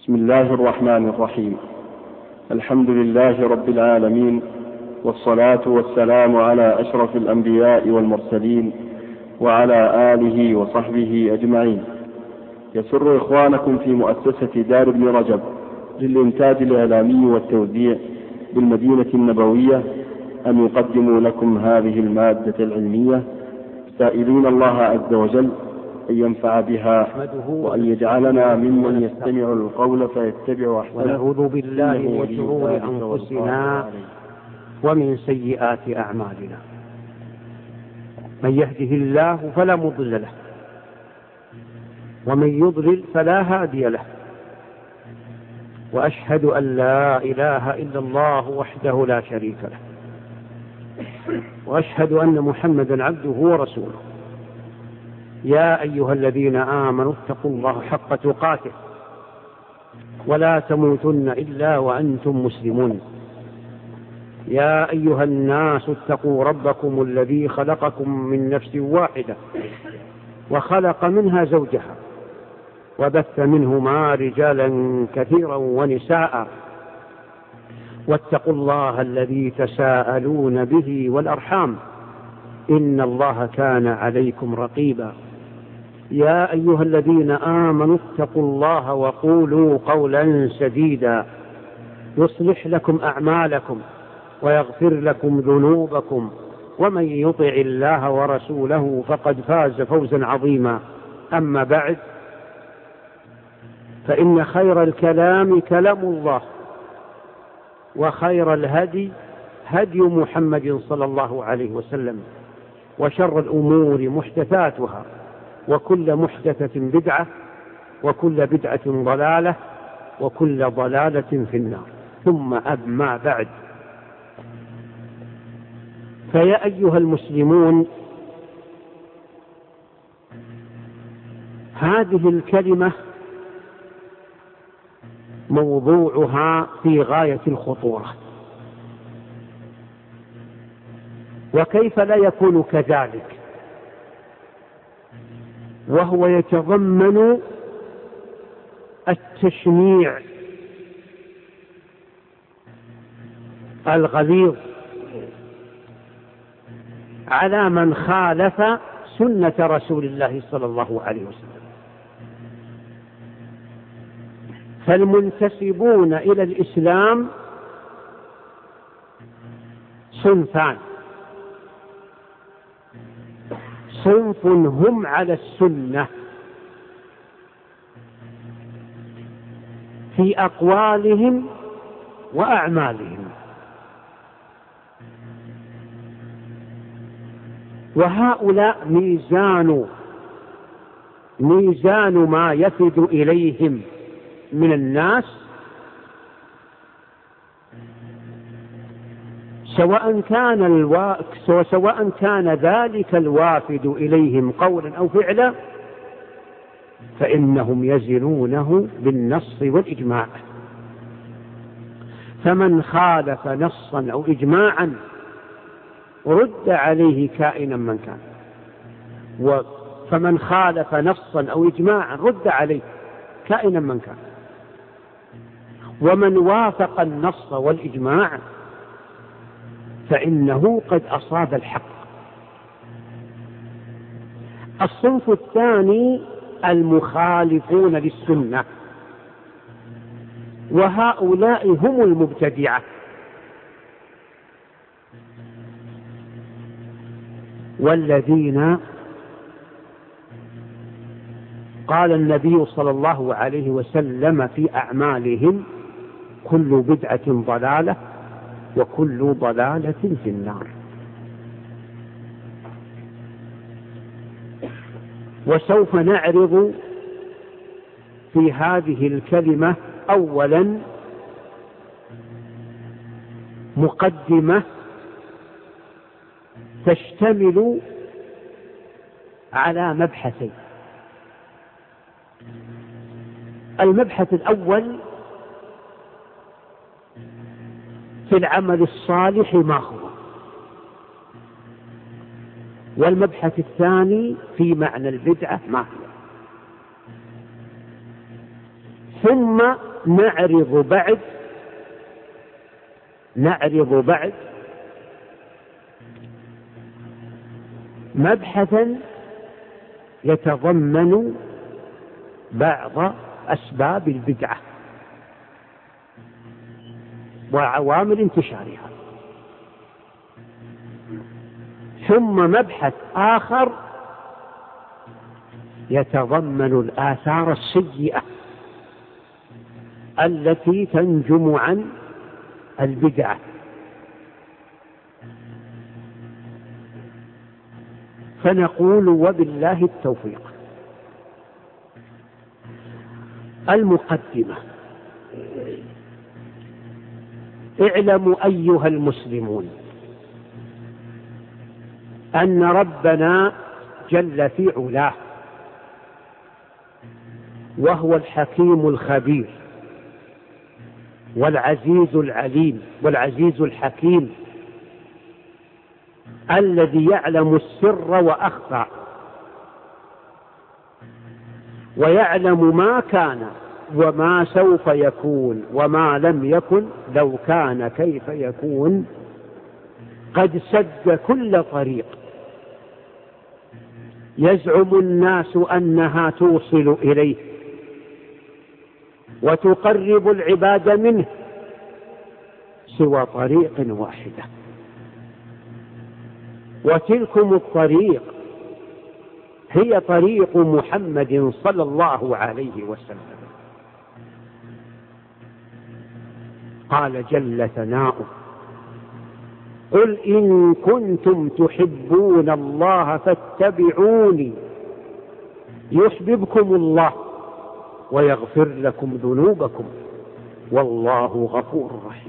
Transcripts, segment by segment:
بسم الله الرحمن الرحيم. الحمد لله رب العالمين، والصلاة والسلام على أشرف الأنبياء والمرسلين وعلى آله وصحبه أجمعين. يسر إخوانكم في مؤسسة دار ابن رجب للإنتاج الإعلامي والتوزيع بالمدينة النبوية أن يقدموا لكم هذه المادة العلمية، سائلين الله عز وجل أن ينفع بها وأن يجعلنا ممن يستمع القول فيتبع أحسنه. ونعوذ بالله من شرور أنفسنا ومن سيئات أعمالنا. من يهده الله فلا مضل له، ومن يضلل فلا هادي له. وأشهد أن لا إله إلا الله وحده لا شريك له، وأشهد أن محمدا عبده ورسوله. يا أيها الذين آمنوا اتقوا الله حق تقاته ولا تموتن إلا وأنتم مسلمون. يا أيها الناس اتقوا ربكم الذي خلقكم من نفس واحدة وخلق منها زوجها وبث منهما رجالا كثيرا ونساء، واتقوا الله الذي تساءلون به والأرحام إن الله كان عليكم رقيبا. يا أيها الذين آمنوا اتقوا الله وقولوا قولا سديدا يصلح لكم أعمالكم ويغفر لكم ذنوبكم، ومن يطع الله ورسوله فقد فاز فوزا عظيما. أما بعد، فإن خير الكلام كلام الله، وخير الهدي هدي محمد صلى الله عليه وسلم، وشر الأمور محدثاتها، وكل محدثة بدعة، وكل بدعة ضلالة، وكل ضلالة في النار. ثم أما بعد، فيا أيها المسلمون، هذه الكلمة موضوعها في غاية الخطورة، وكيف لا يكون كذلك، وهو يتضمن التشنيع الغليظ على من خالف سنة رسول الله صلى الله عليه وسلم. فالمنتسبون إلى الإسلام صنفان: صنف هم على السنة في أقوالهم وأعمالهم، وهؤلاء ميزان ما يفد إليهم من الناس، سواء كان ذلك الوافد إليهم قولا أو فعلا، فإنهم يزنونه بالنص والإجماع. فمن خالف نصا أو إجماعا رد عليه كائنا من كان، فمن خالف نصا أو إجماعا رد عليه كائنا من كان. ومن وافق النص والإجماع فإنه قد أصاب الحق. الصنف الثاني المخالفون للسنة، وهؤلاء هم المبتدعة، والذين قال النبي صلى الله عليه وسلم في أعمالهم: كل بدعة ضلالة وكل ضلالة في النار. وسوف نعرض في هذه الكلمة أولا مقدمة تشتمل على مبحثين. المبحث الأول في العمل الصالح ما هو، والمبحث الثاني في معنى البدعة ما هي. ثم نعرض بعد مبحثا يتضمن بعض أسباب البدعة وعوامل انتشارها، ثم مبحث آخر يتضمن الآثار السيئة التي تنجم عن البدعة. فنقول وبالله التوفيق. المقدمة: اعلموا أيها المسلمون أن ربنا جل في علاه وهو الحكيم الخبير والعزيز العليم والعزيز الحكيم الذي يعلم السر وأخفى، ويعلم ما كان وما سوف يكون وما لم يكن لو كان كيف يكون، قد سد كل طريق يزعم الناس أنها توصل إليه وتقرب العباد منه سوى طريق واحدة، وتلكم الطريق هي طريق محمد صلى الله عليه وسلم. قال جل ثناؤه: قل إن كنتم تحبون الله فاتبعوني يحببكم الله ويغفر لكم ذنوبكم والله غفور رحيم.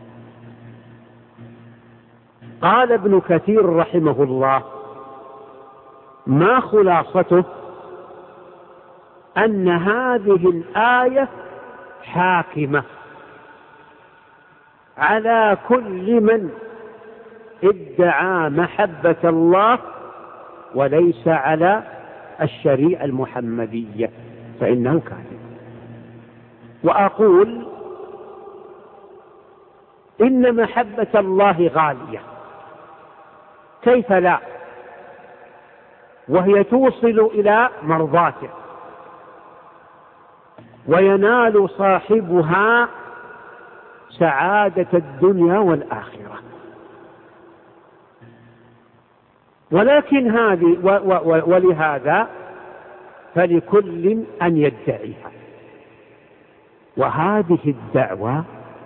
قال ابن كثير رحمه الله: ما خلاصته؟ أن هذه الآية حاكمة على كل من ادعى محبة الله وليس على الشريعة المحمدية فإنه كاذب. وأقول إن محبة الله غالية، كيف لا، وهي توصل إلى مرضاته وينال صاحبها سعادة الدنيا والآخرة. ولكن هذه ولهذا فلكل أن يدعيها، وهذه الدعوة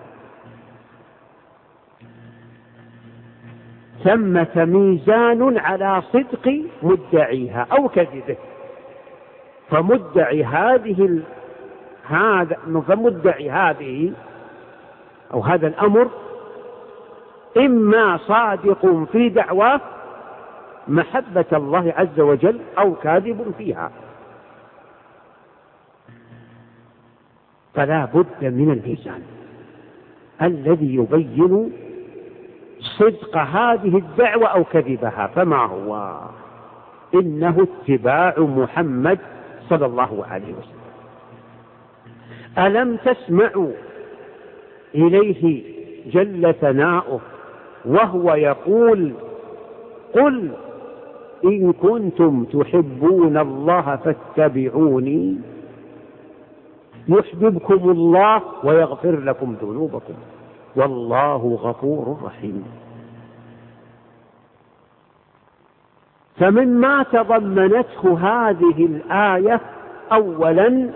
ثمة ميزان على صدق مدعيها أو كذبه، فمدعي هذه أو هذا الأمر إما صادق في دعواه محبة الله عز وجل أو كاذب فيها. فلا بد من الميزان الذي يبين صدق هذه الدعوة أو كذبها. فما هو؟ إنه اتباع محمد صلى الله عليه وسلم. ألم تسمعوا إليه جل ثناؤه وهو يقول: قل إن كنتم تحبون الله فاتبعوني يحببكم الله ويغفر لكم ذنوبكم والله غفور رحيم. فمما تضمنته هذه الآية أولا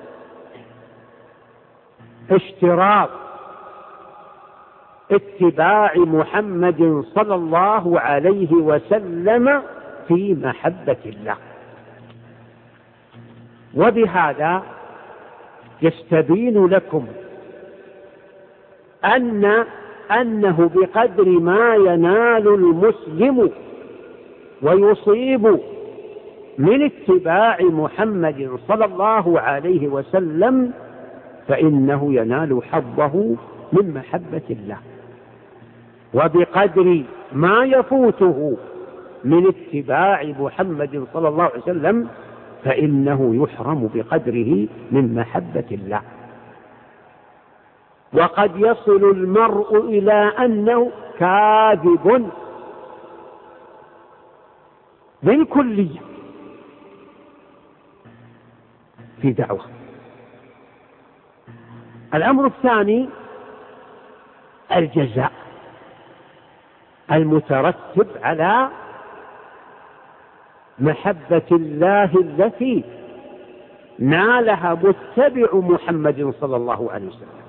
اشتراط اتباع محمد صلى الله عليه وسلم في محبة الله. وبهذا يستبين لكم أنه بقدر ما ينال المسلم ويصيب من اتباع محمد صلى الله عليه وسلم فإنه ينال حظه من محبة الله، وبقدر ما يفوته من اتباع محمد صلى الله عليه وسلم فإنه يحرم بقدره من محبة الله. وقد يصل المرء إلى أنه كاذب بالكلية في دعوة. الأمر الثاني الجزاء المترتب على محبة الله التي نالها متبع محمد صلى الله عليه وسلم،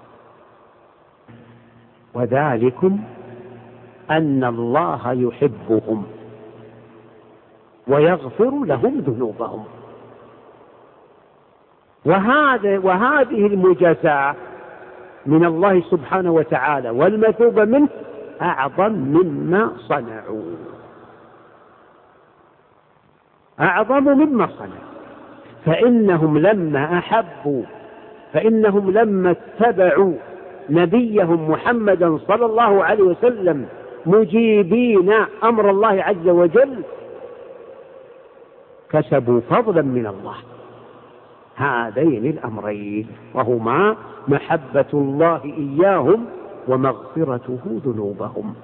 وذلكم أن الله يحبهم ويغفر لهم ذنوبهم. وهذه المجازاة من الله سبحانه وتعالى والمثوبة منه أعظم مما صنعوا، أعظم مما صنعوا. فإنهم لما اتبعوا نبيهم محمدا صلى الله عليه وسلم مجيبين أمر الله عز وجل كسبوا فضلا من الله. هذين الأمرين وهما محبة الله إياهم ومغفرته ذنوبهم.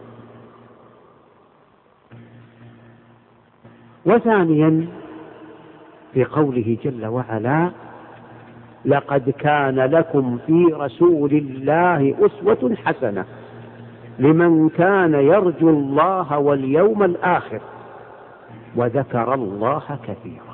وثانيا في قوله جل وعلا: لقد كان لكم في رسول الله أسوة حسنة لمن كان يرجو الله واليوم الآخر وذكر الله كثيرا.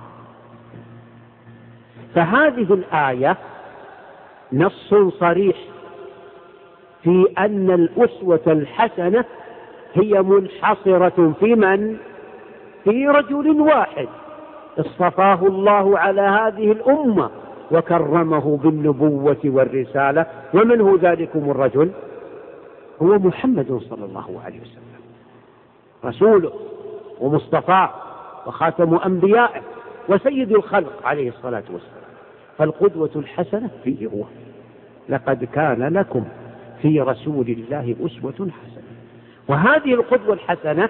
فهذه الآية نص صريح في أن الأسوة الحسنة هي منحصرة في من؟ في رجل واحد اصطفاه الله على هذه الأمة وكرمه بالنبوة والرسالة. ومن هو ذلكم الرجل؟ هو محمد صلى الله عليه وسلم، رسوله ومصطفاه وخاتم أنبيائه وسيد الخلق عليه الصلاة والسلام. فالقدوة الحسنة فيه هو. لقد كان لكم في رسول الله أسوة حسنة. وهذه القدوة الحسنة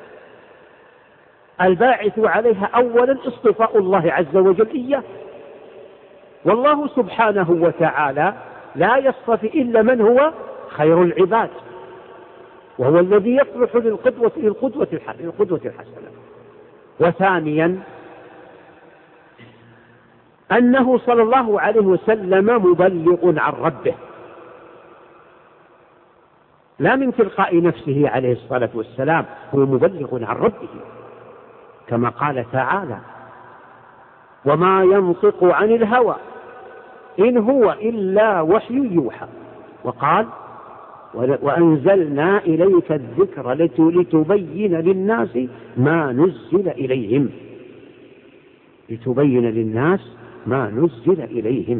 الباعث عليها أولا اصطفاء الله عز وجل إياه، والله سبحانه وتعالى لا يصطفي إلا من هو خير العباد، وهو الذي يصلح للقدوة الحسنة. وثانيا أنه صلى الله عليه وسلم مبلغ عن ربه، لا من تلقاء نفسه عليه الصلاة والسلام، هو مبلغ عن ربه كما قال تعالى: وما ينطق عن الهوى إن هو إلا وحي يوحى. وقال: وأنزلنا إليك الذكر لتبين للناس ما نزل إليهم، لتبين للناس ما نزل إليهم.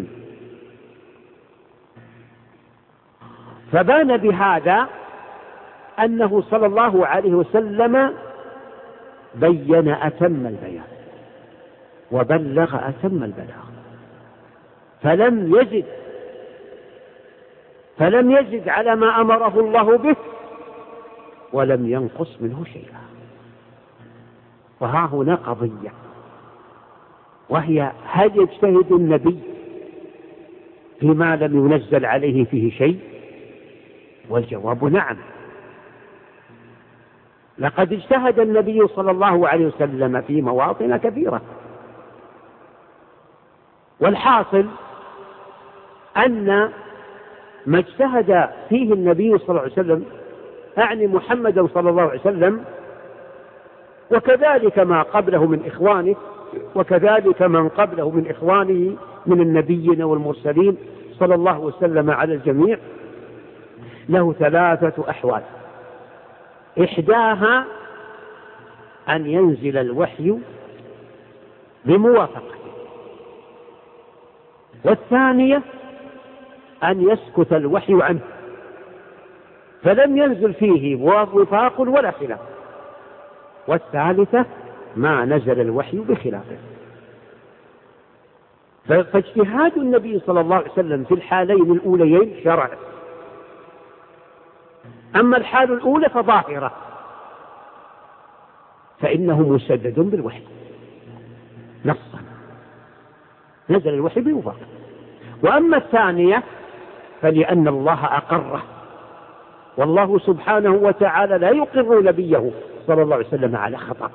فبان بهذا أنه صلى الله عليه وسلم بين أتم البيان وبلغ أتم البلاغ، فلم يزد على ما أمره الله به ولم ينقص منه شيئا. وها هنا قضية، وهي: هل يجتهد النبي فيما لم ينزل عليه فيه شيء؟ والجواب نعم. لقد اجتهد النبي صلى الله عليه وسلم في مواطن كثيرة، والحاصل أن ما اجتهد فيه النبي صلى الله عليه وسلم أعني محمد صلى الله عليه وسلم، وكذلك ما قبله من إخوانه، وكذلك من قبله من إخوانه من النبيين والمرسلين صلى الله وسلم على الجميع، له 3 أحوال: إحداها أن ينزل الوحي بموافقته، والثانية أن يسكت الوحي عنه فلم ينزل فيه وفاق ولا خلاف، والثالثة ما نزل الوحي بخلافه. فاجتهاد النبي صلى الله عليه وسلم في الحالين الأوليين شرع، أما الحال الأولى فظاهرة، فإنه مسدد بالوحي نصا، نزل الوحي بموافقة. وأما الثانية فلأن الله أقره، والله سبحانه وتعالى لا يقر نبيه صلى الله عليه وسلم على خطأ.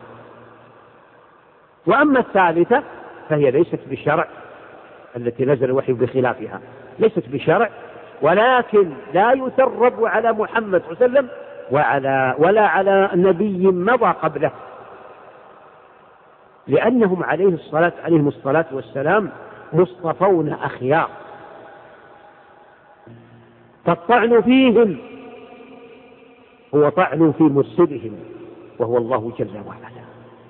وأما الثالثة فهي ليست بشرع، التي نزل الوحي بخلافها ليست بشرع، ولكن لا يثرب على محمد صلى الله عليه وسلم ولا على نبي مضى قبله، لأنهم عليهم الصلاة والسلام مصطفون أخيار، فالطعن فيهم هو طعن في مرسلهم وهو الله جل وعلا.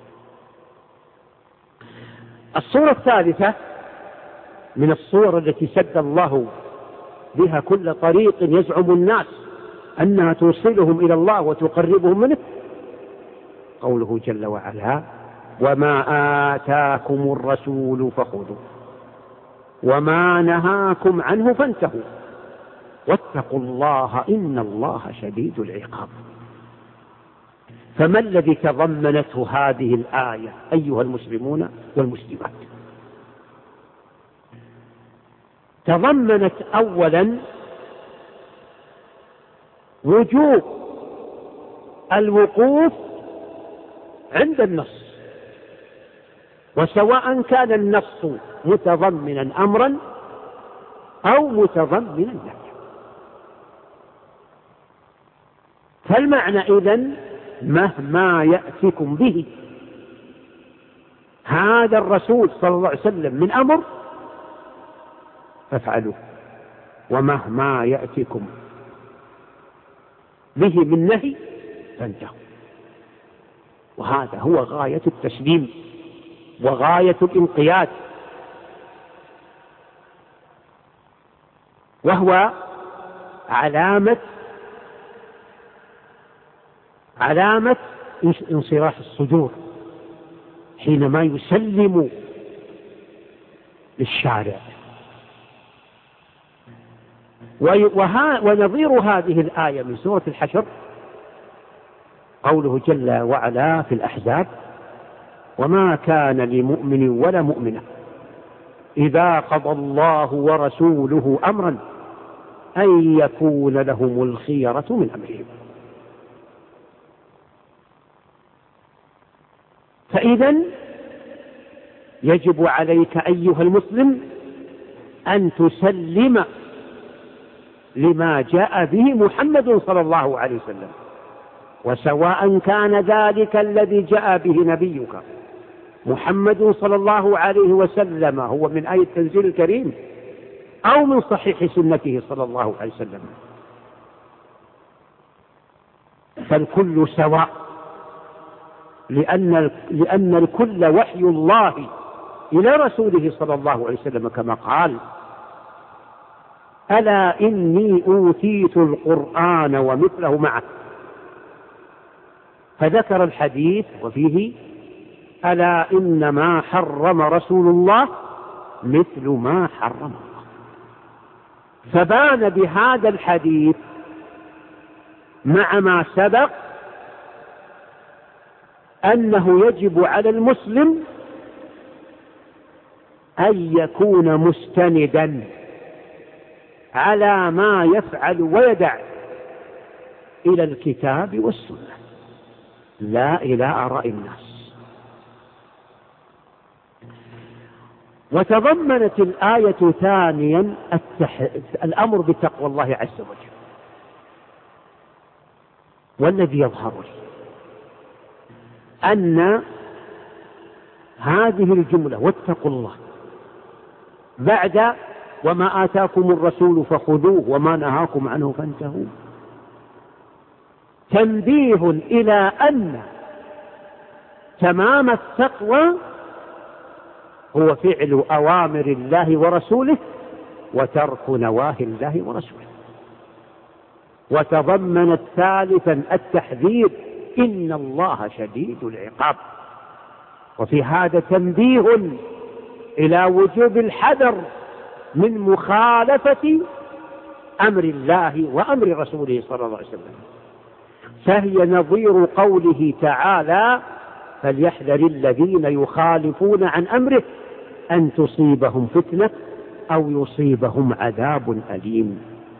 الصورة الثالثة من الصور التي سد الله بها كل طريق يزعم الناس أنها توصلهم إلى الله وتقربهم منه، قوله جل وعلا: وما آتاكم الرسول فخذوه وما نهاكم عنه فانتهوا واتقوا الله إن الله شديد العقاب. فما الذي تضمنته هذه الآية أيها المسلمون والمسلمات؟ تضمنت أولا وجوب الوقوف عند النص، وسواء كان النص متضمنا أمرا أو متضمنا نهيا. فالمعنى إذن مهما يأتيكم به هذا الرسول صلى الله عليه وسلم من أمر فافعلوه، ومهما يأتيكم به من نهي فانتهوا. وهذا هو غاية التسليم وغاية الانقياد، وهو علامة انصراح الصدور حينما يسلم للشارع. ونظير هذه الآية من سورة الحشر قوله جل وعلا في الأحزاب: وما كان لمؤمن ولا مؤمنة إذا قضى الله ورسوله أمرا أن يكون لهم الخيرة من أمرهم. فإذن يجب عليك أيها المسلم أن تسلم لما جاء به محمد صلى الله عليه وسلم، وسواء كان ذلك الذي جاء به نبيك محمد صلى الله عليه وسلم هو من آية التنزيل الكريم أو من صحيح سنته صلى الله عليه وسلم، فالكل سواء، لأن الكل وحي الله إلى رسوله صلى الله عليه وسلم، كما قال: ألا إني أوتيت القرآن ومثله معه. فذكر الحديث وفيه: ألا إنما حرم رسول الله مثل ما حرم الله. فبان بهذا الحديث مع ما سبق أنه يجب على المسلم أن يكون مستندا على ما يفعل ويدع إلى الكتاب والسنة، لا إلى آراء الناس. وتضمنت الآية ثانيا الأمر بتقوى الله عز وجل. والذي يظهر لي أن هذه الجملة واتقوا الله بعد وما آتاكم الرسول فخذوه وما نهاكم عنه فانتهوا تنبيه إلى أن تمام التقوى هو فعل أوامر الله ورسوله وترك نواهي الله ورسوله. وتضمنت ثالثا التحذير: إن الله شديد العقاب. وفي هذا تنبيه إلى وجوب الحذر من مخالفة أمر الله وأمر رسوله صلى الله عليه وسلم، فهي نظير قوله تعالى: فليحذر الذين يخالفون عن أمره أن تصيبهم فتنة أو يصيبهم عذاب أليم.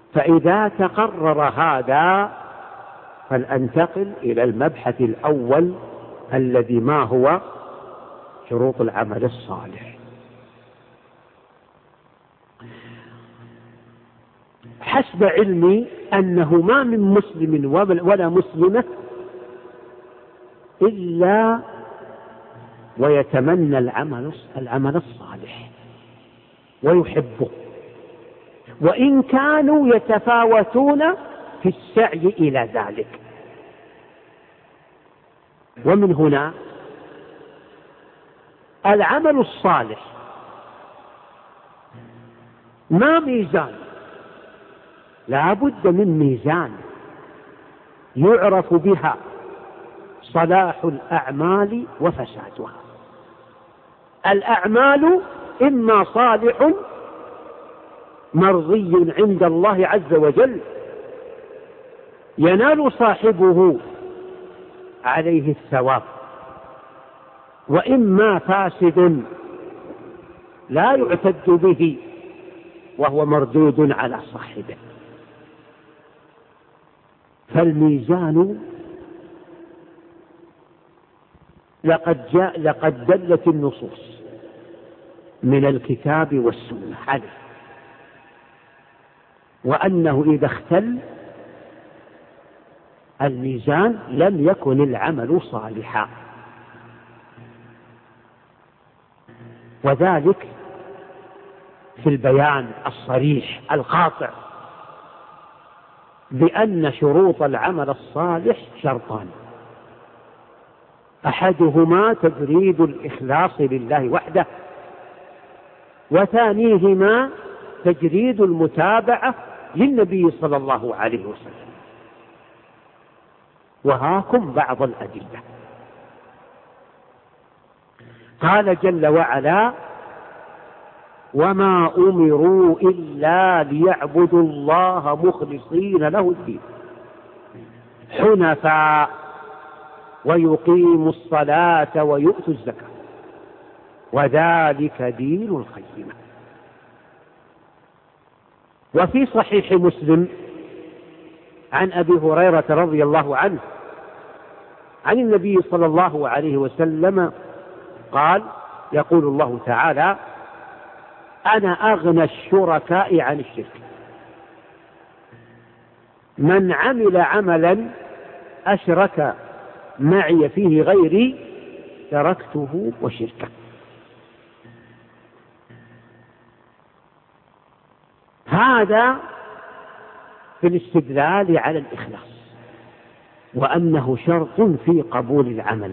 فإذا تقرر هذا فلننتقل إلى المبحث الأول الذي ما هو شروط العمل الصالح. حسب علمي أنه ما من مسلم ولا مسلمة إلا ويتمنى العمل الصالح ويحبه، وإن كانوا يتفاوتون في السعي إلى ذلك. ومن هنا العمل الصالح ما ميزان، لا بد من ميزان يعرف بها صلاح الأعمال وفسادها. الأعمال إما صالح مرضي عند الله عز وجل ينال صاحبه عليه الثواب، وإما فاسد لا يعتد به وهو مردود على صاحبه. فالميزان لقد دلت النصوص من الكتاب والسنة عليه، وأنه إذا اختل الميزان لم يكن العمل صالحا. وذلك في البيان الصريح القاطع بأن شروط العمل الصالح شرطان: أحدهما تجريد الإخلاص لله وحده، وثانيهما تجريد المتابعة للنبي صلى الله عليه وسلم. وهاكم بعض الأدلة. قال جل وعلا: وما أمروا إلا ليعبدوا الله مخلصين له الدين حنفاء ويقيموا الصلاة ويؤتوا الزكاة وذلك دين القيمة. وفي صحيح مسلم عن أبي هريرة رضي الله عنه عن النبي صلى الله عليه وسلم قال: يقول الله تعالى: أنا أغنى الشركاء عن الشرك، من عمل عملا أشرك معي فيه غيري تركته وشركه. هذا في الاستدلال على الإخلاص، وأنه شرط في قبول العمل.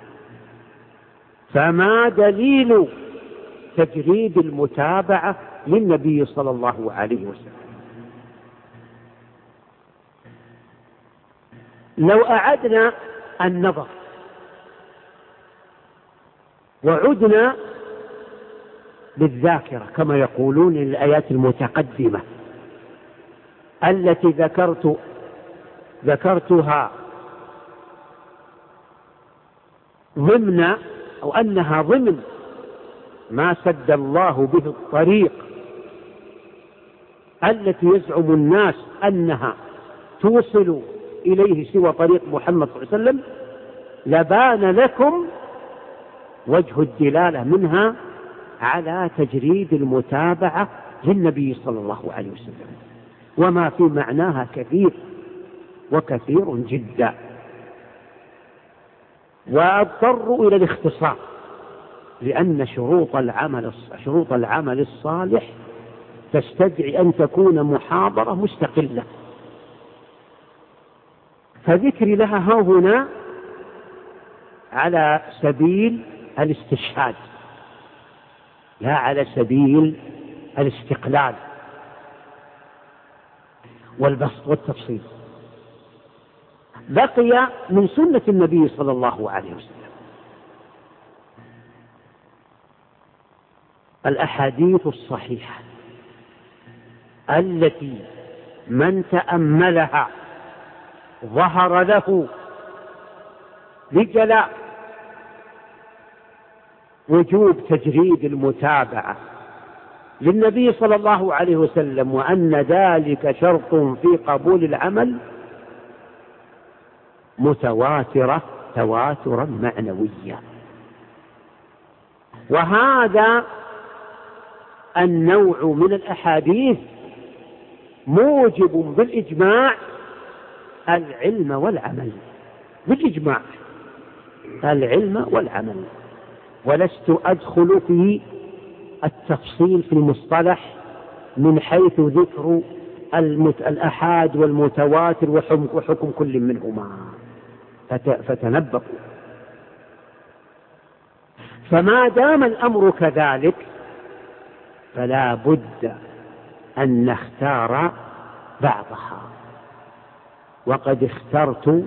فما دليل تجريد المتابعة للنبي صلى الله عليه وسلم؟ لو أعدنا النظر وعدنا بالذاكرة كما يقولون الآيات المتقدمة التي ذكرتها ضمن أو أنها ضمن ما سد الله به الطريق التي يزعم الناس أنها توصل إليه سوى طريق محمد صلى الله عليه وسلم، لبان لكم وجه الدلالة منها على تجريد المتابعة للنبي صلى الله عليه وسلم، وما في معناها كثير وكثير جدا. وأضطر إلى الاختصار لأن شروط العمل الصالح تستدعي أن تكون محاضرة مستقلة، فذكري لها هنا على سبيل الاستشهاد لا على سبيل الاستقلال والبسط والتفصيل. بقي من سنة النبي صلى الله عليه وسلم الأحاديث الصحيحة التي من تأملها ظهر له بجلاء وجوب تجريد المتابعة للنبي صلى الله عليه وسلم وأن ذلك شرط في قبول العمل متواترة تواترا معنويا. وهذا النوع من الأحاديث موجب بالإجماع العلم والعمل، بالإجماع العلم والعمل. ولست أدخل في التفصيل في المصطلح من حيث ذكر الأحاد والمتواتر وحكم كل منهما، فتنبهوا. فما دام الأمر كذلك فلا بد أن نختار بعضها، وقد اخترت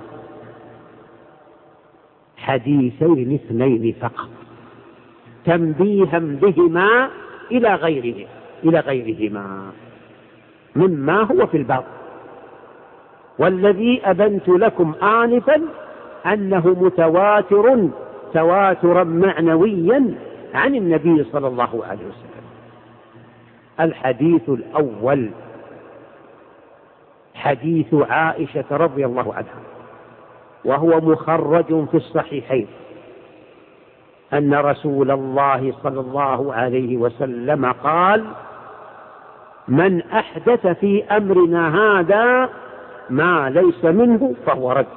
حديثين اثنين فقط تنبيها بهما إلى غيرهما مما هو في الباب. والذي أبنت لكم آنفا أنه متواتر تواترا معنويا عن النبي صلى الله عليه وسلم. الحديث الأول حديث عائشة رضي الله عنها، وهو مخرج في الصحيحين، أن رسول الله صلى الله عليه وسلم قال: من أحدث في أمرنا هذا ما ليس منه فهو رد.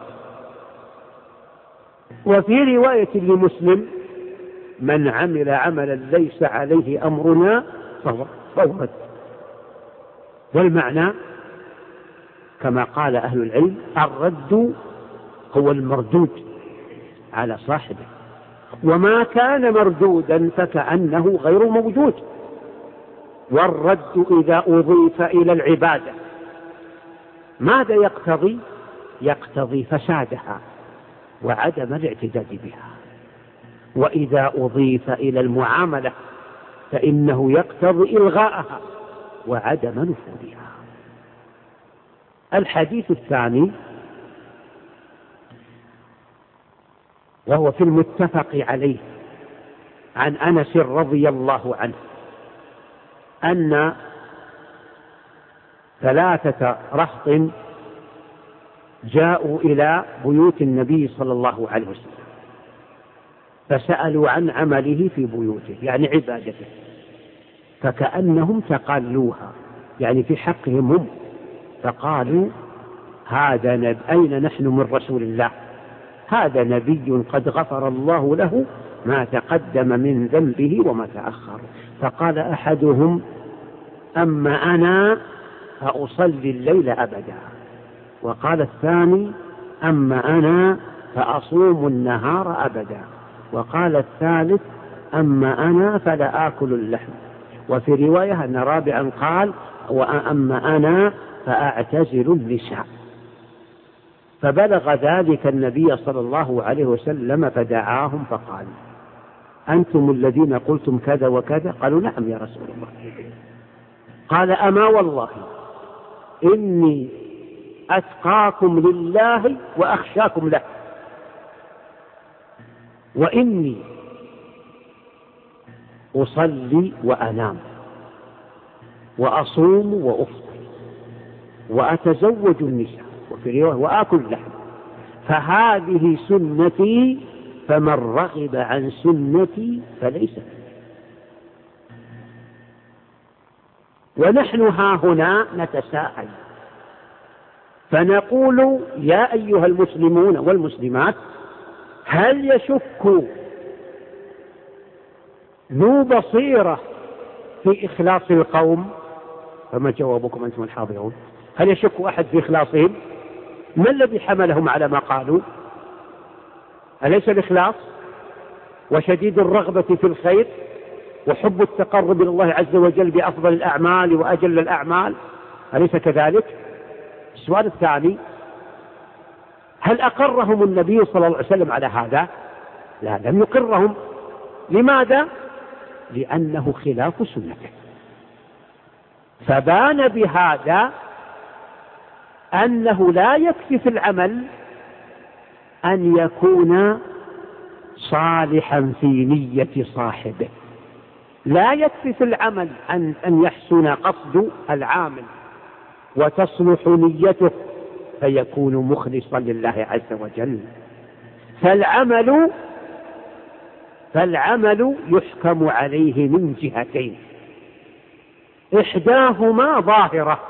وفي رواية لمسلم: من عمل عملا ليس عليه أمرنا فهو رد. والمعنى كما قال أهل العلم: الرد هو المردود على صاحبه، وما كان مردودا فكأنه غير موجود. والرد إذا أضيف إلى العبادة ماذا يقتضي؟ يقتضي فسادها وعدم الاعتداد بها. وإذا أضيف إلى المعاملة فإنه يقتضي إلغاءها وعدم نفوذها. الحديث الثاني وهو في المتفق عليه عن أنس رضي الله عنه أن 3 رهط جاءوا إلى بيوت النبي صلى الله عليه وسلم فسألوا عن عمله في بيوته، يعني عبادته، فكأنهم تقالوها، يعني في حقهم هم، فقالوا: هذا أين نحن من رسول الله؟ هذا نبي قد غفر الله له ما تقدم من ذنبه وما تأخر. فقال أحدهم: أما أنا فأصلي الليل أبدا. وقال الثاني: أما أنا فأصوم النهار أبدا. وقال الثالث: أما أنا فلا آكل اللحم. وفي رواية أن رابعا قال: وأما أنا فأعتزل النساء. فبلغ ذلك النبي صلى الله عليه وسلم فدعاهم فقال: أنتم الذين قلتم كذا وكذا؟ قالوا: نعم يا رسول الله. قال: أما والله إني أتقاكم لله وأخشاكم له، وإني أصلي وأنام وأصوم وأفطر وأتزوج النساء، وفي رواية وآكل اللحم، فهذه سنتي فمن رغب عن سنتي فليس مني. ونحن هاهنا نتساءل فنقول: يا أيها المسلمون والمسلمات، هل يشك ذو بصيرة في إخلاص القوم؟ فما جوابكم أنتم الحاضرون؟ هل يشك أحد في إخلاصهم؟ ما الذي حملهم على ما قالوا؟ أليس الإخلاص وشديد الرغبة في الخير وحب التقرب إلى الله عز وجل بأفضل الأعمال وأجل الأعمال؟ أليس كذلك؟ السؤال الثاني: هل أقرهم النبي صلى الله عليه وسلم على هذا؟ لا، لم يقرهم. لماذا؟ لأنه خلاف سنته. فبان بهذا أنه لا يكفي في العمل أن يكون صالحا في نية صاحبه، لا يكفي في العمل أن يحسن قصد العامل وتصلح نيته فيكون مخلصا لله عز وجل. فالعمل يحكم عليه من جهتين، إحداهما ظاهرة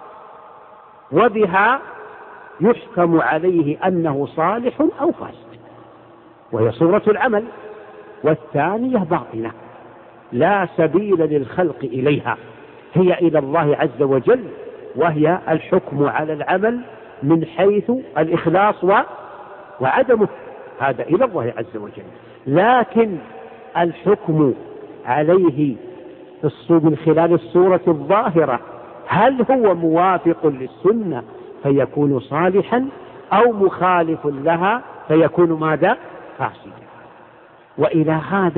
وبها يحكم عليه أنه صالح أو فاسد وهي صورة العمل، والثانية باطنة لا سبيل للخلق إليها، هي إلى الله عز وجل، وهي الحكم على العمل من حيث الإخلاص وعدمه، هذا إلى الله عز وجل. لكن الحكم عليه من خلال الصورة الظاهرة هل هو موافق للسنة فيكون صالحا أو مخالف لها فيكون ماذا؟ فاسدا. وإلى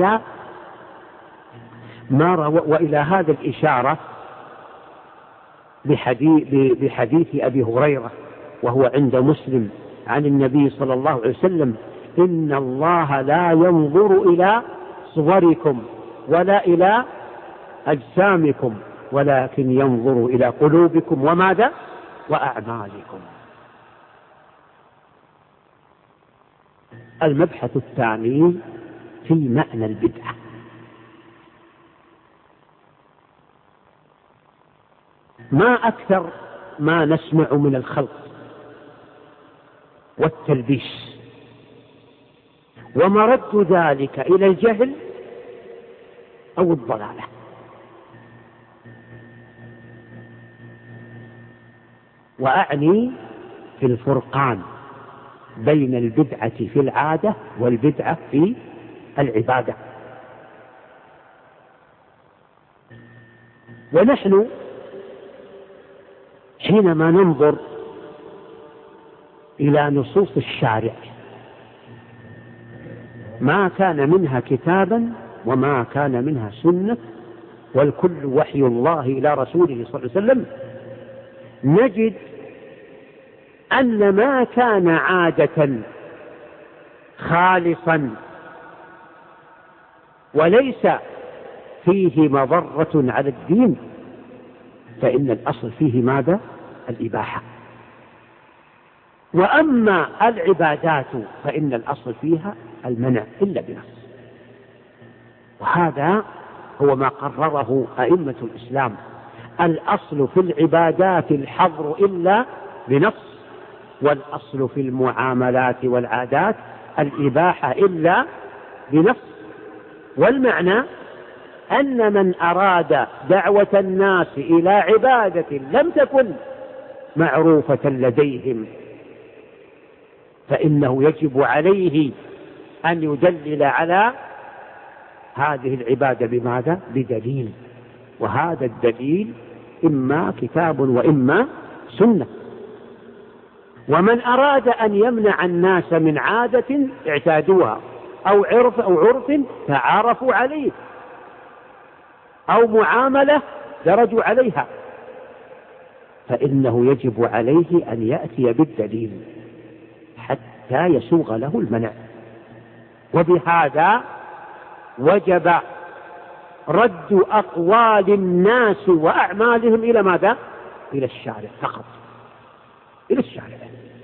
هذا الإشارة بحديث أبي هريرة وهو عند مسلم عن النبي صلى الله عليه وسلم: إن الله لا ينظر إلى صوركم ولا إلى أجسامكم ولكن ينظر إلى قلوبكم وماذا؟ وأعمالكم. المبحث الثاني في معنى البدعة. ما أكثر ما نسمع من الخلط والتلبيس، ومرد ذلك إلى الجهل أو الضلالة. وأعني في الفرقان بين البدعة في العادة والبدعة في العبادة. ونحن حينما ننظر إلى نصوص الشارع ما كان منها كتابا وما كان منها سنة والكل وحي الله إلى رسوله صلى الله عليه وسلم، نجد أن ما كان عادة خالصا وليس فيه مضرة على الدين فإن الأصل فيه ماذا؟ الإباحة. وأما العبادات فإن الأصل فيها المنع إلا بنص، وهذا هو ما قرره أئمة الإسلام: الأصل في العبادات الحظر إلا بنص، والأصل في المعاملات والعادات الإباحة إلا بنص. والمعنى أن من أراد دعوة الناس إلى عبادة لم تكن معروفة لديهم فإنه يجب عليه أن يدلل على هذه العبادة بماذا؟ بدليل، وهذا الدليل إما كتاب وإما سنة. ومن أراد أن يمنع الناس من عادة اعتادوها أو عرف تعارفوا عليه أو معاملة درجوا عليها فإنه يجب عليه أن يأتي بالدليل حتى يسوغ له المنع. وبهذا وجب رد أقوال الناس وأعمالهم إلى ماذا؟ إلى الشارع فقط، إلى الشارع.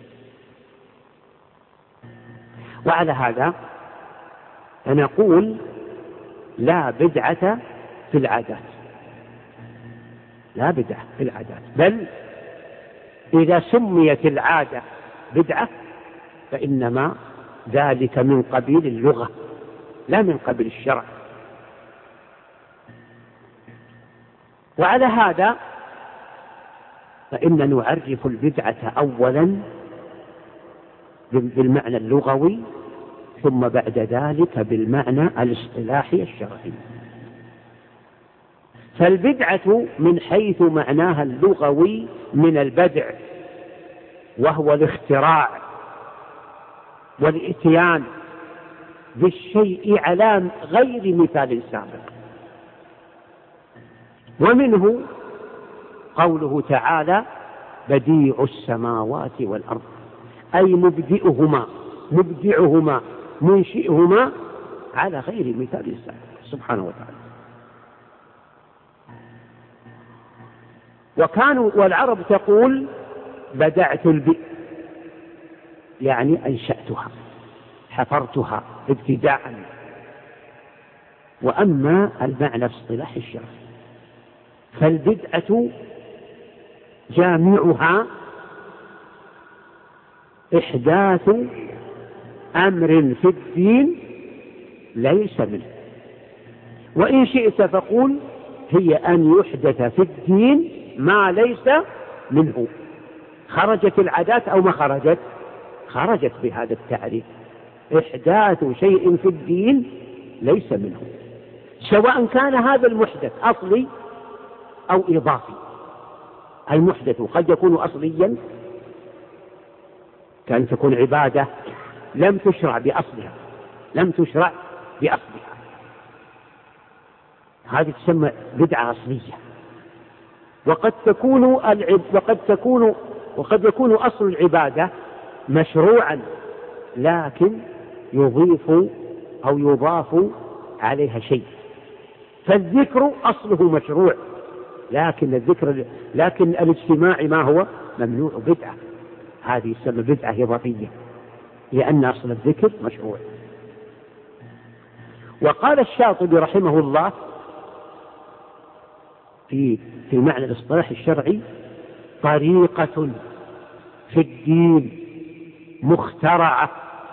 وعلى هذا فنقول لا بدعة في العادات، لا بدعة في العادات، بل إذا سميت العادة بدعة فإنما ذلك من قبيل اللغة لا من قبيل الشرع. وعلى هذا فإن نعرف البدعة أولا بالمعنى اللغوي ثم بعد ذلك بالمعنى الاصطلاحي الشرعي. فالبدعة من حيث معناها اللغوي من البدع، وهو الاختراع والإتيان بالشيء على غير مثال سابق. ومنه قوله تعالى: بديع السماوات والأرض، أي مبدعهما منشئهما على غير مثال سابق سبحانه وتعالى. والعرب تقول بدعت البئر، يعني أنشأتها، حفرتها ابتداء. وأما المعنى في اصطلاح الشرع فالبدعة جامعها إحداث أمر في الدين ليس منه، وإن شئت فقول هي أن يحدث في الدين ما ليس منه. خرجت العادات أو ما خرجت؟ خرجت بهذا التعريف، إحداث شيء في الدين ليس منه، سواء كان هذا المحدث أصلي أو إضافي. المحدث قد يكون أصليا، كان تكون عبادة لم تشرع بأصلها، هذه تسمى بدعة أصلية. وقد يكون أصل العبادة مشروعا لكن يضاف عليها شيء. فالذكر أصله مشروع لكن الاجتماع ما هو ممنوع، بدعة. هذه تسمى بدعة إضافية لأن أصل الذكر مشروع. وقال الشاطبي رحمه الله في معنى الاصطلاح الشرعي: طريقة في الدين مخترعة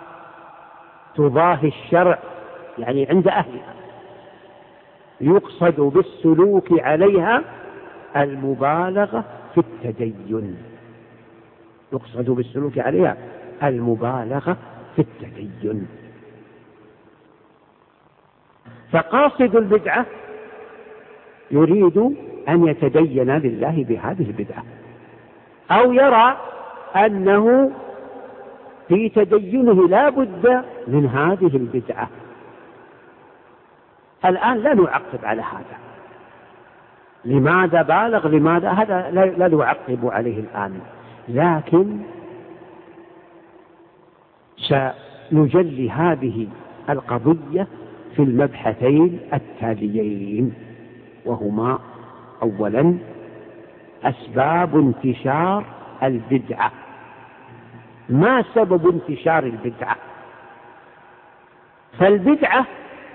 تضاهي الشرع، يعني عند أهلها، يقصد بالسلوك عليها المبالغة في التدين. فقاصد البدعة يريد أن يتدين لله بهذه البدعة، أو يرى أنه في تدينه لا بد من هذه البدعة. الآن لا نعقب على هذا، لماذا بالغ، لماذا هذا لا نعقب عليه الآن، لكن سنجلي هذه القضية في المبحثين التاليين، وهما: أولا أسباب انتشار البدعة، ما سبب انتشار البدعة؟ فالبدعة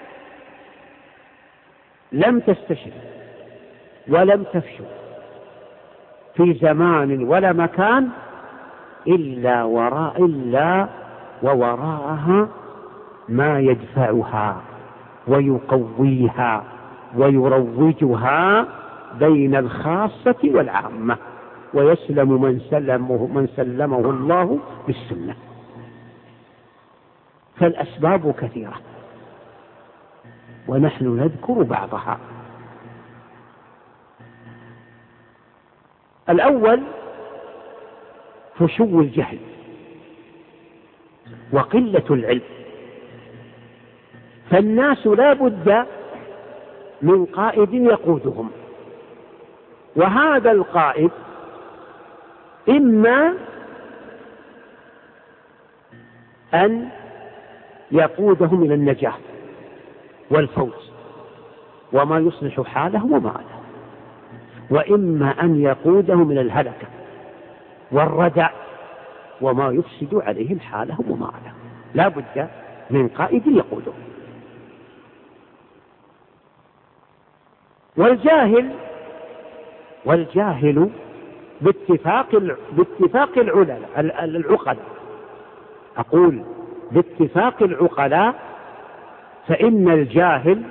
لم تستشر ولم تفشل في زمان ولا مكان إلا ووراءها ما يدفعها ويقويها ويروجها بين الخاصة والعامة، ويسلم من سلمه الله بالسنة. فالأسباب كثيرة ونحن نذكر بعضها. الأول فشو الجهل وقلة العلم، فالناس لا بد من قائد يقودهم، وهذا القائد إما أن يقودهم إلى النجاة والفوز وما يصلح حالهم ومالهم، وإما أن يقودهم إلى الهلكة والردع وما يفسد عليهم حالهم ومالهم. لا بد من قائد يقودهم. والجاهل باتفاق العقلاء، أقول باتفاق العقلاء، فإن الجاهل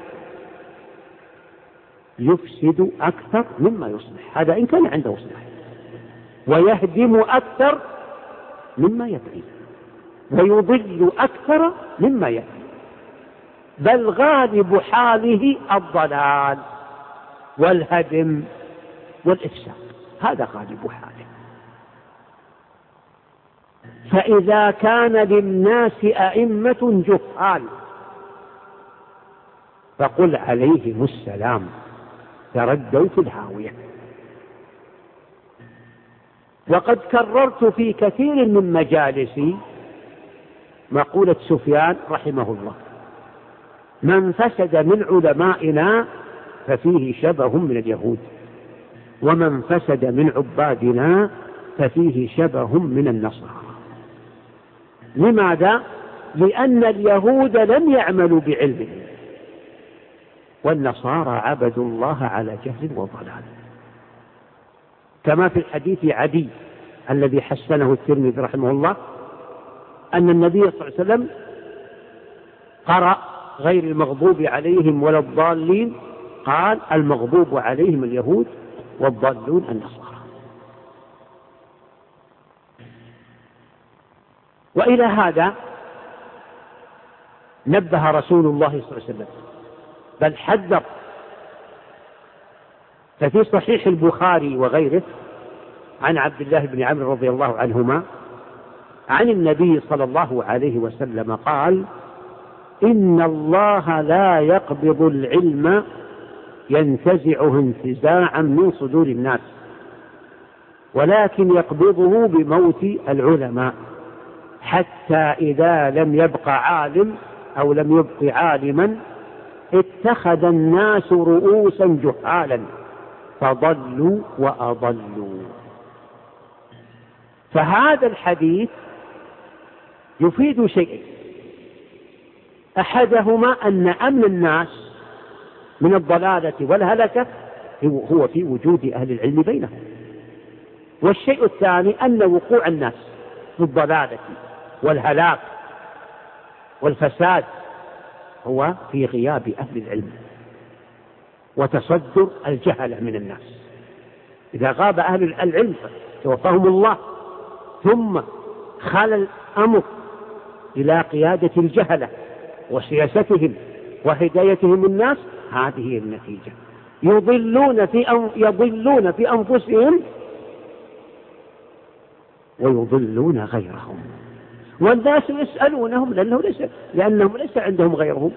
يفسد أكثر مما يصلح، هذا إن كان عنده صلاح، ويهدم أكثر مما يبني، ويضل أكثر مما يهدي، بل غالب حاله الضلال والهدم والإفساد، هذا غالب حاله. فإذا كان للناس أئمة جهال فقل عليهم السلام تردوا في الهاوية. وقد كررت في كثير من مجالسي مقولة سفيان رحمه الله: من فسد من علمائنا ففيه شبه من اليهود. ومن فسد من عبادنا ففيه شبه من النصارى. لماذا؟ لأن اليهود لم يعملوا بعلمهم، والنصارى عبدوا الله على جهل وضلال، كما في الحديث عدي الذي حسنه الترمذي رحمه الله أن النبي صلى الله عليه وسلم قرأ غير المغضوب عليهم ولا الضالين، قال المغضوب عليهم اليهود والضالون النصارى. وإلى هذا نبه رسول الله صلى الله عليه وسلم، بل حذر. ففي صحيح البخاري وغيره عن عبد الله بن عمرو رضي الله عنهما عن النبي صلى الله عليه وسلم قال: إن الله لا يقبض العلم ينتزعه انتزاعا من صدور الناس، ولكن يقبضه بموت العلماء، حتى إذا لم يبق عالم أو لم يبق عالما اتخذ الناس رؤوسا جهالا فضلوا وأضلوا. فهذا الحديث يفيد شيئين: أحدهما أن أمن الناس من الضلالة والهلكة هو في وجود أهل العلم بينهم، والشيء الثاني أن وقوع الناس في الضلالة والهلاك والفساد هو في غياب أهل العلم وتصدر الجهل من الناس. إذا غاب أهل العلم توفاهم الله ثم خال الأمر إلى قيادة الجهلة وسياستهم وهدايتهم الناس، هذه النتيجة: يضلون في أنفسهم ويضلون غيرهم، والناس يسألونهم لأنهم ليس عندهم غيرهم.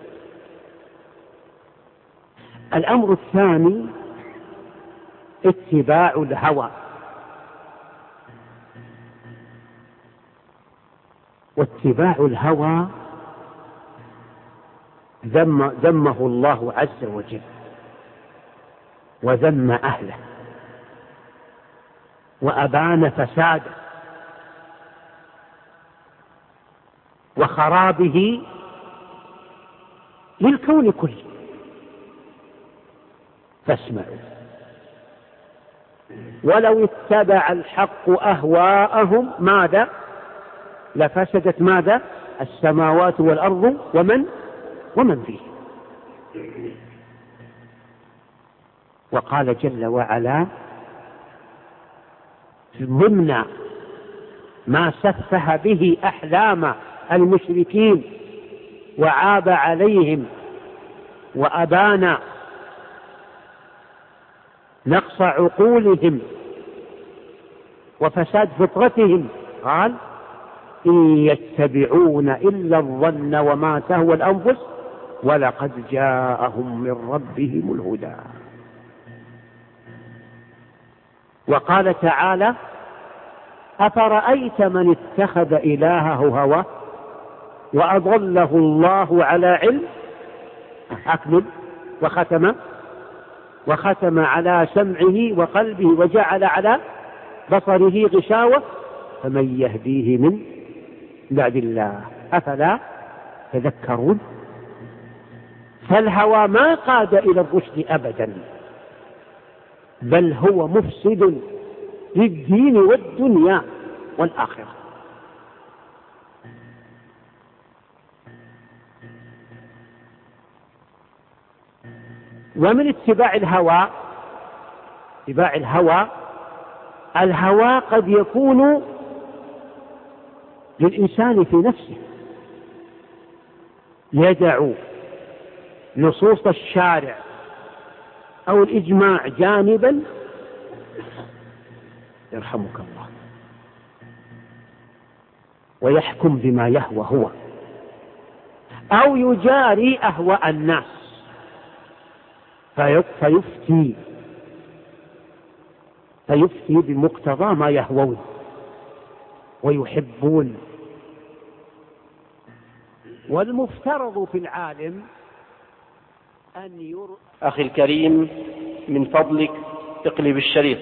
الأمر الثاني اتباع الهوى، واتباع الهوى ذمه الله عز وجل وذم أهله وأبان فساده وخرابه للكون كله. فاسمعوا: ولو اتبع الحق أهواءهم ماذا؟ لفسدت ماذا؟ السماوات والأرض ومن فيه. وقال جل وعلا ضمن ما سفه به أحلام المشركين وعاب عليهم وأبان نقص عقولهم وفساد فطرتهم، قال: إن يتبعون إلا الظن وما تهوى الأنفس ولقد جاءهم من ربهم الهدى. وقال تعالى: أفرأيت من اتخذ إلهه هواه وأضله الله على علم. أكمل: وختم على سمعه وقلبه وجعل على بصره غشاوة فمن يهديه من بعد الله أفلا تذكرون. فالهوى ما قاد إلى الرشد أبدا، بل هو مفسد للدين والدنيا والآخرة. ومن اتباع الهوى قد يكون للإنسان في نفسه، يدع نصوص الشارع أو الإجماع جانبا يرحمك الله ويحكم بما يهوى هو، أو يجاري أهواء الناس فيفتي بمقتضى ما يهوون ويحبون. والمفترض في العالم أن أخي الكريم، من فضلك اقلب الشريط.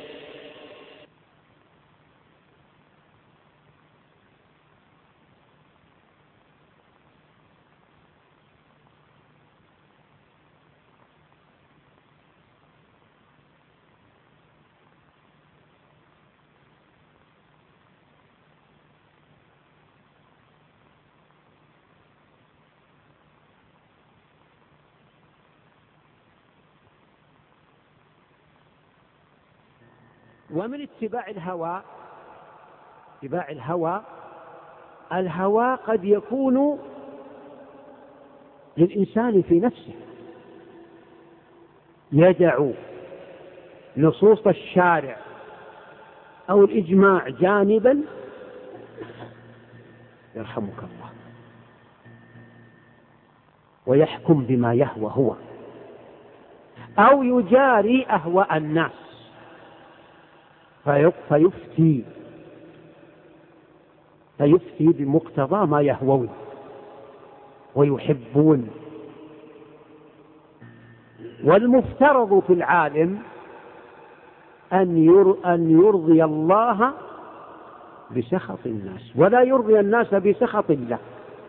ومن اتباع الهوى قد يكون للإنسان في نفسه، يدع نصوص الشارع أو الإجماع جانبا يرحمك الله، ويحكم بما يهوى هو، أو يجاري أهواء الناس فيفتي بمقتضى ما يهوون ويحبون. والمفترض في العالم أن يرضي الله بسخط الناس ولا يرضي الناس بسخط الله.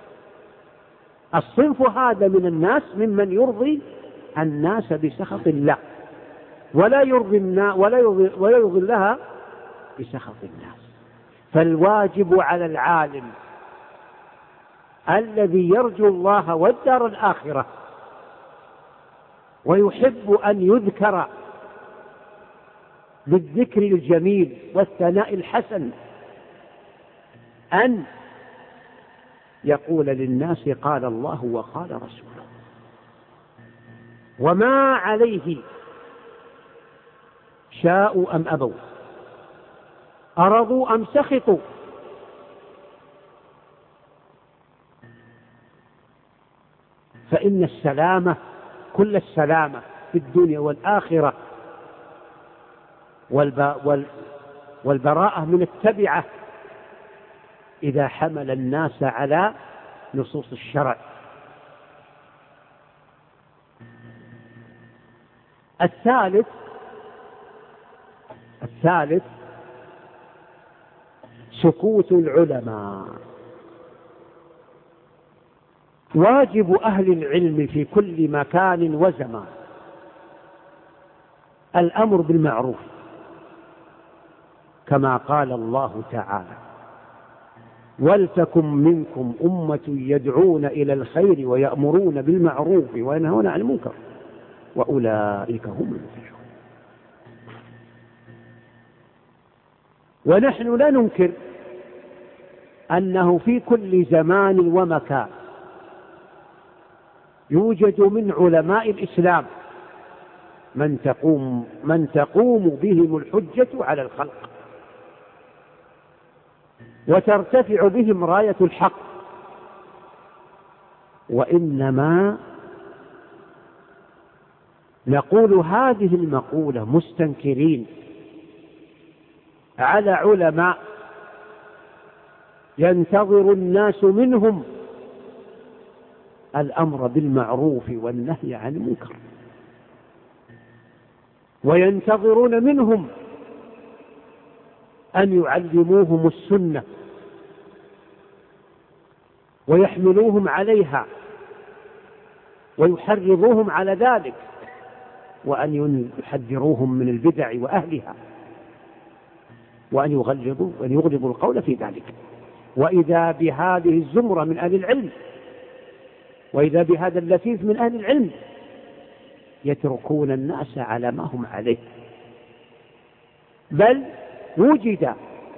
الصنف هذا من الناس ممن يرضي الناس بسخط الله ولا يرضي الله بسخط الناس. فالواجب على العالم الذي يرجو الله والدار الآخرة ويحب أن يذكر بالذكر الجميل والثناء الحسن أن يقول للناس قال الله وقال رسوله، وما عليه شاءوا أم أبوا، أرضوا أم سخطوا. فإن السلامة كل السلامة في الدنيا والآخرة والبراءة من التبعة إذا حمل الناس على نصوص الشرع. الثالث سكوت العلماء. واجب أهل العلم في كل مكان وزمان الأمر بالمعروف، كما قال الله تعالى: ولتكن منكم أمة يدعون إلى الخير ويأمرون بالمعروف وينهون عن المنكر وأولئك هم المفلحون. ونحن لا ننكر أنه في كل زمان ومكان يوجد من علماء الإسلام من تقوم بهم الحجة على الخلق وترتفع بهم راية الحق، وإنما نقول هذه المقولة مستنكرين على علماء ينتظر الناس منهم الأمر بالمعروف والنهي عن المنكر، وينتظرون منهم أن يعلموهم السنة ويحملوهم عليها ويحرضوهم على ذلك، وأن يحذروهم من البدع وأهلها، وأن يغلظوا القول في ذلك. وإذا بهذه الزمرة من أهل العلم، وإذا بهذا اللفيف من أهل العلم يتركون الناس على ما هم عليه، بل وجد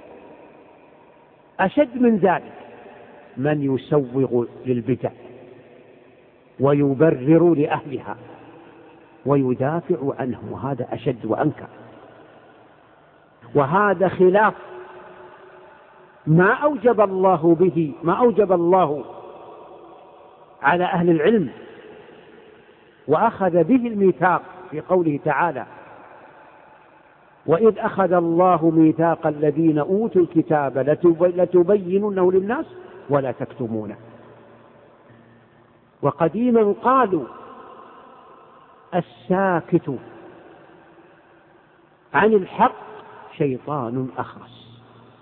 أشد من ذلك من يسوغ للبدع ويبرر لأهلها ويدافع عنهم، وهذا أشد وأنكر، وهذا خلاف ما أوجب الله على أهل العلم وأخذ به الميثاق في قوله تعالى: وإذ أخذ الله ميثاق الذين أوتوا الكتاب لتبيننه للناس ولا تكتمونه. وقديما قالوا: الساكت عن الحق شيطان أخرس.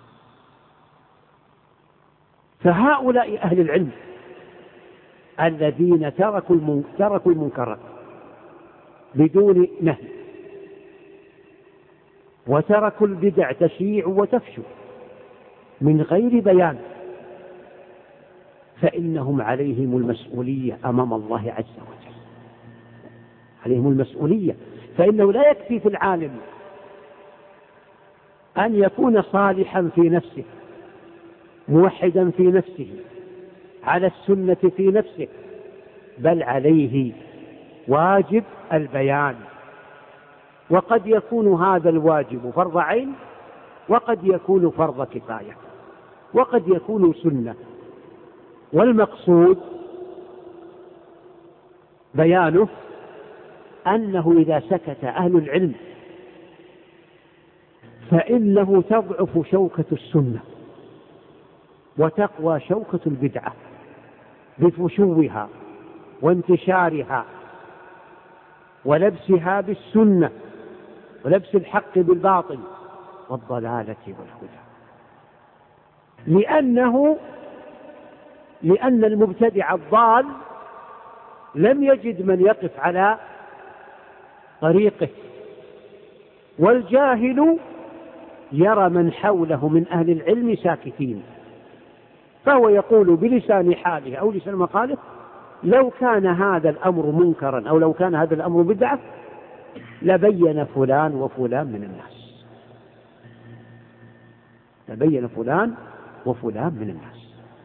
فهؤلاء أهل العلم الذين تركوا المنكرات بدون نهي، وتركوا البدع تشيع وتفشو من غير بيان، فإنهم عليهم المسؤولية أمام الله عز وجل، عليهم المسؤولية. فإنه لا يكفي في العالم أن يكون صالحا في نفسه، موحدا في نفسه، على السنة في نفسه، بل عليه واجب البيان. وقد يكون هذا الواجب فرض عين، وقد يكون فرض كفاية، وقد يكون سنة. والمقصود بيانه أنه إذا سكت أهل العلم فإنه تضعف شوكة السنة وتقوى شوكة البدعة بفشوها وانتشارها ولبسها بالسنة ولبس الحق بالباطل والضلالة والهدى. لأن المبتدع الضال لم يجد من يقف على طريقه، والجاهل يرى من حوله من أهل العلم ساكتين، فهو يقول بلسان حاله أو لسان مقاله: لو كان هذا الأمر منكرا أو لو كان هذا الأمر بدعة لبين فلان وفلان من الناس، لبين فلان وفلان من الناس.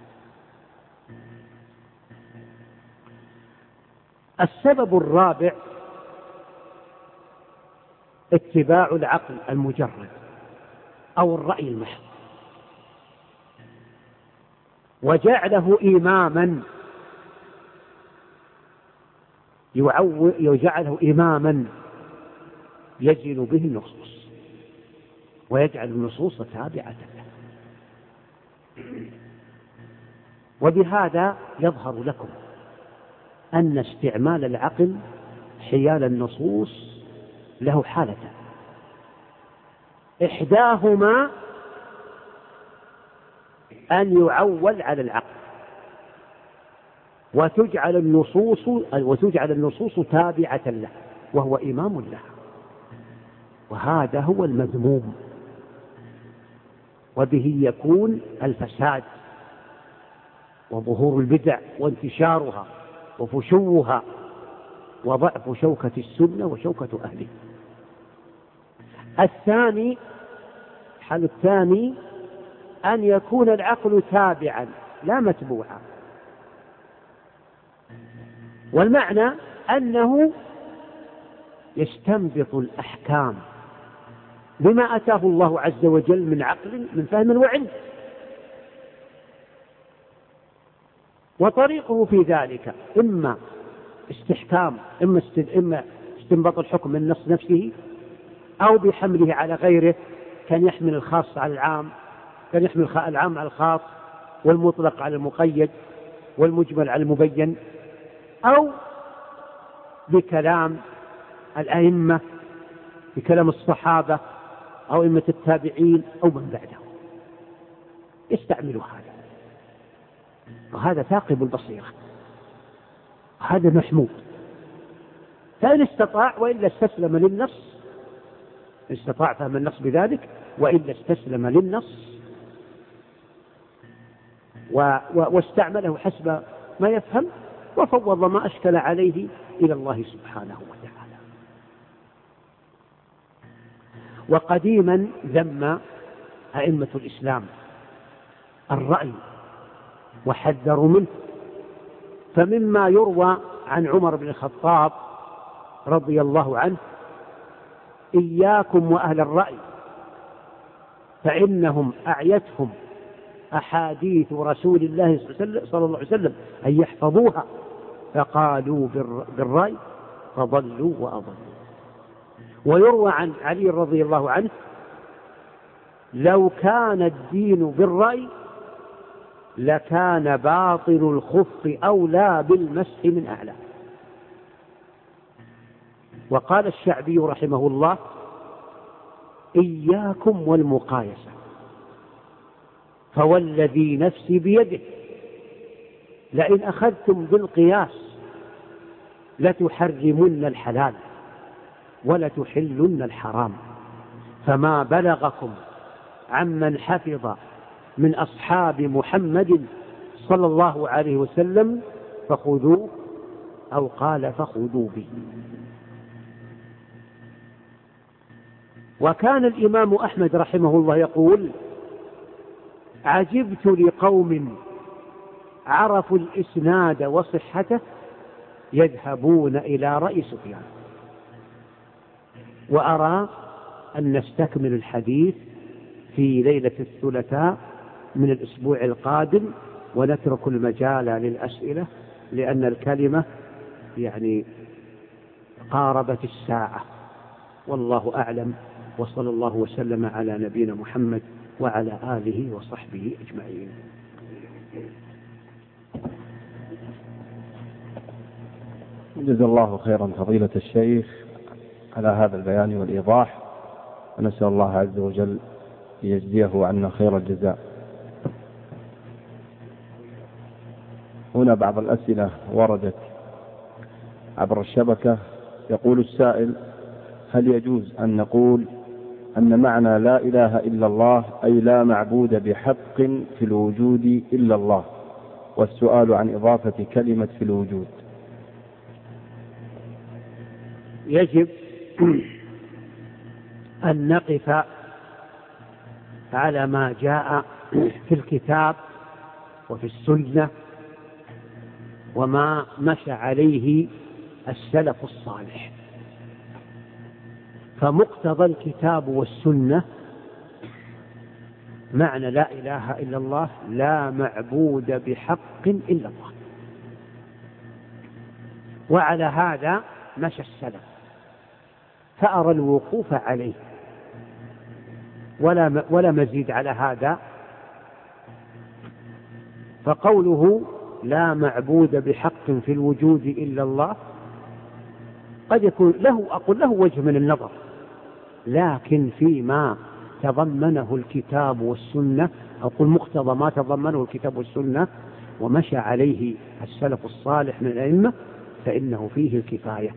السبب الرابع اتباع العقل المجرد أو الرأي المحض، وجعله إماما، يجعله إماما يجل به النصوص ويجعل النصوص تابعة له. وبهذا يظهر لكم أن استعمال العقل حيال النصوص له حالتان: إحداهما أن يعول على العقل وتجعل النصوص تابعة له وهو إمام له، وهذا هو المذموم، وبه يكون الفساد وظهور البدع وانتشارها وفشوها وضعف شوكة السنة وشوكة أهله. الحال الثاني أن يكون العقل تابعا لا متبوعا، والمعنى أنه يستنبط الأحكام بما أتاه الله عز وجل من عقل من فهم وعلم، وطريقه في ذلك إما استحكام، إما استنباط الحكم من النص نفسه، أو بحمله على غيره، كان يحمل الخاص على العام، كان يحمل العام على الخاص والمطلق على المقيد والمجمل على المبين، أو بكلام الأئمة، بكلام الصحابة أو أئمة التابعين أو من بعدهم، يستعملوا هذا، وهذا ثاقب البصيرة، هذا محمود. فإن استطاع وإلا استسلم للنص، استطاع فهم النص بذلك وإلا استسلم للنص واستعمله حسب ما يفهم، وفوض ما أشكل عليه إلى الله سبحانه وتعالى. وقديما ذم أئمة الإسلام الرأي وحذروا منه، فمما يروى عن عمر بن الخطاب رضي الله عنه: إياكم وأهل الرأي فإنهم أعيتهم أحاديث رسول الله صلى الله عليه وسلم أن يحفظوها، فقالوا بالرأي فضلوا وأضلوا. ويروى عن علي رضي الله عنه: لو كان الدين بالرأي لكان باطل الخف أولى بالمسح من أعلى. وقال الشعبي رحمه الله: إياكم والمقايسة، فوالذي نفسي بيده لئن أخذتم بالقياس لتحرمن الحلال ولتحلن الحرام، فما بلغكم عمن حفظ من أصحاب محمد صلى الله عليه وسلم فخذوه، أو قال فخذوا به. وكان الإمام أحمد رحمه الله يقول: عجبت لقوم عرفوا الإسناد وصحته يذهبون إلى رأي سفيان. وأرى أن نستكمل الحديث في ليلة الثلاثاء من الأسبوع القادم، ونترك المجال للأسئلة، لأن الكلمة قاربت الساعة. والله أعلم، وصلى الله وسلم على نبينا محمد وعلى آله وصحبه أجمعين. جزا الله خيرا فضيلة الشيخ على هذا البيان والإيضاح، ونسأل الله عز وجل يجزيه عنا خير الجزاء. هنا بعض الأسئلة وردت عبر الشبكة. يقول السائل: هل يجوز أن نقول أن معنى لا إله إلا الله أي لا معبود بحق في الوجود إلا الله؟ والسؤال عن إضافة كلمة في الوجود. يجب أن نقف على ما جاء في الكتاب وفي السنة وما مشى عليه السلف الصالح. فمقتضى الكتاب والسنة معنى لا إله إلا الله لا معبود بحق إلا الله، وعلى هذا مشى السلف، فأرى الوقوف عليه ولا مزيد على هذا. فقوله لا معبود بحق في الوجود إلا الله قد يكون له وجه من النظر، لكن فيما تضمنه الكتاب والسنة، أقول مقتضى ما تضمنه الكتاب والسنة ومشى عليه السلف الصالح من الأئمة فإنه فيه الكفاية.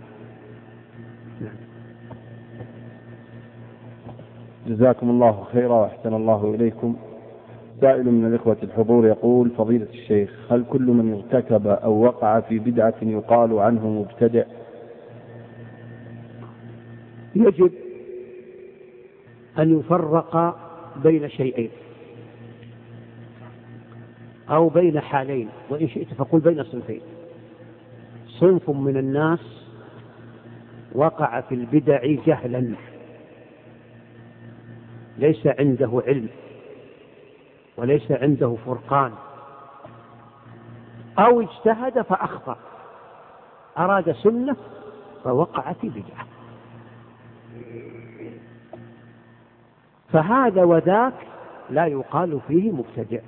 جزاكم الله خيرا وأحسن الله إليكم. سائل من الإخوة الحضور يقول: فضيلة الشيخ، هل كل من ارتكب أو وقع في بدعة يقال عنه مبتدع؟ يجب أن يفرق بين شيئين أو بين حالين، وإن شئت فقل بين صنفين. صنف من الناس وقع في البدع جهلا، ليس عنده علم وليس عنده فرقان، أو اجتهد فأخطأ، أراد سنة فوقع في بدعة، فهذا وذاك لا يقال فيه مبتدع،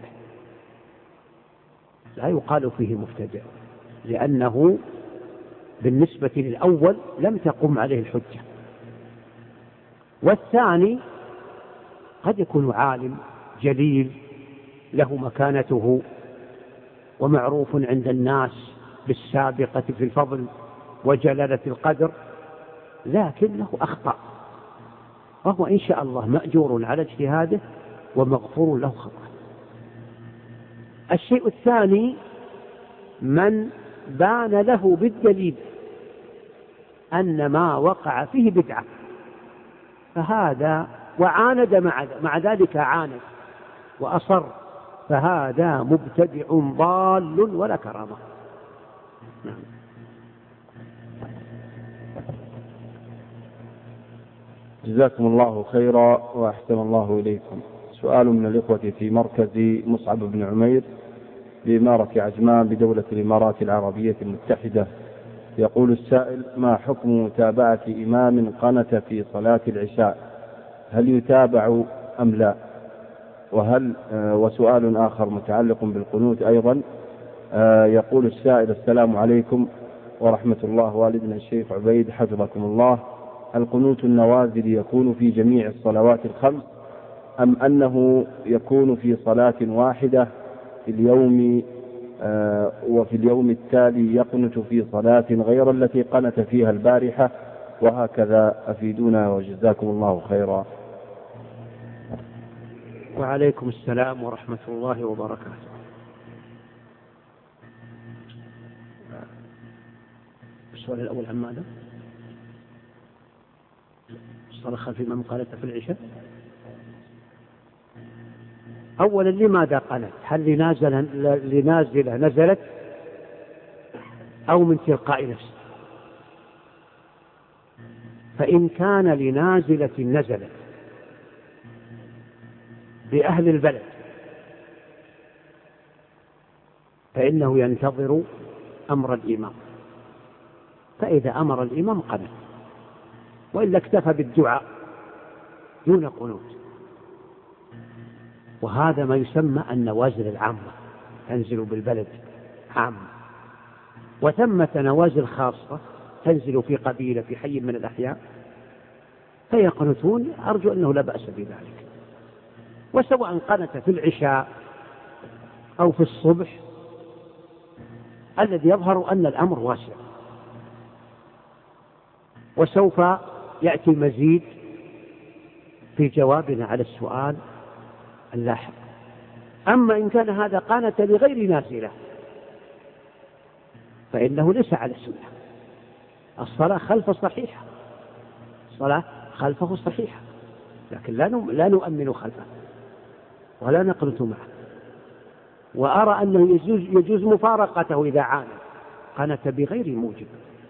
لا يقال فيه مبتدع، لأنه بالنسبة للأول لم تقم عليه الحجة. والثاني قد يكون عالم جليل له مكانته ومعروف عند الناس بالسابقة في الفضل وجلالة القدر، لكنه أخطأ، وهو إن شاء الله مأجور على اجتهاده ومغفور له خطأ. الشيء الثاني من بان له بالدليل أن ما وقع فيه بدعة، فهذا وعاند مع ذلك عاند وأصر، فهذا مبتدع ضال ولا كرامة. جزاكم الله خيرا وأحسن الله إليكم. سؤال من الإخوة في مركز مصعب بن عمير بإمارة عجمان بدولة الإمارات العربية المتحدة. يقول السائل: ما حكم متابعة إمام قنت في صلاة العشاء؟ هل يتابع أم لا؟ وسؤال آخر متعلق بالقنوت أيضا. يقول السائل: السلام عليكم ورحمة الله، والدنا الشيخ عبيد حفظكم الله، القنوت النوازل يكون في جميع الصلوات الخمس أم أنه يكون في صلاة واحدة في اليوم وفي اليوم التالي يقنت في صلاة غير التي قنت فيها البارحة، وهكذا أفيدونا وجزاكم الله خيرا. وعليكم السلام ورحمة الله وبركاته. السؤال الأول عن ماذا؟ الصلاة خلف الإمام قالت في العشاء. أولا لماذا قالت؟ هل لنازلة نزلت أو من تلقاء نفسه؟ فإن كان لنازلة نزلت بأهل البلد فإنه ينتظر أمر الإمام، فإذا أمر الإمام قنت، وإلا اكتفى بالدعاء دون قنوت. وهذا ما يسمى النوازل العامة، تنزل بالبلد عامة. وثمة نوازل خاصة تنزل في قبيلة في حي من الأحياء فيقنتون، أرجو أنه لا بأس بذلك. وسواء قنت في العشاء أو في الصبح، الذي يظهر أن الأمر واسع. وسوف يأتي المزيد في جوابنا على السؤال اللاحق. أما إن كان هذا قانت لغير نازلة فإنه ليس على السنة. الصلاة خلف الصحيحة، الصلاة خلفه الصحيحة، لكن لا نؤمن خلفه ولا نقنت معه. وأرى أنه يجوز مفارقته إذا عانى قنت بغير موجب.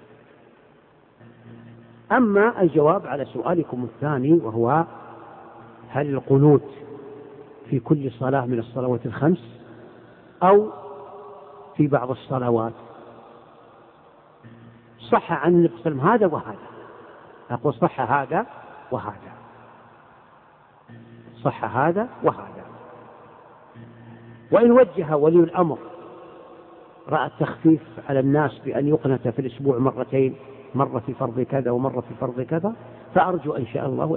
أما الجواب على سؤالكم الثاني، وهو هل القنوت في كل صلاة من الصلوات الخمس أو في بعض الصلوات، صح عن النبي صلى الله عليه وسلم هذا وهذا. أقول صح هذا وهذا، صح هذا وهذا. وإن وجه ولي الأمر رأى التخفيف على الناس بأن يقنت في الأسبوع مرتين، مرة في فرض كذا ومرة في فرض كذا، فأرجو إن شاء الله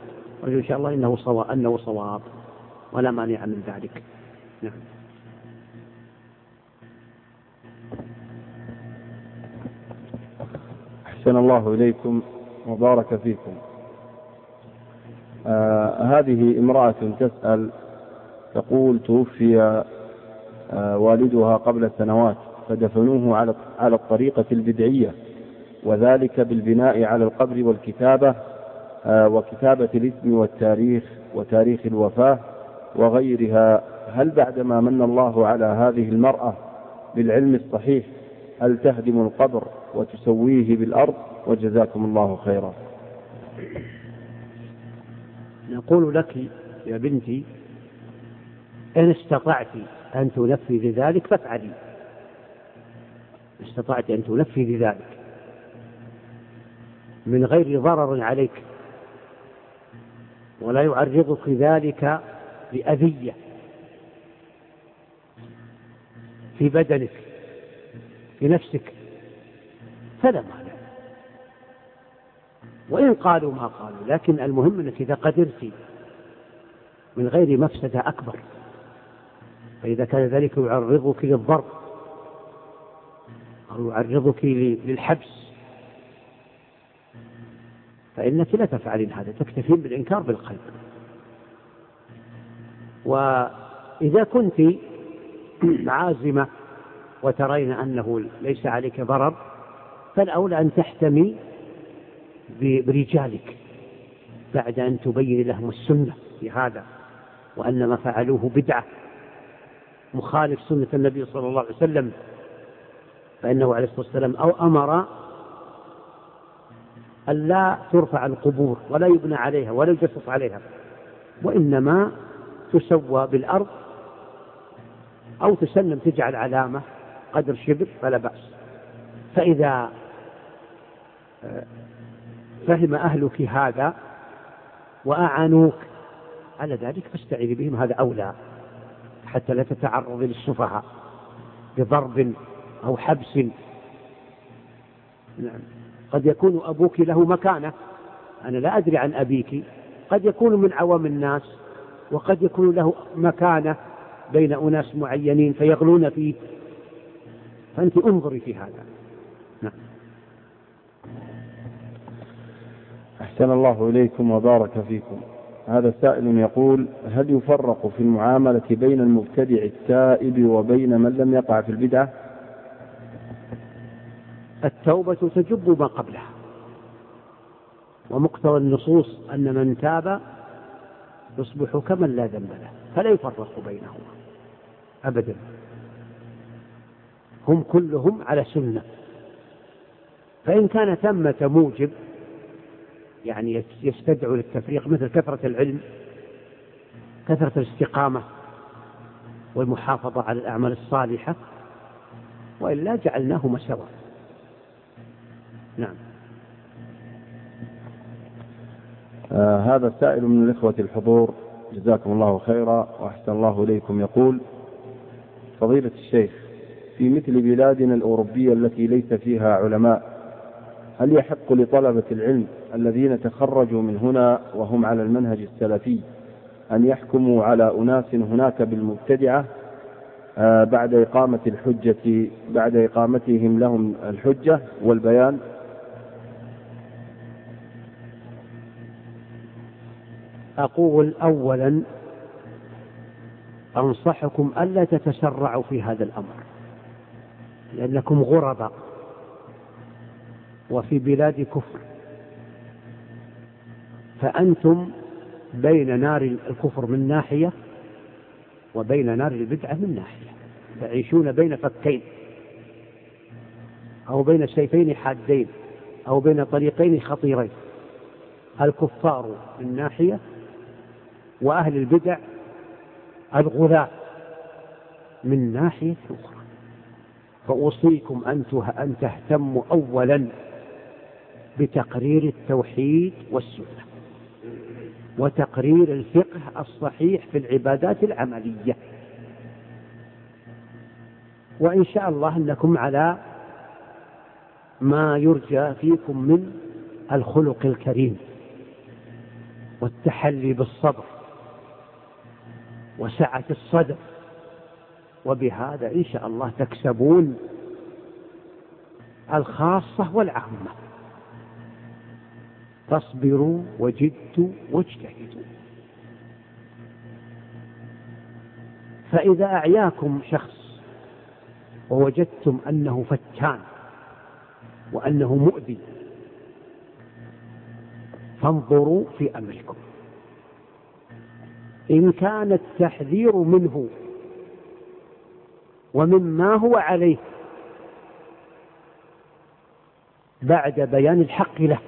أنه صواب ولا مانع من ذلك. نعم. أحسن الله إليكم وبارك فيكم. هذه امرأة تسأل تقول توفي والدها قبل سنوات فدفنوه على الطريقة البدعية، وذلك بالبناء على القبر والكتابة وكتابة الاسم والتاريخ وتاريخ الوفاة وغيرها. هل بعدما من الله على هذه المرأة بالعلم الصحيح هل تهدم القبر وتسويه بالأرض؟ وجزاكم الله خيرا. نقول لك يا بنتي إن استطعت أن تنفذي ذلك فافعلي، استطعت أن تنفذي ذلك من غير ضرر عليك، ولا يعرضك ذلك لأذية في بدنك في نفسك، فلا مانع. وإن قالوا ما قالوا، لكن المهم أنك إذا قدرت من غير مفسدة أكبر، فإذا كان ذلك يعرضك للضرب أو يعرضك للحبس فإنك لا تفعلين هذا، تكتفين بالإنكار بالقلب. وإذا كنت عازمة وترين أنه ليس عليك ضرر فالأولى أن تحتمي برجالك بعد أن تبين لهم السنة في هذا، وأن ما فعلوه بدعة مخالف سنة النبي صلى الله عليه وسلم، فإنه عليه الصلاة والسلام أمر أن لا ترفع القبور ولا يبنى عليها ولا يجسس عليها، وإنما تسوى بالأرض أو تسلم تجعل علامة قدر شبر فلا بأس. فإذا فهم أهلك هذا وأعانوك على ذلك فاستعيذ بهم، هذا أولى، حتى لا تتعرض للسفهاء بضرب أو حبس. نعم. قد يكون أبوك له مكانة أنا لا أدري عن أبيك، قد يكون من عوام الناس، وقد يكون له مكانة بين أناس معينين فيغلون فيه، فأنت انظري في هذا. نعم. أحسن الله إليكم وبارك فيكم. هذا سائل يقول: هل يفرق في المعاملة بين المبتدع التائب وبين من لم يقع في البدعة؟ التوبة تجب ما قبلها، ومقتضى النصوص أن من تاب يصبح كمن لا ذنب له، فلا يفرق بينهما أبدا، هم كلهم على سنة. فإن كان ثمة موجب يعني يستدعو للتفريق، مثل كثرة العلم، كثرة الاستقامة والمحافظة على الأعمال الصالحة، وإلا جعلناهما سواء. نعم. هذا السائل من الإخوة الحضور جزاكم الله خيرا وأحسن الله إليكم يقول: فضيلة الشيخ، في مثل بلادنا الأوروبية التي ليس فيها علماء، هل يحق لطلبة العلم الذين تخرجوا من هنا وهم على المنهج السلفي أن يحكموا على أناس هناك بالمبتدعة بعد إقامتهم لهم الحجة والبيان؟ أقول أولا أنصحكم ألا تتسرعوا في هذا الأمر، لأنكم غرباء وفي بلاد كفر، فأنتم بين نار الكفر من ناحية وبين نار البدعة من ناحية، تعيشون بين فكين أو بين سيفين حادين أو بين طريقين خطيرين، الكفار من ناحية وأهل البدع الغلاة من ناحية أخرى. فأوصيكم أن تهتموا أولا بتقرير التوحيد والسنة وتقرير الفقه الصحيح في العبادات العملية، وإن شاء الله أنكم على ما يرجى فيكم من الخلق الكريم والتحلي بالصبر وسعة الصدر، وبهذا إن شاء الله تكسبون الخاصة والعامة. فاصبروا وجدوا واجتهدوا. فإذا أعياكم شخص ووجدتم أنه فتان وأنه مؤذي فانظروا في أمركم، إن كان التحذير منه ومما هو عليه بعد بيان الحق له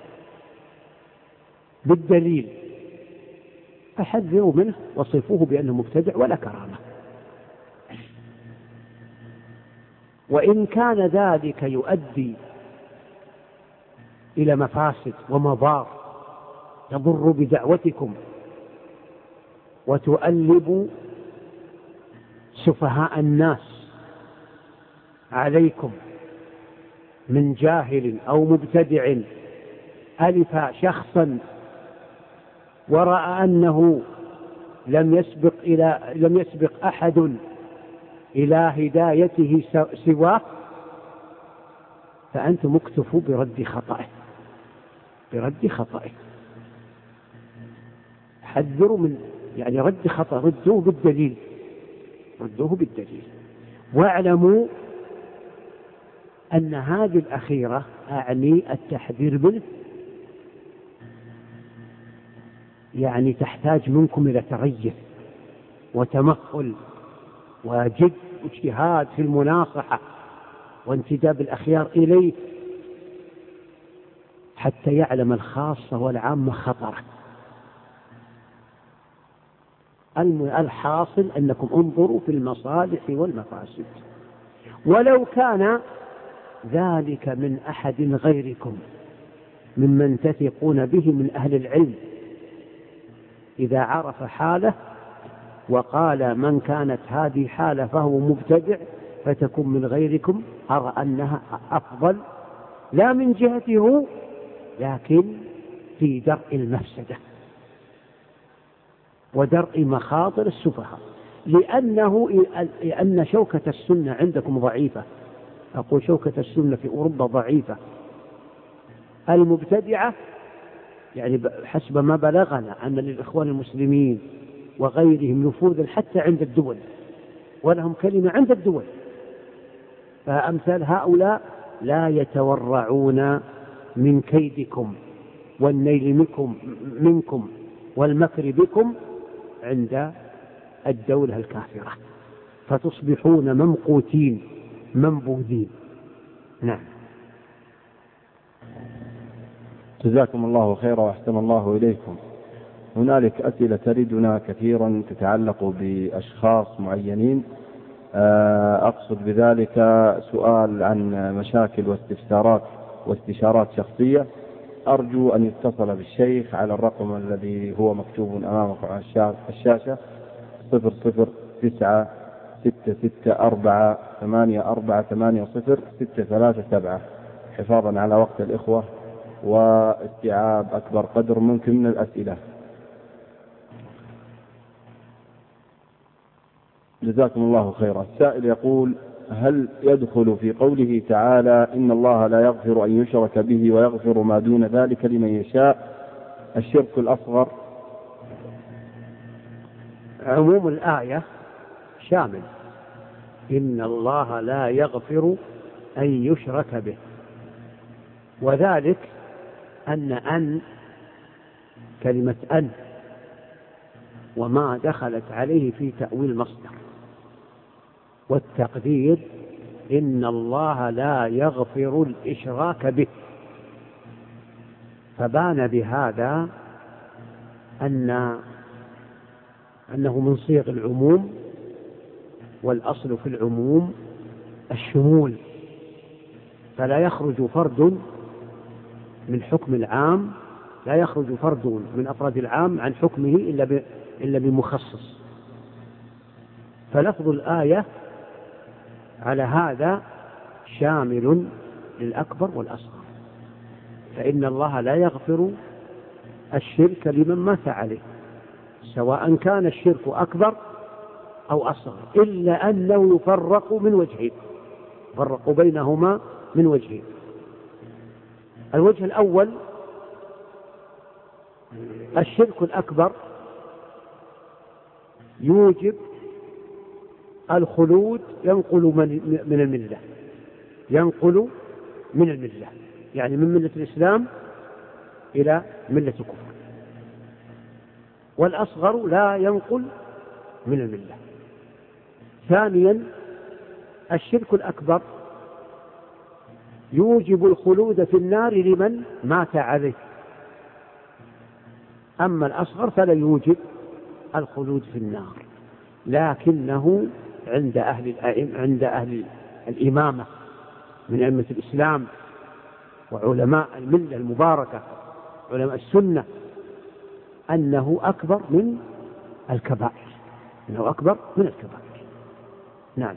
بالدليل فحذروا منه وصفوه بأنه مبتدع ولا كرامة. وإن كان ذلك يؤدي إلى مفاسد ومضار تضر بدعوتكم وتؤلب سفهاء الناس عليكم من جاهل أو مبتدع ألف شخصا ورأى أنه لم يسبق أحد إلى هدايته سواه، فأنتم اكتفوا برد خطئه. حذروا من رد خطأ، ردوه بالدليل. واعلموا أن هذه الأخيرة أعني التحذير منه تحتاج منكم إلى تريث وتمهل وجد واجتهاد في المناصحة وانتداب الأخيار إليه حتى يعلم الخاصة والعامة خطره. الحاصل أنكم انظروا في المصالح والمفاسد، ولو كان ذلك من أحد غيركم ممن تثقون به من أهل العلم، إذا عرف حاله وقال من كانت هذه حالة فهو مبتدع فتكون من غيركم، أرى أنها أفضل لا من جهته لكن في درء المفسدة ودرء مخاطر السفهاء، لأن شوكة السنة عندكم ضعيفة. أقول شوكة السنة في أوروبا ضعيفة. المبتدعة يعني حسب ما بلغنا أن للإخوان المسلمين وغيرهم نفوذا حتى عند الدول، ولهم كلمة عند الدول، فأمثال هؤلاء لا يتورعون من كيدكم والنيل منكم والمكر بكم عند الدولة الكافرة، فتصبحون ممقوتين منبوذين. نعم. جزاكم الله خيرا وأحسن الله إليكم. هنالك أسئلة تردنا كثيرا تتعلق بأشخاص معينين، أقصد بذلك سؤال عن مشاكل واستفسارات واستشارات شخصية. أرجو أن يتصل بالشيخ على الرقم الذي هو مكتوب أمامكم على الشاشة 009648480 حفاظا على وقت الإخوة واستيعاب أكبر قدر ممكن من الأسئلة. جزاكم الله خيرا. السائل يقول: هل يدخل في قوله تعالى إن الله لا يغفر أن يشرك به ويغفر ما دون ذلك لمن يشاء الشرك الأصغر؟ عموم الآية شامل، إن الله لا يغفر أن يشرك به، وذلك أن كلمة أن وما دخلت عليه في تأويل مصدر، والتقدير إن الله لا يغفر الإشراك به، فبان بهذا أنه من صيغ العموم، والأصل في العموم الشمول، فلا يخرج فرد من حكم العام، لا يخرج فرد من أفراد العام عن حكمه إلا بمخصص. فلفظ الآية على هذا شامل للأكبر والأصغر، فإن الله لا يغفر الشرك لمن مات عليه، سواء كان الشرك أكبر أو أصغر، إلا أنه يفرق من وجهين، فرق بينهما من وجهين. الوجه الأول: الشرك الأكبر يوجب الخلود، ينقل من الملة، ينقل من الملة، يعني من ملة الإسلام إلى ملة الكفر. والأصغر لا ينقل من الملة. ثانيا: الشرك الأكبر يوجب الخلود في النار لمن مات عليه، أما الأصغر فلا يوجب الخلود في النار، لكنه عند أهل الإمامة من أئمة الإسلام وعلماء الملة المباركة علماء السنة أنه أكبر من الكبائر، أنه أكبر من الكبائر. نعم.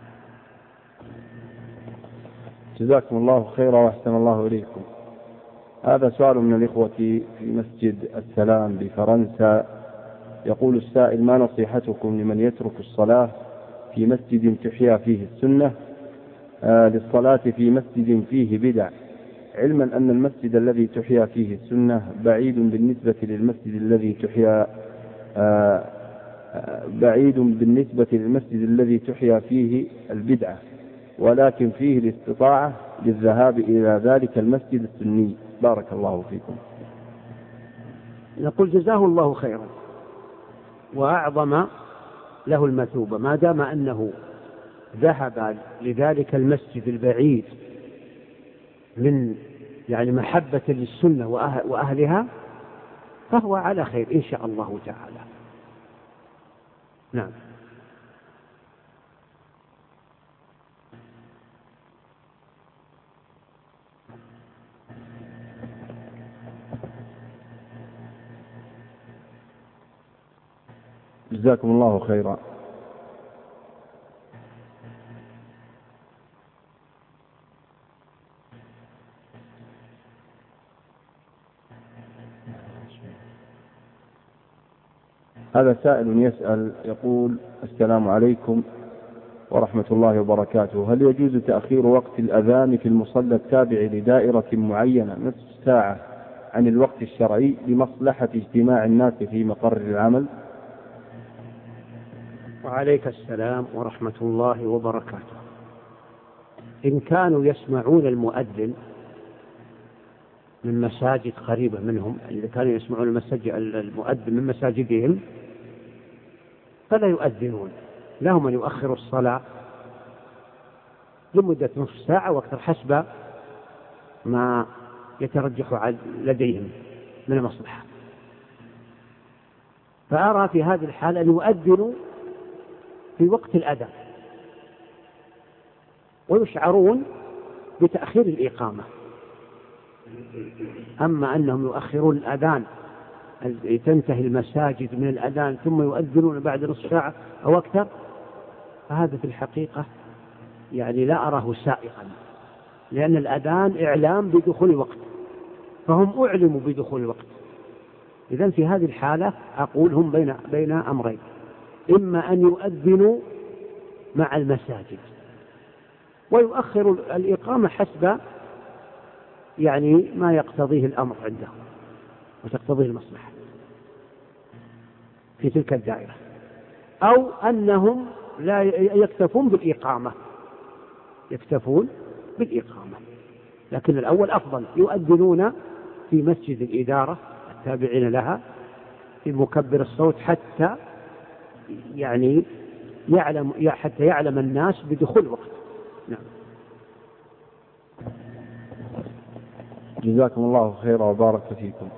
جزاكم الله خيرا وأحسن الله إليكم. هذا سؤال من الإخوة في مسجد السلام بفرنسا. يقول السائل: ما نصيحتكم لمن يترك الصلاة في مسجد تحيا فيه السنة للصلاة في مسجد فيه بدع، علما أن المسجد الذي تحيا فيه السنة بعيد بالنسبة للمسجد الذي تحيا فيه البدعة، ولكن فيه الاستطاعة للذهاب إلى ذلك المسجد السني؟ بارك الله فيكم. نقول جزاه الله خيرا وأعظم له المثوبة، ما دام أنه ذهب لذلك المسجد البعيد من محبة للسنة وأهلها، فهو على خير إن شاء الله تعالى. نعم. جزاكم الله خيرا. هذا سائل يسأل يقول: السلام عليكم ورحمة الله وبركاته، هل يجوز تأخير وقت الأذان في المصلى التابع لدائرة معينة نصف ساعة عن الوقت الشرعي لمصلحة اجتماع الناس في مقر العمل؟ وعليك السلام ورحمة الله وبركاته. إن كانوا يسمعون المؤذن من مساجد قريبة منهم، إذا كانوا يسمعون المؤذن من مساجدهم فلا يؤذنون، لهم أن يؤخروا الصلاة لمدة نصف ساعة واكثر حسب ما يترجح لديهم من المصلحة. فأرى في هذه الحالة أن يؤذنوا في وقت الأذان ويشعرون بتأخير الإقامة. أما أنهم يؤخرون الأذان تنتهي المساجد من الأذان ثم يؤذنون بعد نصف ساعة أو أكثر، فهذا في الحقيقة يعني لا أراه سائغا، لأن الأذان إعلام بدخول الوقت، فهم أعلموا بدخول الوقت. إذن في هذه الحالة أقول هم بين أمرين: إما أن يؤذنوا مع المساجد ويؤخر الإقامة حسب يعني ما يقتضيه الأمر عندهم وتقتضيه المصلحة في تلك الدائرة، أو أنهم لا يكتفون بالإقامة، لكن الأول أفضل، يؤذنون في مسجد الإدارة التابعين لها في مكبر الصوت حتى يعلم الناس بدخول الوقت. نعم. جزاكم الله خيرا وبارك فيكم.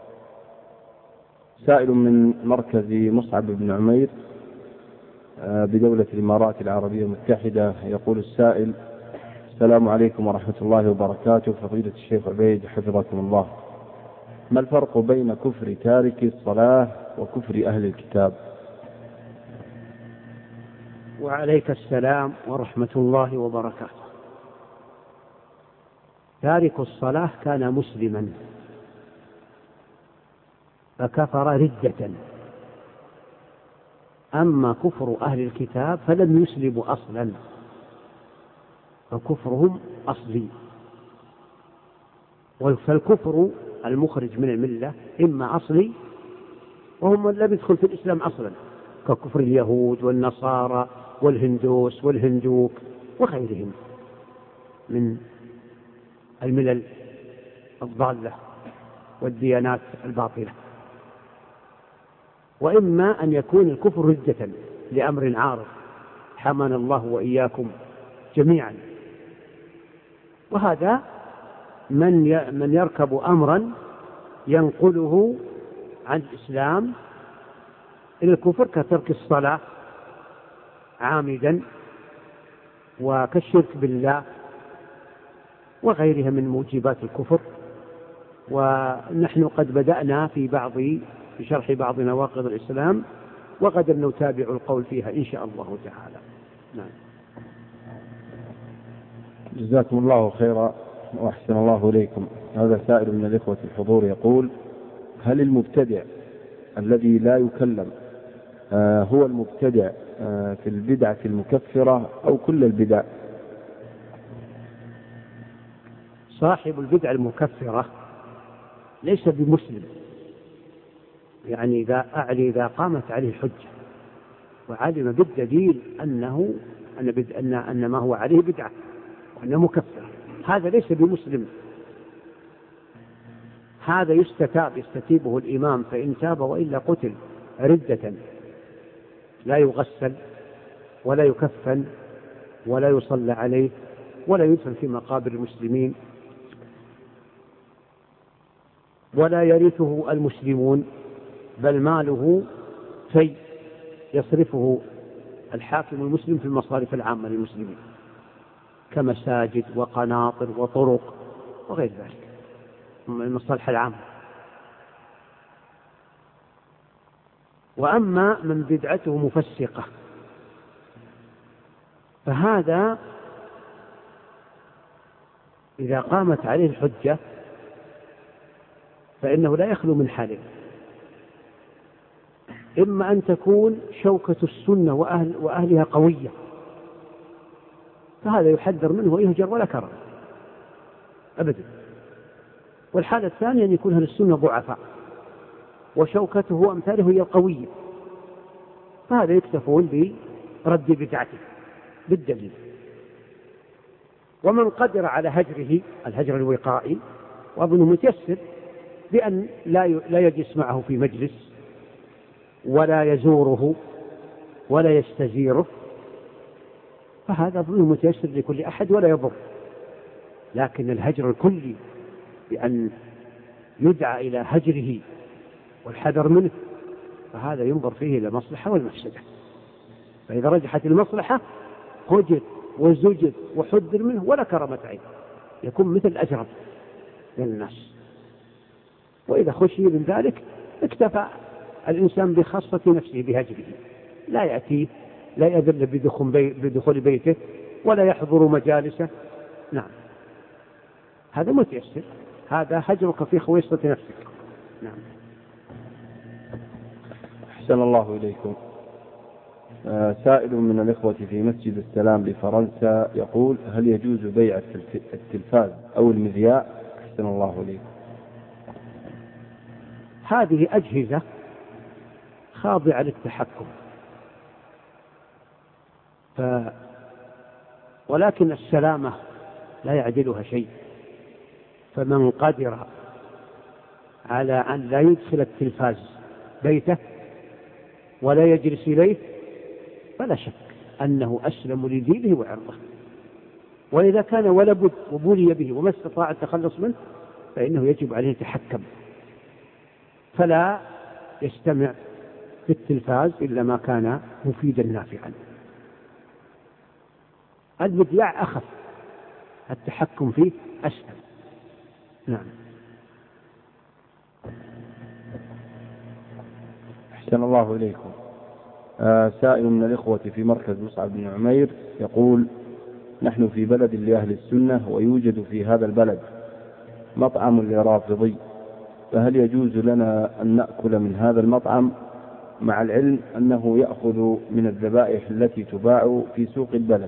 سائل من مركز مصعب بن عمير بدولة الإمارات العربية المتحدة، يقول السائل: السلام عليكم ورحمة الله وبركاته، فضيلة الشيخ عبيد حفظكم الله، ما الفرق بين كفر تارك الصلاة وكفر أهل الكتاب؟ وعليك السلام ورحمة الله وبركاته. تارك الصلاة كان مسلما فكفر ردة، أما كفر أهل الكتاب فلم يسلموا أصلا، فكفرهم أصلي. فالكفر المخرج من الملة إما أصلي وهم لم يدخل في الإسلام أصلا، ككفر اليهود والنصارى والهندوس والهندوك وغيرهم من الملل الضالة والديانات الباطلة. وإما أن يكون الكفر ردة لأمر عارض، حمانا الله وإياكم جميعا. وهذا من يركب أمرا ينقله عن الإسلام إلى الكفر، كترك الصلاة عامدا وكالشرك بالله وغيرها من موجبات الكفر. ونحن قد بدأنا في شرح بعض نواقض الإسلام، وغدا نتابع القول فيها إن شاء الله تعالى. نعم. جزاكم الله خيرا وأحسن الله إليكم. هذا سائل من الإخوة الحضور يقول: هل المبتدع الذي لا يكلم هو المبتدع في البدعة المكفرة أو كل البدع؟ صاحب البدعة المكفرة ليس بمسلم، يعني إذا قامت عليه الحجة وعلم بالدليل أن ما هو عليه بدعة وأنه مكفر، هذا ليس بمسلم. هذا يستتيبه الإمام، فإن تاب وإلا قتل ردة، لا يغسل ولا يكفن ولا يصلى عليه ولا يدفن في مقابر المسلمين ولا يرثه المسلمون، بل ماله شيء يصرفه الحاكم المسلم في المصارف العامة للمسلمين كمساجد وقناطر وطرق وغير ذلك من المصالح العامة. وأما من بدعته مفسقة فهذا إذا قامت عليه الحجة فإنه لا يخلو من حالين: إما أن تكون شوكة السنة وأهلها قوية، فهذا يحذر منه ويهجر ولا كرم أبدا. والحالة الثانية أن يكون أهل السنة ضعفاء وشوكته وأمثاله هي القوية، فهذا يكتفون برد بدعته بالدليل. ومن قدر على هجره الهجر الوقائي وأظنه متيسر بأن لا يجلس معه في مجلس ولا يزوره ولا يستزيره، فهذا أظنه متيسر لكل أحد ولا يضر. لكن الهجر الكلي بأن يدعى إلى هجره والحذر منه، فهذا ينظر فيه إلى المصلحة والمفسدة. فإذا رجحت المصلحة هجر وزجر وحذر منه ولا كرمة عين، يكون مثل الأجرب للناس. وإذا خشي من ذلك اكتفى الإنسان بخاصة نفسه بهجره، لا يأتيه، لا يذل بدخول بيته ولا يحضر مجالسه. نعم، هذا متيسر، هذا هجرك في خويصة نفسك. نعم. أحسن الله إليكم. سائل من الإخوة في مسجد السلام بفرنسا يقول: هل يجوز بيع التلفاز أو المذياع؟ أحسن الله إليكم. هذه أجهزة خاضعة للتحكم، ولكن السلامة لا يعدلها شيء. فمن قدر على أن لا يدخل التلفاز بيته ولا يجلس إليه فلا شك أنه أسلم لدينه وعرضه. وإذا كان ولا بد وبلي به وما استطاع التخلص منه فإنه يجب عليه يتحكم، فلا يستمع في التلفاز إلا ما كان مفيدا نافعا. المذياع أخف، التحكم فيه أسهل. نعم. أحسن الله إليكم. سائل من الإخوة في مركز مصعب بن عمير يقول: نحن في بلد لأهل السنة ويوجد في هذا البلد مطعم لرافضي، فهل يجوز لنا أن نأكل من هذا المطعم مع العلم أنه يأخذ من الذبائح التي تباع في سوق البلد؟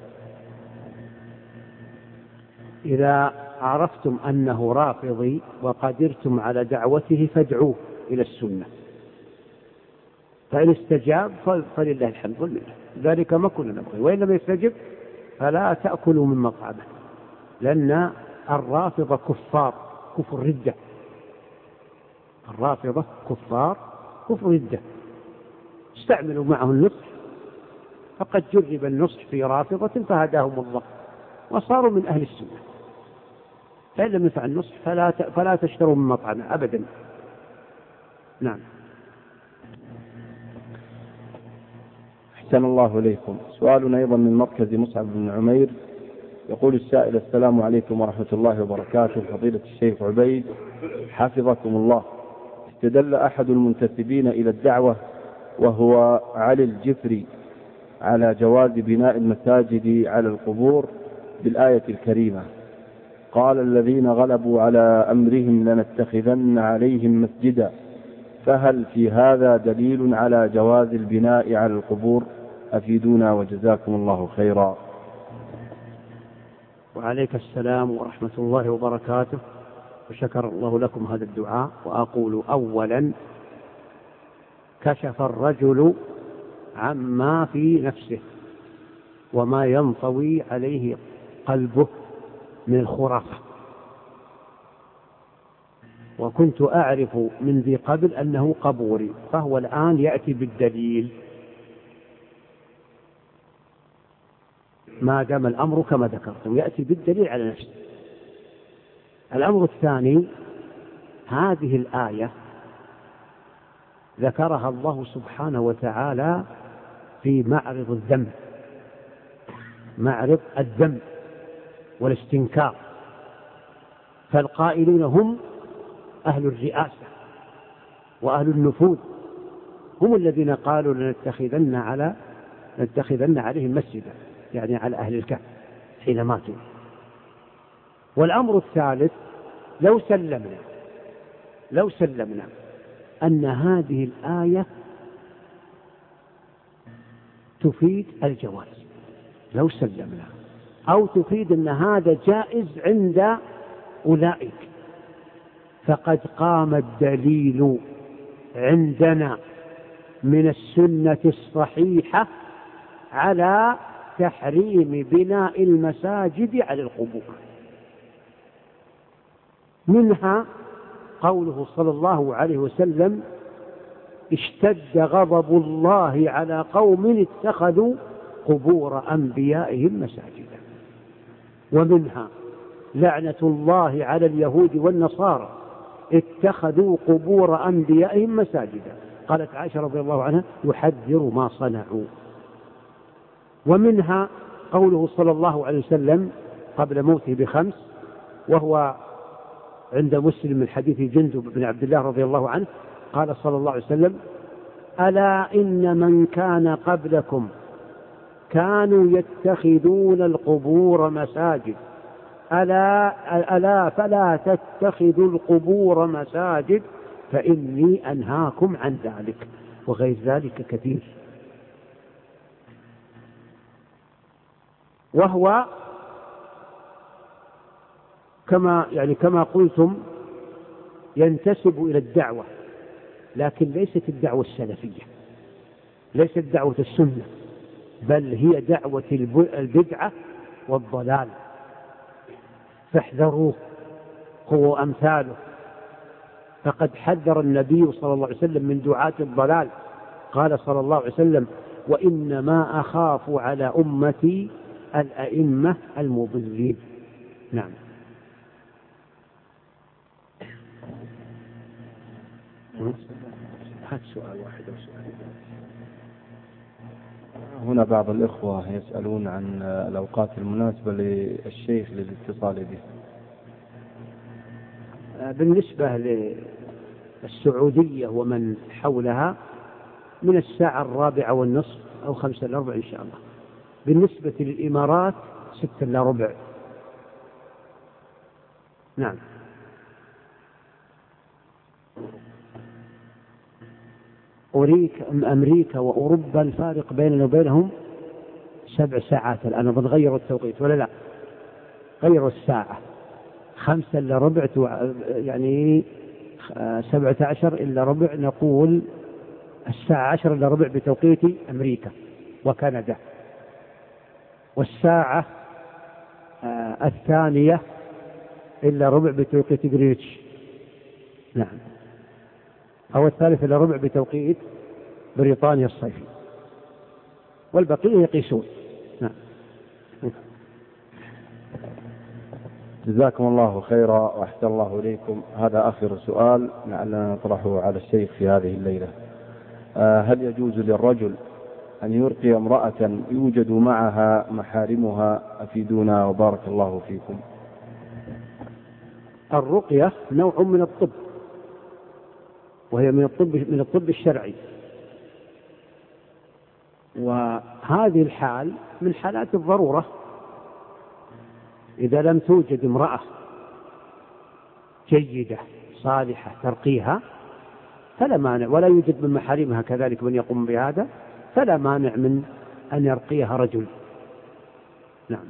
إذا عرفتم أنه رافضي وقدرتم على دعوته فادعوه إلى السنة، فإن استجاب فلله الحمد والمنة، ذلك ما كنا نبغي. وإن لم يستجب فلا تأكلوا من مطعمه، لأن الرافضة كفار كفر ردة. الرافضة كفار كفر ردة. استعملوا معه النصح، فقد جرب النصح في رافضة فهداهم الله وصاروا من أهل السنة. فإن لم ينفع النصح فلا تشتروا من مطعمه أبدا. نعم. أحسن الله إليكم. سؤال أيضا من مركز مصعب بن عمير يقول السائل: السلام عليكم ورحمة الله وبركاته، فضيلة الشيخ عبيد حفظكم الله. استدل أحد المنتسبين إلى الدعوة وهو علي الجفري على جواز بناء المساجد على القبور بالآية الكريمة: قال الذين غلبوا على أمرهم لنتخذن عليهم مسجدا. فهل في هذا دليل على جواز البناء على القبور؟ أفيدونا وجزاكم الله خيرا. وعليك السلام ورحمة الله وبركاته، وشكر الله لكم هذا الدعاء. وأقول: أولا، كشف الرجل عما في نفسه وما ينطوي عليه قلبه من الخرافة. وكنت أعرف من ذي قبل أنه قبوري، فهو الآن يأتي بالدليل ما دام الأمر كما ذكرتم، يأتي بالدليل على نفسه. الأمر الثاني، هذه الآية ذكرها الله سبحانه وتعالى في معرض الذنب، معرض الذنب والاستنكار. فالقائلون هم أهل الرئاسة وأهل النفوذ، هم الذين قالوا لنتخذن عليهم مسجدا، يعني على أهل الكهف حين ماتوا. والأمر الثالث، لو سلمنا أن هذه الآية تفيد الجواز لو سلمنا، أو تفيد أن هذا جائز عند أولئك. فقد قام الدليل عندنا من السنة الصحيحة على تحريم بناء المساجد على القبور. منها قوله صلى الله عليه وسلم: اشتد غضب الله على قوم اتخذوا قبور أنبيائهم مساجدا. ومنها لعنة الله على اليهود والنصارى اتخذوا قبور أنبيائهم مساجدا. قالت عائشة رضي الله عنها: يحذر ما صنعوا. ومنها قوله صلى الله عليه وسلم قبل موته ب5، وهو عند مسلم من حديث جندب بن عبد الله رضي الله عنه، قال صلى الله عليه وسلم: ألا إن من كان قبلكم كانوا يتخذون القبور مساجد، ألا فلا تتخذوا القبور مساجد فإني أنهاكم عن ذلك. وغير ذلك كثير. وهو كما قلتم ينتسب إلى الدعوة، لكن ليست الدعوة السلفية، ليست دعوة السنة، بل هي دعوة البدعة والضلال. فاحذروه، هو أمثاله. فقد حذر النبي صلى الله عليه وسلم من دعاة الضلال. قال صلى الله عليه وسلم: وإنما أخاف على أمتي الأئمة المضلين. نعم. هات سؤال واحد أو سؤالين. هنا بعض الإخوة يسألون عن الأوقات المناسبة للشيخ للاتصال به. بالنسبة للسعودية ومن حولها من 4:15 أو 5:15 إن شاء الله. بالنسبة للإمارات 6:15. نعم. أمريكا وأوروبا الفارق بيننا وبينهم 7 ساعات الآن. بنغيروا التوقيت ولا لا؟ غيروا الساعة. 5:15 يعني 17:15 نقول الساعة 10:15 بتوقيت أمريكا وكندا، والساعة 2:03 بتوقيت غرينتش. نعم. أو 3:15 بتوقيت بريطانيا الصيفي، والبقية يقيسون. نعم. جزاكم الله خيرا وأحسن الله إليكم. هذا آخر سؤال لعلنا نطرحه على الشيخ في هذه الليلة. هل يجوز للرجل أن يرقي امرأة يوجد معها محارمها؟ أفيدونا وبارك الله فيكم. الرقية نوع من الطب، وهي من الطب الشرعي، وهذه الحال من حالات الضرورة. إذا لم توجد امرأة جيدة صالحة ترقيها فلا مانع، ولا يوجد من محارمها كذلك من يقوم بهذا، فلا مانع من أن يرقيها رجل. نعم.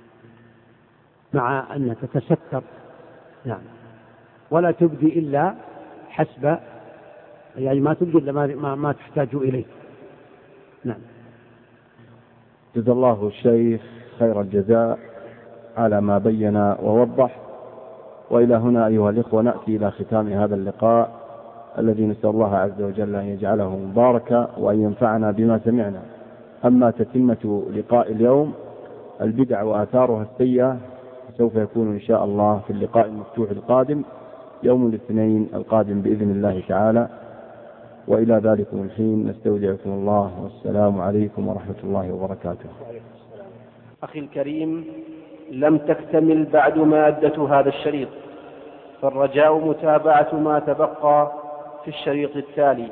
مع أن تتستر. نعم. ولا تبدي إلا حسب، يعني ما تبدي إلا ما تحتاج إليه. نعم. جزا الله الشيخ خير الجزاء على ما بين ووضح. وإلى هنا أيها الإخوة نأتي إلى ختام هذا اللقاء الذي نسأل الله عز وجل أن يجعله مباركا وأن ينفعنا بما سمعنا. أما تتمة لقاء اليوم البدع وآثارها السيئة سوف يكون إن شاء الله في اللقاء المفتوح القادم يوم الاثنين القادم بإذن الله تعالى. وإلى ذلك الحين نستودعكم الله، والسلام عليكم ورحمة الله وبركاته. أخي الكريم، لم تكتمل بعد مادة هذا الشريط، فالرجاء متابعة ما تبقى في الشريط التالي.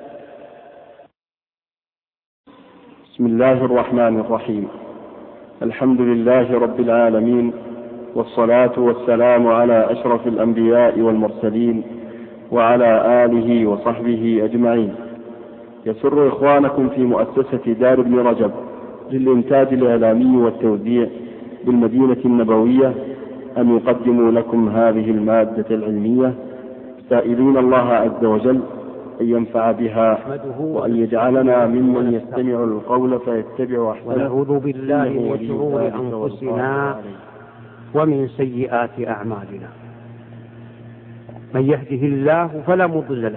بسم الله الرحمن الرحيم. الحمد لله رب العالمين، والصلاة والسلام على أشرف الأنبياء والمرسلين وعلى آله وصحبه أجمعين. يسر إخوانكم في مؤسسة دار ابن رجب للإنتاج الإعلامي والتوزيع بالمدينة النبوية أن يقدموا لكم هذه المادة العلمية، سائلين الله عز وجل أن ينفع بها وأن يجعلنا ممن يستمع القول فيتبع أحسنه. ونعوذ بالله من شرور أنفسنا ومن سيئات أعمالنا، من يهده الله فلا مضل له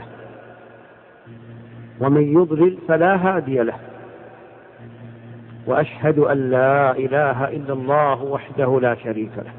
ومن يضلل فلا هادي له، وأشهد أن لا إله إلا الله وحده لا شريك له،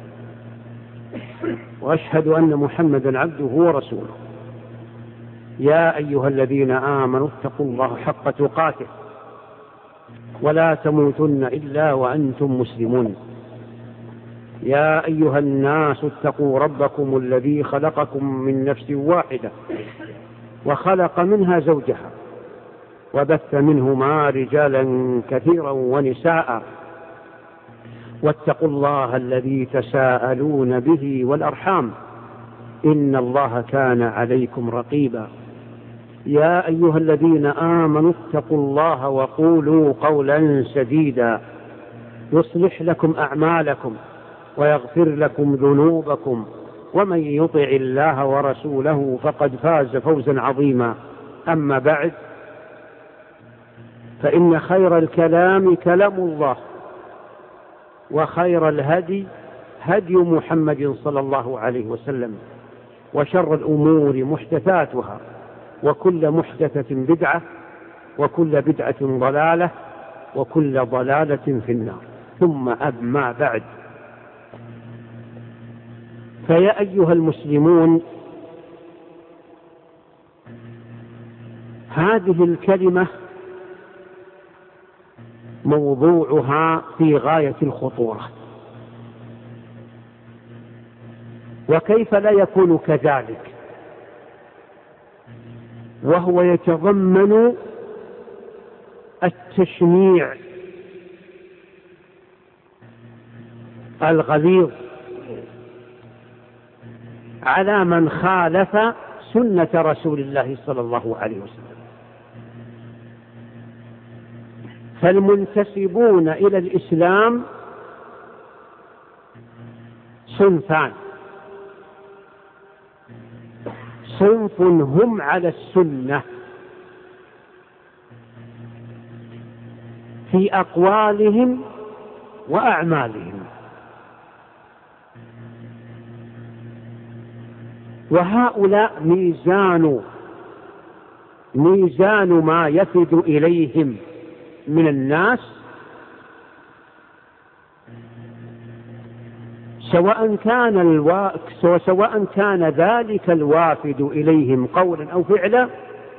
وأشهد أن محمدا عبده ورسوله. يا أيها الذين آمنوا اتقوا الله حق تقاته ولا تموتن إلا وأنتم مسلمون. يا أيها الناس اتقوا ربكم الذي خلقكم من نفس واحدة وخلق منها زوجها وبث منهما رجالا كثيرا ونساء، واتقوا الله الذي تساءلون به والأرحام إن الله كان عليكم رقيبا. يا أيها الذين آمنوا اتقوا الله وقولوا قولا سديدا يصلح لكم أعمالكم ويغفر لكم ذنوبكم، ومن يطع الله ورسوله فقد فاز فوزا عظيما. أما بعد، فإن خير الكلام كلام الله، وخير الهدي هدي محمد صلى الله عليه وسلم، وشر الأمور محدثاتها، وكل محدثة بدعة، وكل بدعة ضلالة، وكل ضلالة في النار. ثم أما بعد، فيا أيها المسلمون، هذه الكلمة موضوعها في غاية الخطورة، وكيف لا يكون كذلك، وهو يتضمن التشنيع الغليظ على من خالف سنة رسول الله صلى الله عليه وسلم. فالمنتسبون إلى الإسلام صنفان: صنف هم على السنة في أقوالهم وأعمالهم، وهؤلاء ميزان ما يفد إليهم من الناس، سواء كان ذلك الوافد إليهم قولا أو فعلا،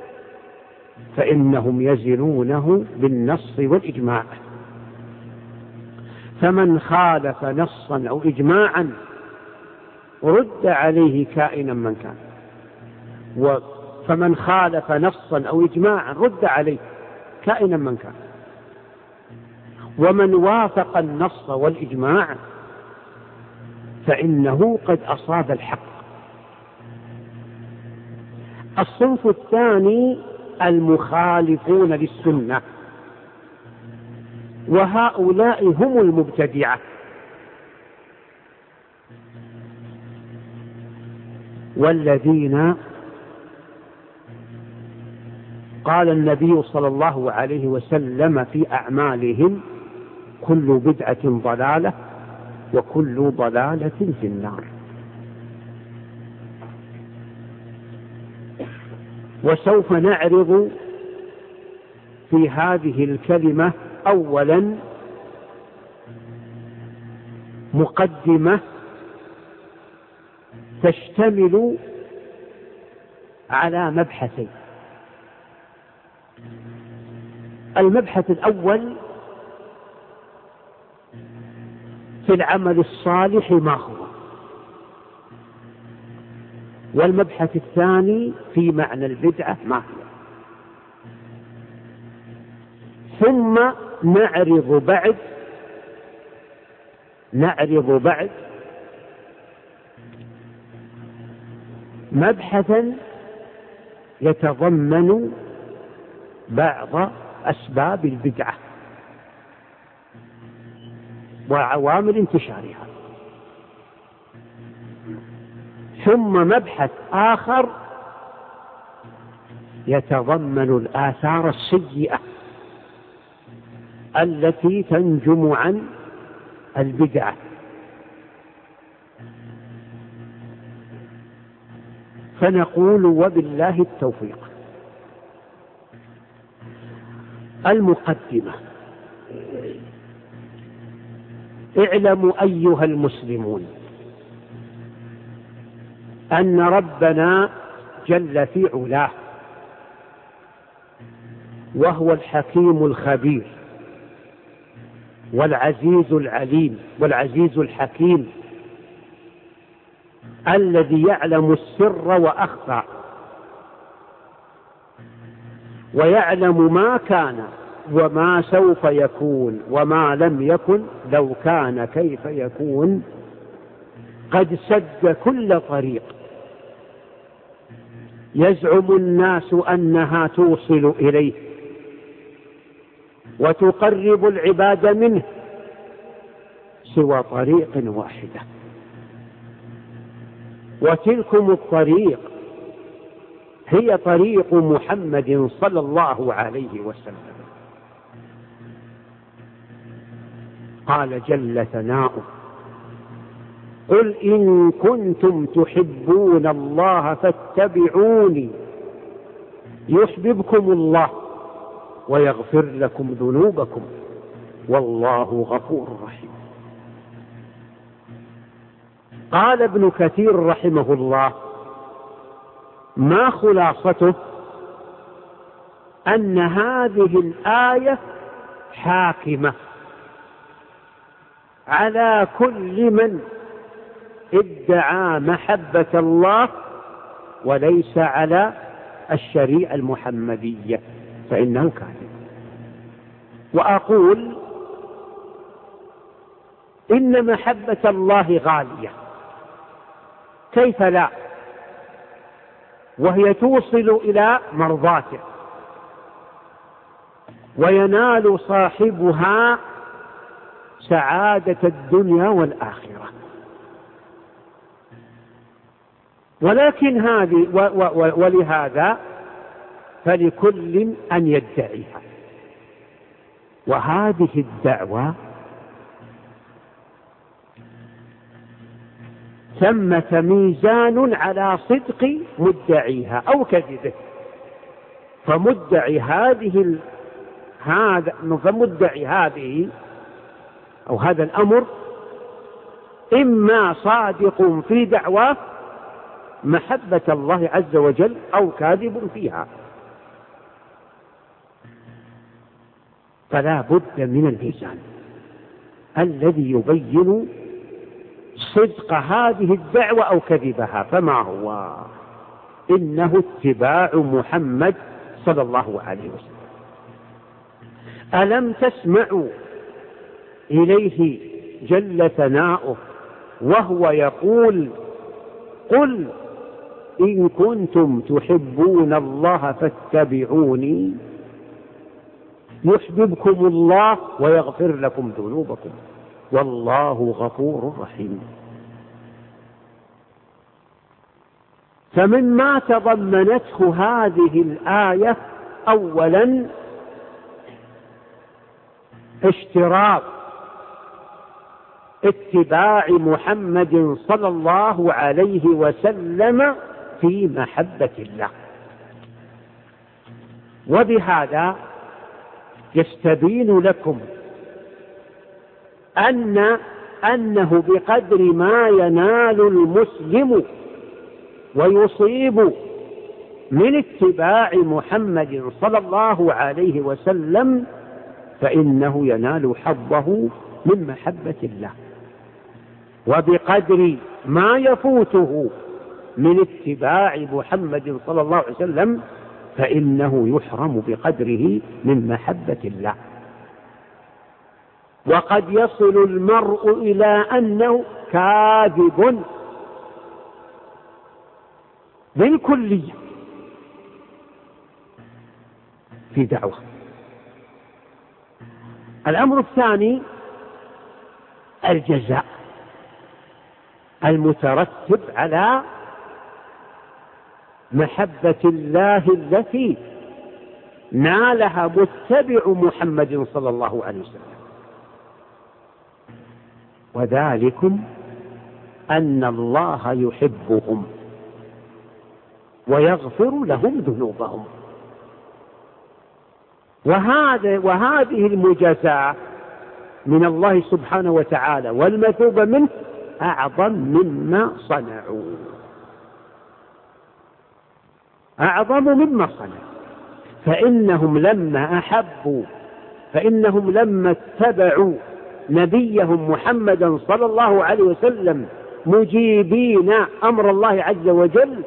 فإنهم يزنونه بالنص والإجماع. فمن خالف نصا أو إجماعا رد عليه كائنا من كان، فمن خالف نصا أو إجماعا رد عليه كائنا من كان. ومن وافق النص والإجماع فإنه قد أصاب الحق. الصنف الثاني المخالفون للسنة، وهؤلاء هم المبتدعة، والذين قال النبي صلى الله عليه وسلم في أعمالهم: كل بدعة ضلالة وكل ضلالة في النار. وسوف نعرض في هذه الكلمة أولا مقدمة تشتمل على مبحثين. المبحث الأول في العمل الصالح ما هو، والمبحث الثاني في معنى البدعة ما هي. ثم نعرض بعد مبحثا يتضمن بعض أسباب البدعة، وعوامل انتشارها. ثم مبحث آخر يتضمن الآثار السيئة التي تنجم عن البدعة. فنقول وبالله التوفيق. المقدمة: اعلموا أيها المسلمون أن ربنا جل في علاه وهو الحكيم الخبير والعزيز العليم والعزيز الحكيم الذي يعلم السر وأخفى، ويعلم ما كان وما سوف يكون وما لم يكن لو كان كيف يكون. قد سد كل طريق يزعم الناس أنها توصل إليه وتقرب العباد منه سوى طريق واحدة، وتلكم الطريق هي طريق محمد صلى الله عليه وسلم. قال جل ثناؤه: قل إن كنتم تحبون الله فاتبعوني يحببكم الله ويغفر لكم ذنوبكم والله غفور رحيم. قال ابن كثير رحمه الله: ما خلاصته؟ أن هذه الآية حاكمة على كل من ادعى محبة الله وليس على الشريعة المحمدية، فإنه كاذب. وأقول إن محبة الله غالية، كيف لا، وهي توصل إلى مرضاته وينال صاحبها سعادة الدنيا والآخرة. ولكن ولهذا فلكل أن يدعيها، وهذه الدعوة ثمة ميزان على صدق مدعيها أو كذبه. فمدعي هذه أو هذا الأمر إما صادق في دعواه محبة الله عز وجل أو كاذب فيها. فلا بد من الميزان الذي يبين صدق هذه الدعوة أو كذبها. فما هو؟ إنه اتباع محمد صلى الله عليه وسلم. ألم تسمعوا إليه جل ثناؤه وهو يقول: قل إن كنتم تحبون الله فاتبعوني يحببكم الله ويغفر لكم ذنوبكم والله غفور رحيم. فمما تضمنته هذه الآية أولا اشتراط اتباع محمد صلى الله عليه وسلم في محبة الله. وبهذا يستبين لكم أنه بقدر ما ينال المسلم ويصيب من اتباع محمد صلى الله عليه وسلم فإنه ينال حظه من محبة الله، وبقدر ما يفوته من اتباع محمد صلى الله عليه وسلم فإنه يحرم بقدره من محبة الله. وقد يصل المرء إلى أنه كاذب بالكلية في دعوة. الأمر الثاني الجزاء المترتب على محبة الله التي نالها متبع محمد صلى الله عليه وسلم. وذلكم أن الله يحبهم ويغفر لهم ذنوبهم. وهذه المجازاة من الله سبحانه وتعالى والمثوبة منه أعظم مما صنعوا، أعظم مما صنعوا. فإنهم لما اتبعوا نبيهم محمدا صلى الله عليه وسلم مجيبين أمر الله عز وجل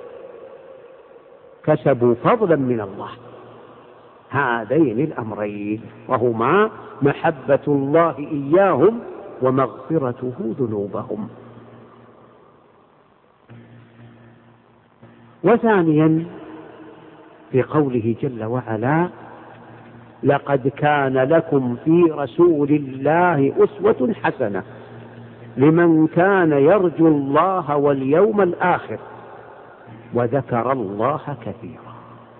كسبوا فضلا من الله. هذين الأمرين وهما محبة الله إياهم ومغفرته ذنوبهم. وثانيا في قوله جل وعلا: لقد كان لكم في رسول الله أسوة حسنة لمن كان يرجو الله واليوم الآخر وذكر الله كثيرا.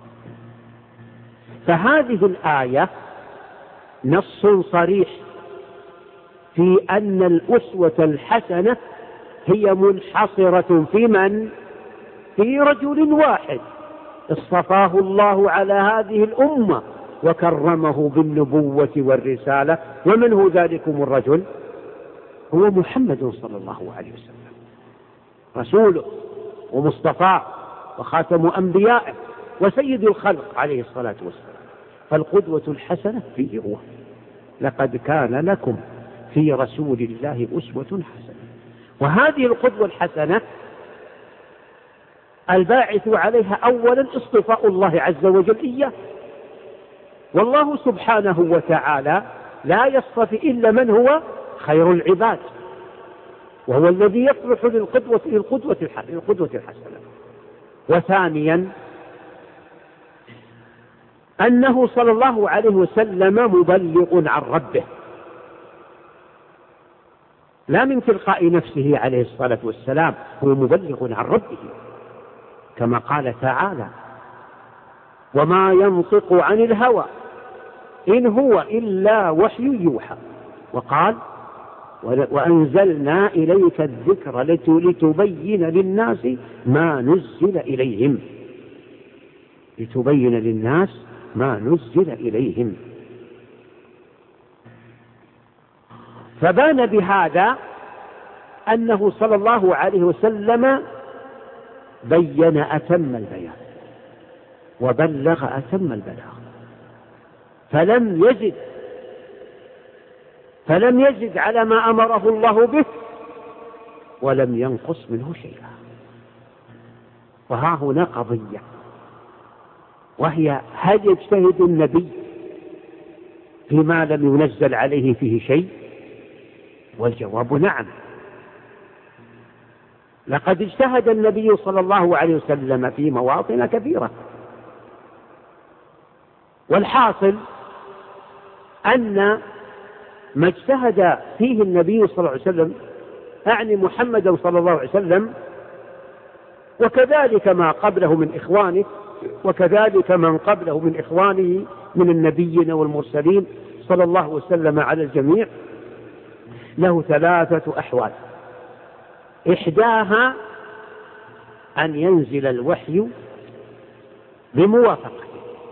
فهذه الآية نص صريح في أن الأسوة الحسنة هي منحصرة في من؟ في رجل واحد اصطفاه الله على هذه الأمة وكرمه بالنبوة والرسالة. ومن هو ذلكم الرجل؟ هو محمد صلى الله عليه وسلم، رسوله ومصطفاه وخاتم أنبيائه وسيد الخلق عليه الصلاة والسلام. فالقدوة الحسنة فيه هو. لقد كان لكم في رسول الله أسوة حسنة. وهذه القدوة الحسنة الباعث عليها أولا اصطفاء الله عز وجل إياه. والله سبحانه وتعالى لا يصطفي إلا من هو خير العباد، وهو الذي يصلح للقدوة الحسنة. وثانيا أنه صلى الله عليه وسلم مبلغ عن ربه، لا من تلقاء نفسه عليه الصلاة والسلام، هو مبلغ عن ربه كما قال تعالى: وما ينطق عن الهوى إن هو إلا وحي يوحى. وقال: وأنزلنا إليك الذكر لتبين للناس ما نزل إليهم. لتبين للناس ما نزل إليهم. فبان بهذا أنه صلى الله عليه وسلم بين أتم البيان وبلغ أتم البلاغ، فلم يزد على ما أمره الله به ولم ينقص منه شيئا. وها هنا قضية، وهي: هل يجتهد النبي فيما لم ينزل عليه فيه شيء؟ والجواب نعم. لقد اجتهد النبي صلى الله عليه وسلم في مواطن كثيرة. والحاصل أن ما اجتهد فيه النبي صلى الله عليه وسلم أعني محمدا صلى الله عليه وسلم، وكذلك ما قبله من إخوانه، وكذلك من قبله من إخوانه من النبيين والمرسلين صلى الله وسلم على الجميع، له 3 أحوال: إحداها أن ينزل الوحي بموافقته،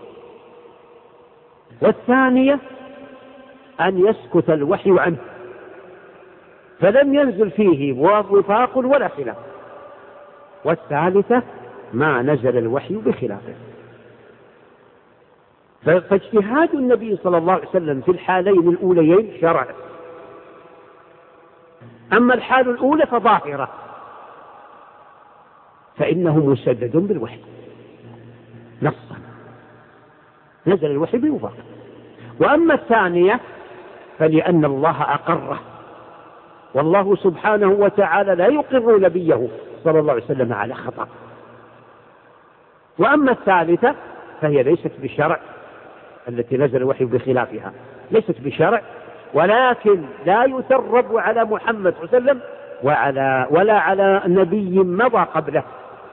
والثانية أن يسكت الوحي عنه فلم ينزل فيه وفاق ولا خلاف، والثالثة ما نزل الوحي بخلافه. فاجتهاد النبي صلى الله عليه وسلم في الحالين الأوليين شرع. أما الحال الأولى فظاهرة، فإنه مسدد بالوحي نصا، نزل الوحي بوفاق. وأما الثانية فلأن الله أقره، والله سبحانه وتعالى لا يقر نبيه صلى الله عليه وسلم على خطأ. وأما الثالثة فهي ليست بشرع، التي نزل الوحي بخلافها ليست بشرع، ولكن لا يثرب على محمد صلى الله عليه وسلم ولا على نبي مضى قبله،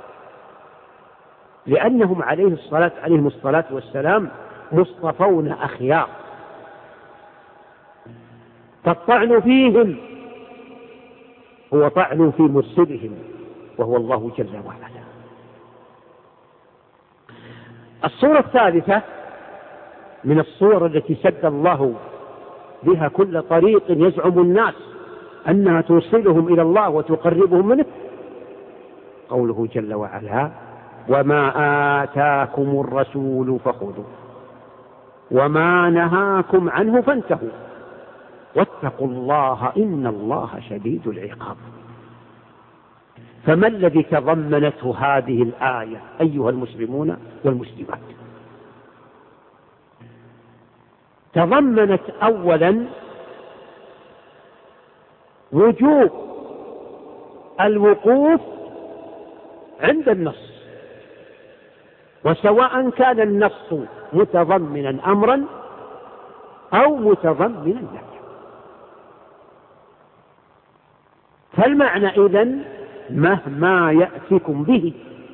لأنهم عليهم الصلاة والسلام مصطفون أخيار، فالطعن فيهم هو طعن في مرسلهم وهو الله جل وعلا. الصورة الثالثة من الصور التي سد الله بها كل طريق يزعم الناس أنها توصلهم إلى الله وتقربهم منه، قوله جل وعلا: وما آتاكم الرسول فخذوه وما نهاكم عنه فانتهوا واتقوا الله إن الله شديد العقاب. فما الذي تضمنته هذه الآية أيها المسلمون والمسلمات؟ تضمنت أولا وجوب الوقوف عند النص، وسواء كان النص متضمنا أمرا أو متضمنا نهيا. فالمعنى إذن مهما يأتكم به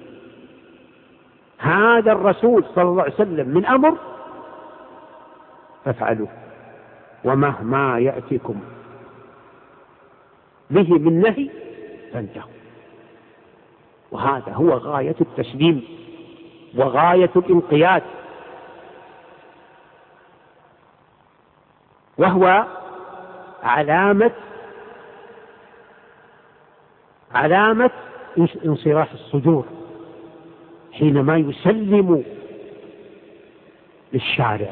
هذا الرسول صلى الله عليه وسلم من أمر فافعلوه، ومهما يأتكم به من نهي فانتهوا. وهذا هو غاية التسليم وغاية الانقياد، وهو علامة انصراح الصدور حينما يسلم للشارع.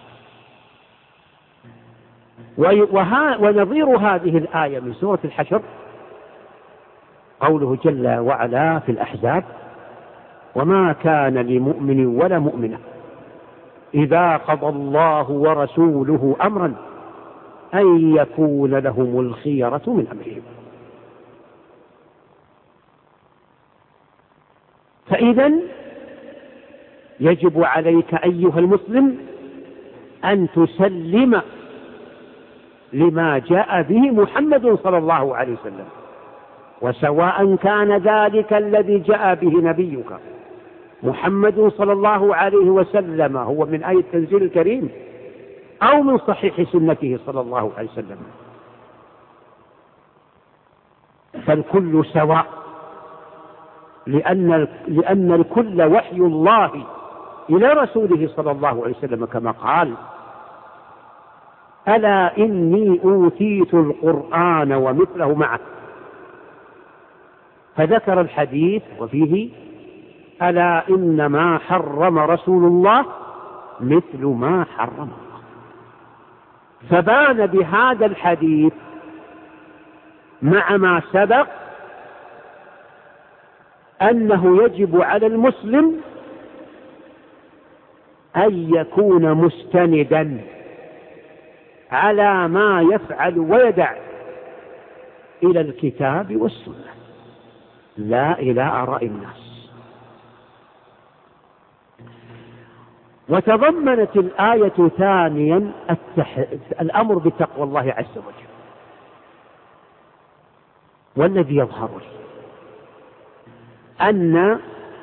ونظير هذه الآية من سورة الحشر قوله جل وعلا في الأحزاب: وما كان لمؤمن ولا مؤمنة إذا قضى الله ورسوله أمرا أن يكون لهم الخيرة من أمرهم. فإذن يجب عليك أيها المسلم أن تسلم لما جاء به محمد صلى الله عليه وسلم، وسواء كان ذلك الذي جاء به نبيك محمد صلى الله عليه وسلم هو من آية التنزيل الكريم أو من صحيح سنته صلى الله عليه وسلم، فالكل سواء، لأن الكل وحي الله إلى رسوله صلى الله عليه وسلم، كما قال: ألا إني أوتيت القرآن ومثله معه. فذكر الحديث وفيه: ألا إنما حرم رسول الله مثل ما حرم الله. فبان بهذا الحديث مع ما سبق أنه يجب على المسلم أن يكون مستندا على ما يفعل ويدع إلى الكتاب والسنة، لا إلى آراء الناس. وتضمنت الآية ثانيا الأمر بتقوى الله عز وجل. والذي يظهر لي أن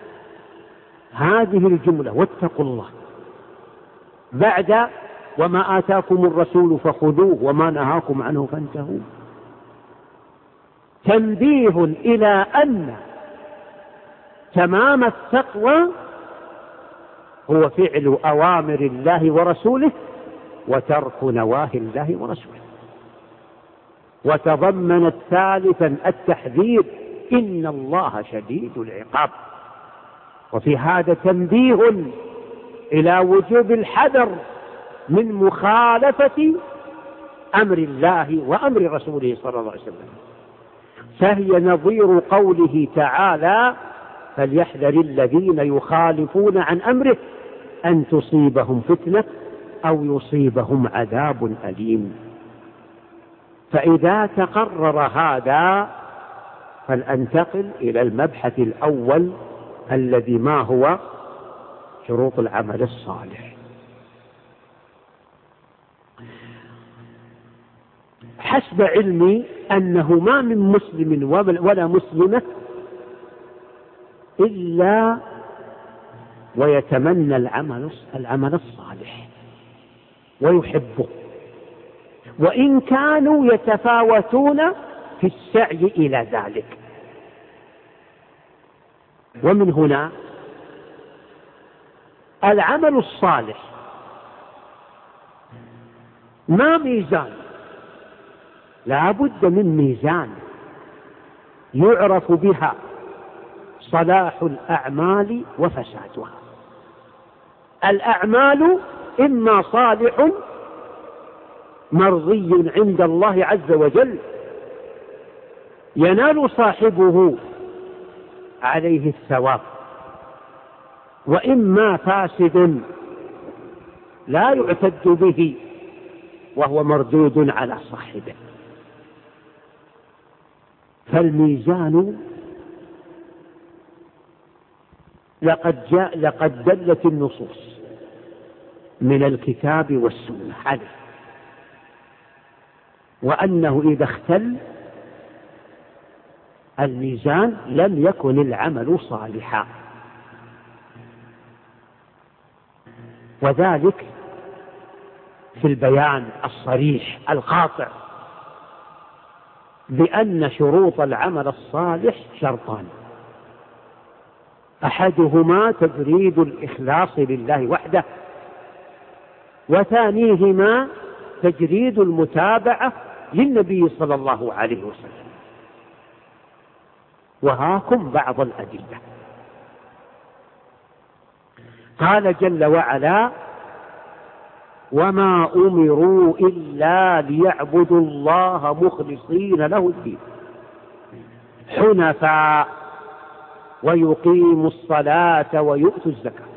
هذه الجملة واتقوا الله بعد وما آتاكم الرسول فخذوه وما نهاكم عنه فانتهوا تنبيه إلى أن تمام التقوى هو فعل أوامر الله ورسوله وترك نواهي الله ورسوله. وتضمنت ثالثا التحذير: إن الله شديد العقاب. وفي هذا تنبيه إلى وجوب الحذر من مخالفة أمر الله وأمر رسوله صلى الله عليه وسلم، فهي نظير قوله تعالى: فليحذر الذين يخالفون عن أمره أن تصيبهم فتنة أو يصيبهم عذاب أليم. فإذا تقرر هذا فلننتقل إلى المبحث الأول الذي ما هو شروط العمل الصالح. حسب علمي أنه ما من مسلم ولا مسلمة إلا ويتمنى العمل الصالح ويحبه، وإن كانوا يتفاوتون في السعي إلى ذلك. ومن هنا العمل الصالح ما ميزان، لا بد من ميزان يعرف بها صلاح الأعمال وفسادها. الأعمال إما صالح مرضي عند الله عز وجل ينال صاحبه عليه الثواب، وإما فاسد لا يعتد به وهو مردود على صاحبه. فالميزان لقد دلت النصوص من الكتاب والسنة عليه، وأنه إذا اختل الميزان لم يكن العمل صالحا، وذلك في البيان الصريح القاطع بأن شروط العمل الصالح شرطان: أحدهما تجريد الإخلاص لله وحده، وثانيهما تجريد المتابعة للنبي صلى الله عليه وسلم. وهاكم بعض الأدلة. قال جل وعلا: وما أمروا إلا ليعبدوا الله مخلصين له الدين حنفاء ويقيموا الصلاة ويؤتوا الزكاة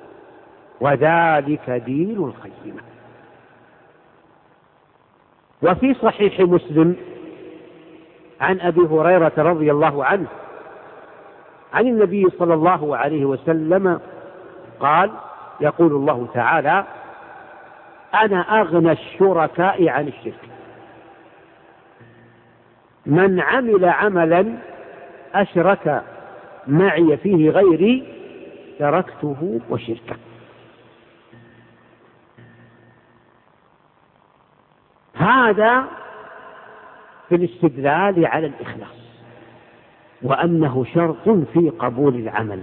وذلك دين القيمة. وفي صحيح مسلم عن أبي هريرة رضي الله عنه عن النبي صلى الله عليه وسلم قال: يقول الله تعالى: أنا أغنى الشركاء عن الشرك، من عمل عملا أشرك معي فيه غيري تركته وشركه. هذا في الاستدلال على الإخلاص، وأنه شرط في قبول العمل.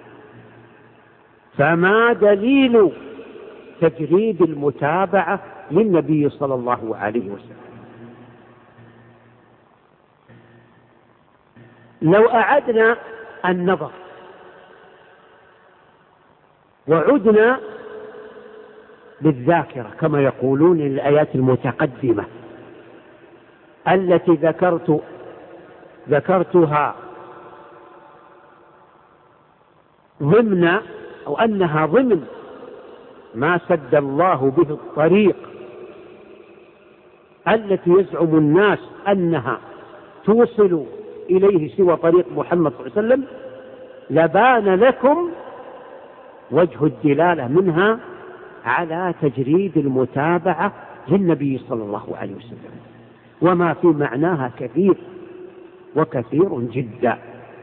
فما دليل تجريد المتابعة للنبي صلى الله عليه وسلم؟ لو أعدنا النظر وعدنا بالذاكرة كما يقولون الآيات المتقدمة التي ذكرتها ضمن أو أنها ضمن ما سد الله به الطريق التي يزعم الناس أنها توصل إليه سوى طريق محمد صلى الله عليه وسلم، لبان لكم وجه الدلالة منها على تجريد المتابعة للنبي صلى الله عليه وسلم، وما في معناها كثير وكثير جدا.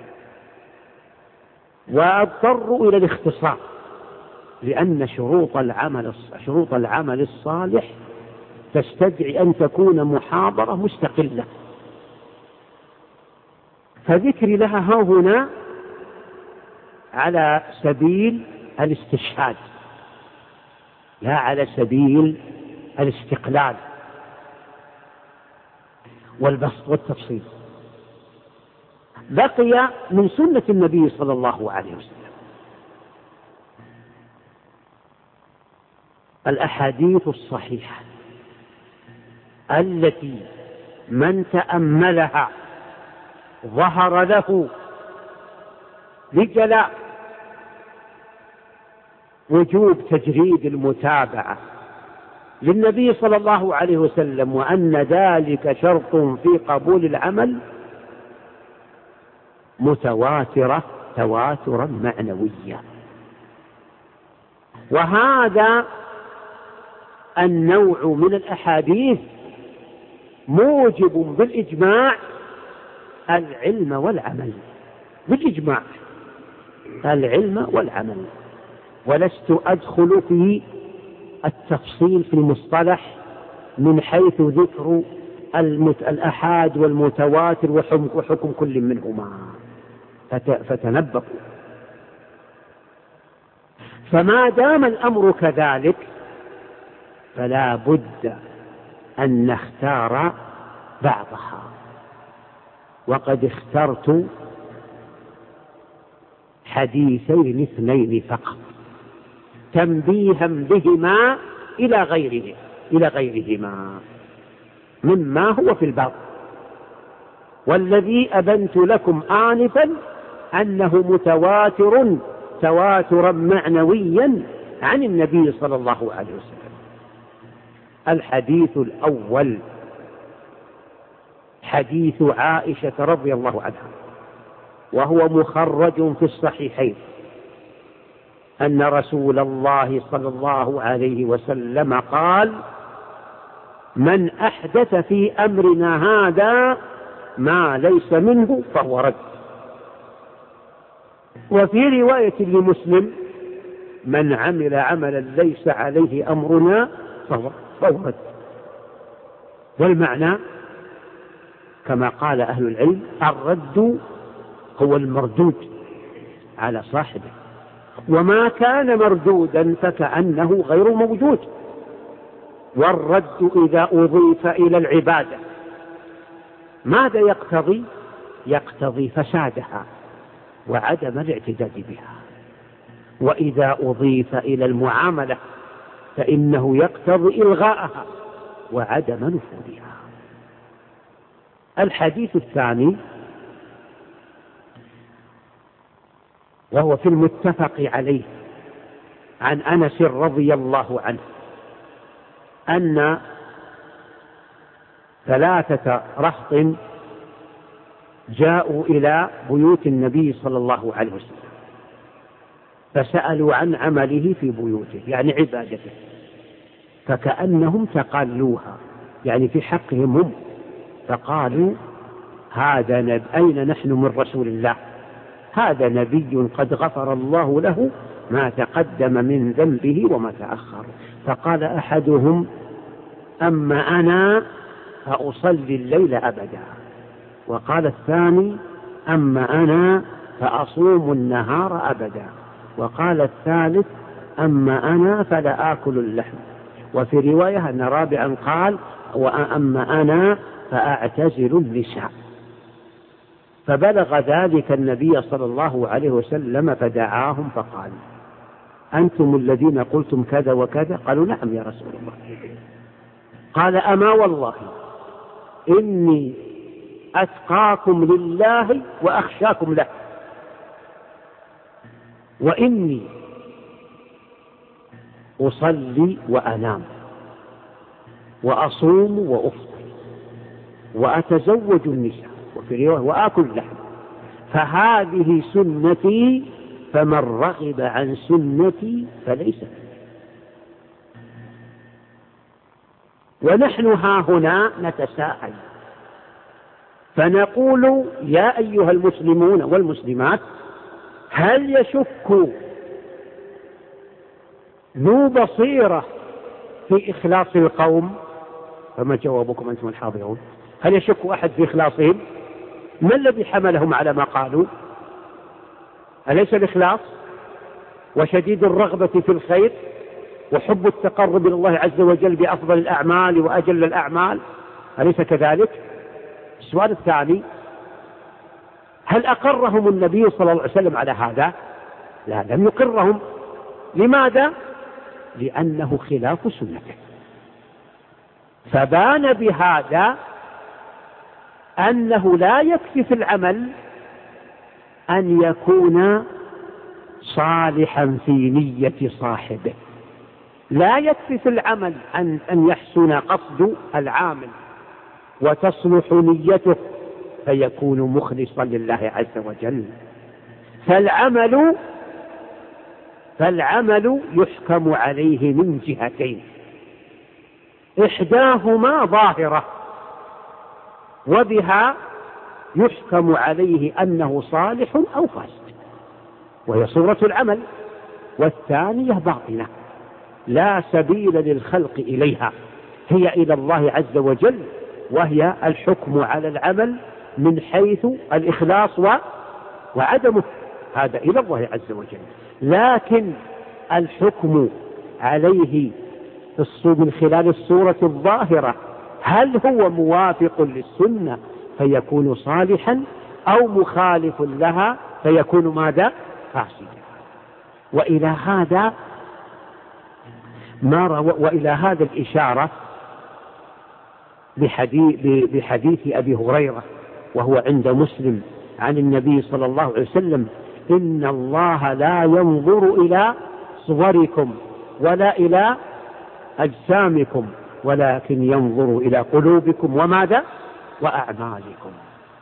واضطروا إلى الاختصار لأن شروط العمل الصالح تستدعي أن تكون محاضرة مستقلة، فذكري لها هنا على سبيل الاستشهاد لا على سبيل الاستقلال والبسط والتفصيل. بقي من سنة النبي صلى الله عليه وسلم الأحاديث الصحيحة التي من تأملها ظهر له بجلاء وجوب تجريد المتابعة للنبي صلى الله عليه وسلم، وأن ذلك شرط في قبول العمل، متواترة تواترا معنويا. وهذا النوع من الأحاديث موجب بالإجماع العلم والعمل، بالإجماع العلم والعمل. ولست أدخل في التفصيل في المصطلح من حيث ذكر الأحاد والمتواتر وحكم كل منهما، فتنبهوا. فما دام الأمر كذلك فلا بد أن نختار بعضها، وقد اخترت حديثين اثنين فقط تنبيها بهما إلى غيرهما مما هو في الباب. والذي أبنت لكم آنفا أنه متواتر تواترا معنويا عن النبي صلى الله عليه وسلم. الحديث الأول حديث عائشة رضي الله عنها، وهو مخرج في الصحيحين، أن رسول الله صلى الله عليه وسلم قال: من أحدث في أمرنا هذا ما ليس منه فهو رد. وفي رواية لمسلم: من عمل عملا ليس عليه أمرنا فهو رد. والمعنى كما قال أهل العلم: الرد هو المردود على صاحبه، وما كان مردودا فكأنه غير موجود. والرد إذا أضيف إلى العبادة ماذا يقتضي؟ يقتضي فسادها وعدم الاعتداد بها. وإذا أضيف إلى المعاملة فإنه يقتضي إلغاءها وعدم نفوذها. الحديث الثاني وهو في المتفق عليه عن أنس رضي الله عنه أن 3 رهط جاءوا إلى بيوت النبي صلى الله عليه وسلم فسألوا عن عمله في بيوته، يعني عبادته، فكأنهم تقالوها، يعني في حقهم هم، فقالوا: هذا أين نحن من رسول الله؟ هذا نبي قد غفر الله له ما تقدم من ذنبه وما تأخر. فقال أحدهم: أما أنا فأصلي الليل أبدا. وقال الثاني: أما أنا فأصوم النهار أبدا. وقال الثالث: أما أنا فلا آكل اللحم. وفي رواية أن رابعا قال: وأما أنا فأعتزل النساء. فبلغ ذلك النبي صلى الله عليه وسلم فدعاهم فقال: أنتم الذين قلتم كذا وكذا؟ قالوا: نعم يا رسول الله. قال: أما والله إني أتقاكم لله وأخشاكم له، وإني أصلي وأنام وأصوم وأفطر وأتزوج النساء، وفي رواية وآكل اللحم، فهذه سنتي فمن رغب عن سنتي فليس مني. ونحن هاهنا نتساءل فنقول: يا أيها المسلمون والمسلمات، هل يشك ذو بصيرة في إخلاص القوم؟ فما جوابكم أنتم الحاضرون؟ هل يشك أحد في إخلاصهم؟ ما الذي حملهم على ما قالوا؟ أليس الإخلاص وشديد الرغبة في الخير وحب التقرب إلى الله عز وجل بأفضل الأعمال وأجل الأعمال؟ أليس كذلك؟ السؤال الثاني: هل أقرهم النبي صلى الله عليه وسلم على هذا؟ لا، لم يقرهم. لماذا؟ لأنه خلاف سنته. فبان بهذا أنه لا يكفي في العمل أن يكون صالحا في نية صاحبه، لا يكفي في العمل أن يحسن قصد العامل وتصلح نيته فيكون مخلصا لله عز وجل. فالعمل يحكم عليه من جهتين: إحداهما ظاهرة وبها يحكم عليه أنه صالح أو فاسد، وهي صورة العمل. والثانية باطنة لا سبيل للخلق إليها، هي إلى الله عز وجل، وهي الحكم على العمل من حيث الإخلاص وعدمه، هذا إلى الله عز وجل. لكن الحكم عليه من خلال الصورة الظاهرة هل هو موافق للسنة فيكون صالحا أو مخالف لها فيكون ماذا؟ فاسدا. وإلى هذا الإشارة بحديث أبي هريرة وهو عند مسلم عن النبي صلى الله عليه وسلم: إن الله لا ينظر إلى صوركم ولا إلى أجسامكم ولكن ينظر إلى قلوبكم وماذا؟ وأعمالكم.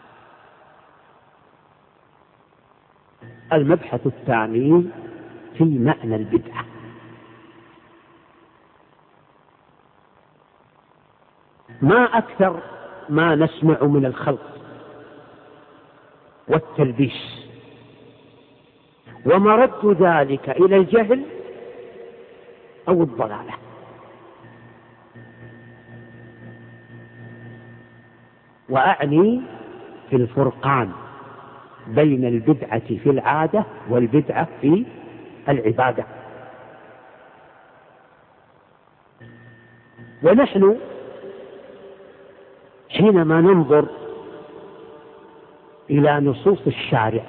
المبحث الثاني في معنى البدعة. ما أكثر ما نسمع من الخلط والتلبيس، ومرد ذلك إلى الجهل أو الضلالة. وأعني في الفرقان بين البدعة في العادة والبدعة في العبادة. ونحن حينما ننظر إلى نصوص الشارع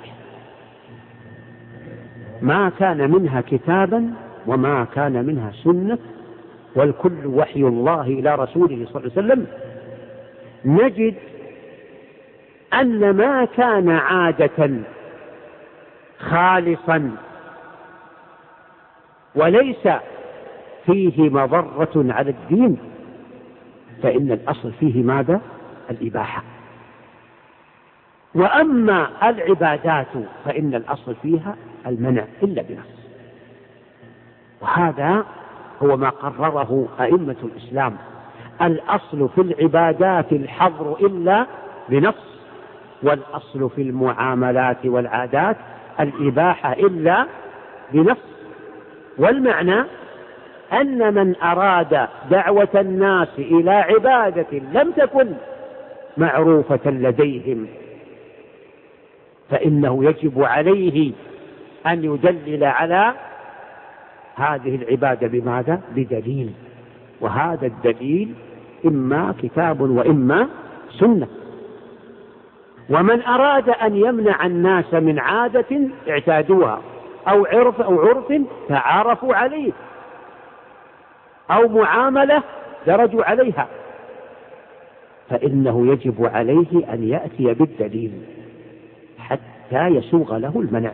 ما كان منها كتابا وما كان منها سنة والكل وحي الله إلى رسوله صلى الله عليه وسلم، نجد أن ما كان عادة خالصا وليس فيه مضرة على الدين فإن الأصل فيه ماذا؟ الإباحة. وأما العبادات فإن الأصل فيها المنع إلا بنص. وهذا هو ما قرره أئمة الإسلام: الأصل في العبادات الحظر إلا بنص، والأصل في المعاملات والعادات الإباحة إلا بنص. والمعنى أن من أراد دعوة الناس إلى عبادة لم تكن معروفة لديهم فإنه يجب عليه أن يدلل على هذه العبادة بماذا؟ بدليل، وهذا الدليل إما كتاب وإما سنة. ومن أراد أن يمنع الناس من عادة اعتادوها أو عرف تعارفوا عليه أو معاملة درجوا عليها فإنه يجب عليه أن يأتي بالدليل حتى يسوغ له المنع.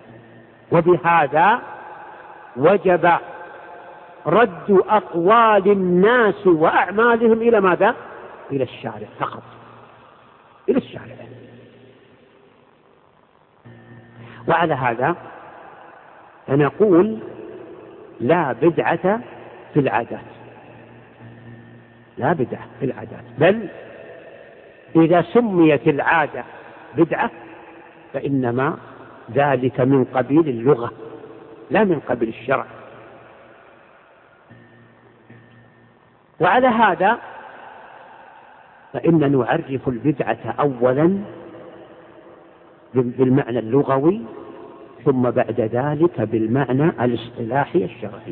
وبهذا وجب رد أقوال الناس وأعمالهم إلى ماذا؟ إلى الشارع فقط، إلى الشارع. وعلى هذا فنقول لا بدعة في العادات، لا بدعة في العادات، بل إذا سميت العادة بدعة فإنما ذلك من قبيل اللغة لا من قبيل الشرع. وعلى هذا فإن نعرف البدعة أولا بالمعنى اللغوي ثم بعد ذلك بالمعنى الاصطلاحي الشرعي.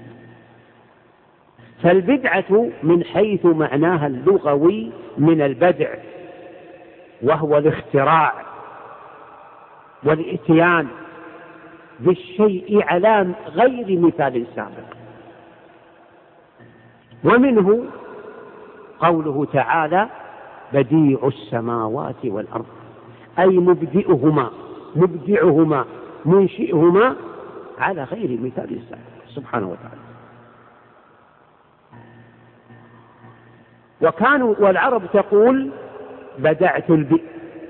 فالبدعة من حيث معناها اللغوي من البدع، وهو الاختراع والإتيان بالشيء على غير مثال سابق. ومنه قوله تعالى: بديع السماوات والأرض، أي مبدعهما منشئهما على غير مثال سابق سبحانه وتعالى. والعرب تقول بدعت البئر،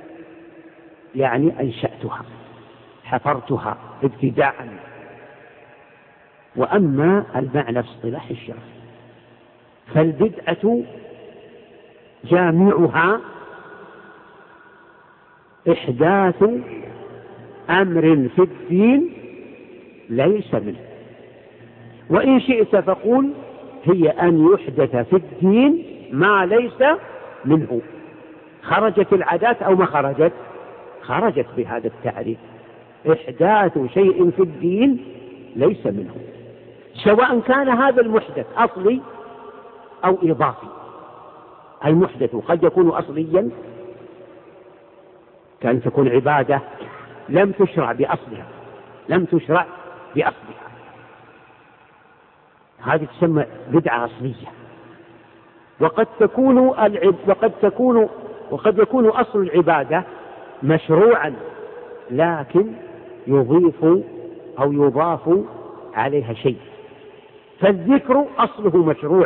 يعني أنشأتها حفرتها ابتداء. وأما المعنى في اصطلاح الشرع فالبدعة جامعها إحداث أمر في الدين ليس منه. وإن شئت فقول هي أن يحدث في الدين ما ليس منه. خرجت العادات أو ما خرجت؟ خرجت بهذا التعريف، إحداث شيء في الدين ليس منه، سواء كان هذا المحدث أصلي أو إضافي. المحدث قد يكون أصليا، كان تكون عبادة لم تشرع بأصلها، هذه تسمى بدعة أصلية. وقد يكون أصل العبادة مشروعا لكن يضيف أو يضاف عليها شيء. فالذكر أصله مشروع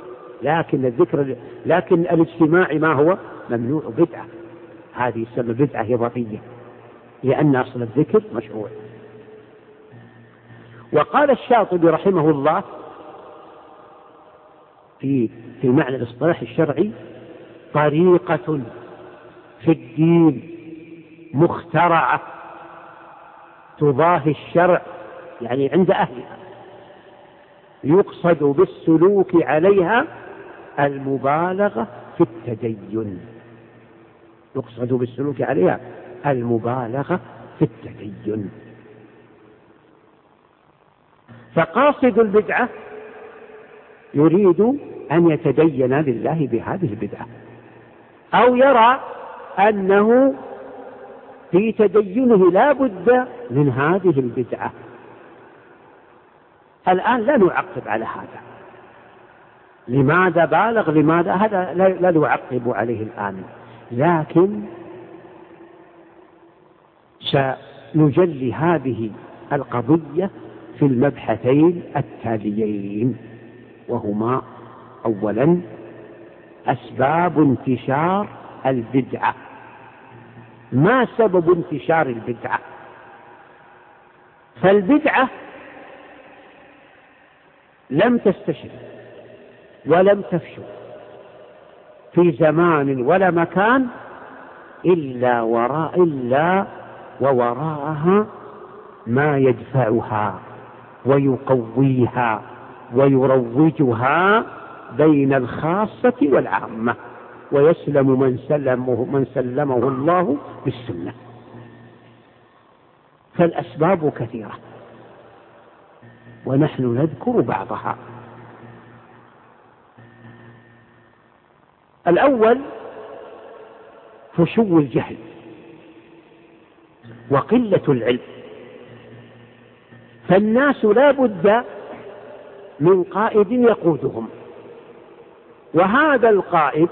لكن الاجتماع ما هو ممنوع، بدعة. هذه تسمى بدعة إضافية لأن أصل الذكر مشروع. وقال الشاطبي رحمه الله في معنى الاصطلاح الشرعي: طريقة في الدين مخترعة تضاهي الشرع، يعني عند أهلها، يقصد بالسلوك عليها المبالغة في التدين. يقصد بالسلوك عليها المبالغة في التدين. فقاصد البدعة يريد أن يتدين لله بهذه البدعة، أو يرى أنه في تدينه لا بد من هذه البدعة. الآن لا نعقب على هذا، لماذا بالغ، لماذا، هذا لا نعقب عليه الآن، لكن سنجلي هذه القضية في المبحثين التاليين، وهما: أولا أسباب انتشار البدعة، ما سبب انتشار البدعة؟ فالبدعة لم تستشر ولم تفشل في زمان ولا مكان إلا ووراءها ما يدفعها ويقويها ويروجها بين الخاصة والعامة، ويسلم من سلمه الله بالسنة. فالأسباب كثيرة ونحن نذكر بعضها. الأول فشو الجهل وقلة العلم. فالناس لا بد من قائد يقودهم، وهذا القائد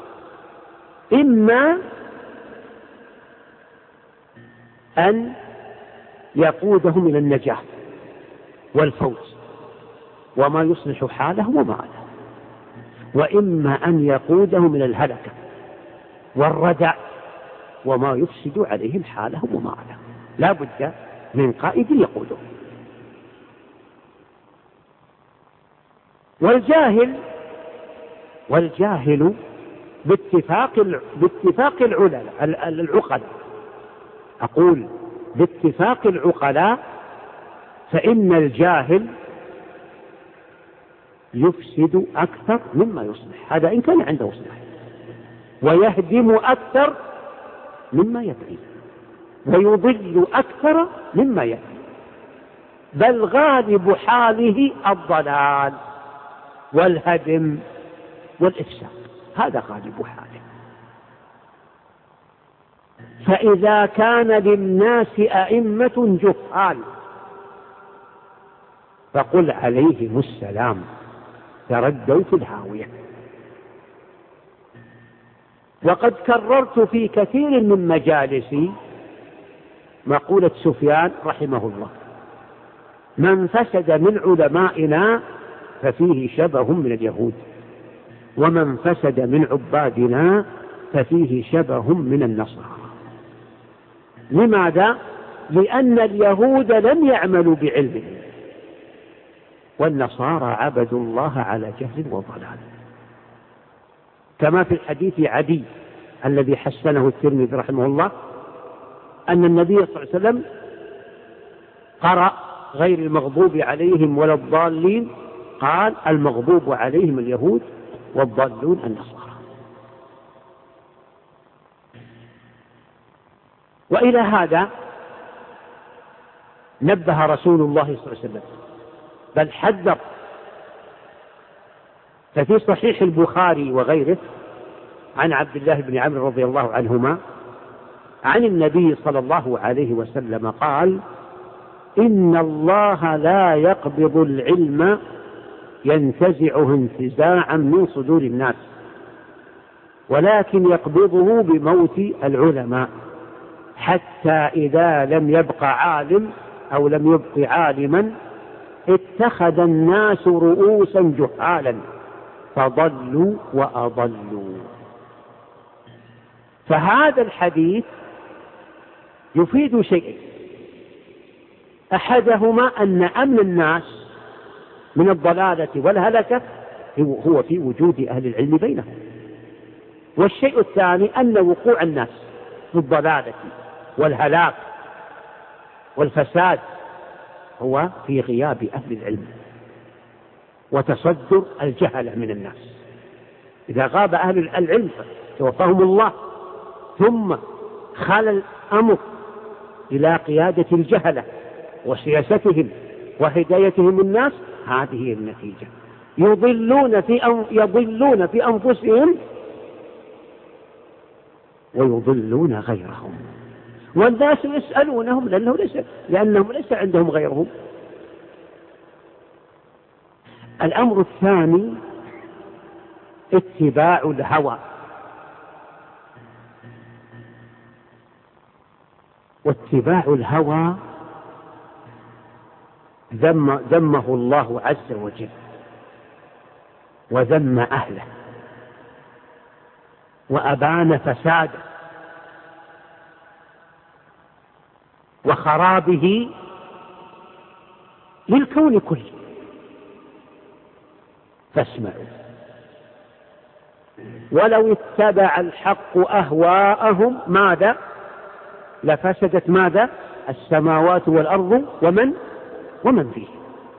إما أن يقودهم إلى النجاة والفوز وما يصلح حالهم ومآلهم، وإما أن يقودهم إلى الهلكة والردع وما يفسد عليهم حالهم ومآلهم. لا بد من قائد يقودهم. والجاهل باتفاق العقلاء، أقول باتفاق العقلاء، فإن الجاهل يفسد أكثر مما يصلح، هذا إن كان عنده صلاح، ويهدم أكثر مما يبني، ويضل أكثر مما يهدي، بل غالب حاله الضلال والهدم والإفساد، هذا غالب حاله. فإذا كان للناس أئمة جهال فقل عليهم السلام، تردوا في الهاوية. وقد كررت في كثير من مجالسي مقولة سفيان رحمه الله: من فسد من علمائنا ففيه شبه من اليهود، ومن فسد من عبادنا ففيه شبه من النصارى. لماذا؟ لأن اليهود لم يعملوا بعلمهم، والنصارى عبدوا الله على جهل وضلال، كما في الحديث عدي الذي حسنه الترمذي رحمه الله: أن النبي صلى الله عليه وسلم قرأ غير المغضوب عليهم ولا الضالين، قال المغضوب عليهم اليهود والضالون النصارى. وإلى هذا نبه رسول الله صلى الله عليه وسلم، بل حذر. ففي صحيح البخاري وغيره عن عبد الله بن عمرو رضي الله عنهما عن النبي صلى الله عليه وسلم قال: إن الله لا يقبض العلم ينتزعه انتزاعا من صدور الناس، ولكن يقبضه بموت العلماء، حتى إذا لم يبق عالم أو لم يبق عالما اتخذ الناس رؤوسا جهالا فضلوا وأضلوا. فهذا الحديث يفيد شيئين: أحدهما أن أمن الناس من الضلالة والهلكة هو في وجود أهل العلم بينهم، والشيء الثاني أن وقوع الناس في الضلالة والهلاك والفساد هو في غياب أهل العلم وتصدر الجهل من الناس. إذا غاب أهل العلم توفاهم الله ثم خال الأمر إلى قيادة الجهلة وسياستهم وهدايتهم الناس، هذه النتيجة: يضلون في أنفسهم ويضلون غيرهم، والناس يسألونهم لأنهم ليس عندهم غيرهم. الأمر الثاني اتباع الهوى، واتباع الهوى ذمه الله عز وجل وذم أهله وأبان فساده وخرابه للكون كله. فاسمعوا: ولو اتبع الحق أهواءهم ماذا؟ لفسدت ماذا؟ السماوات والأرض ومن فيه.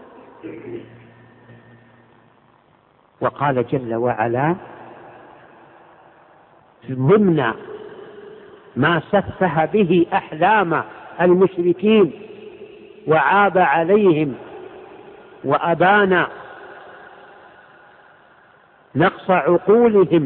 وقال جل وعلا ضمن ما سفه به أحلام المشركين وعاب عليهم وأبان نقص عقولهم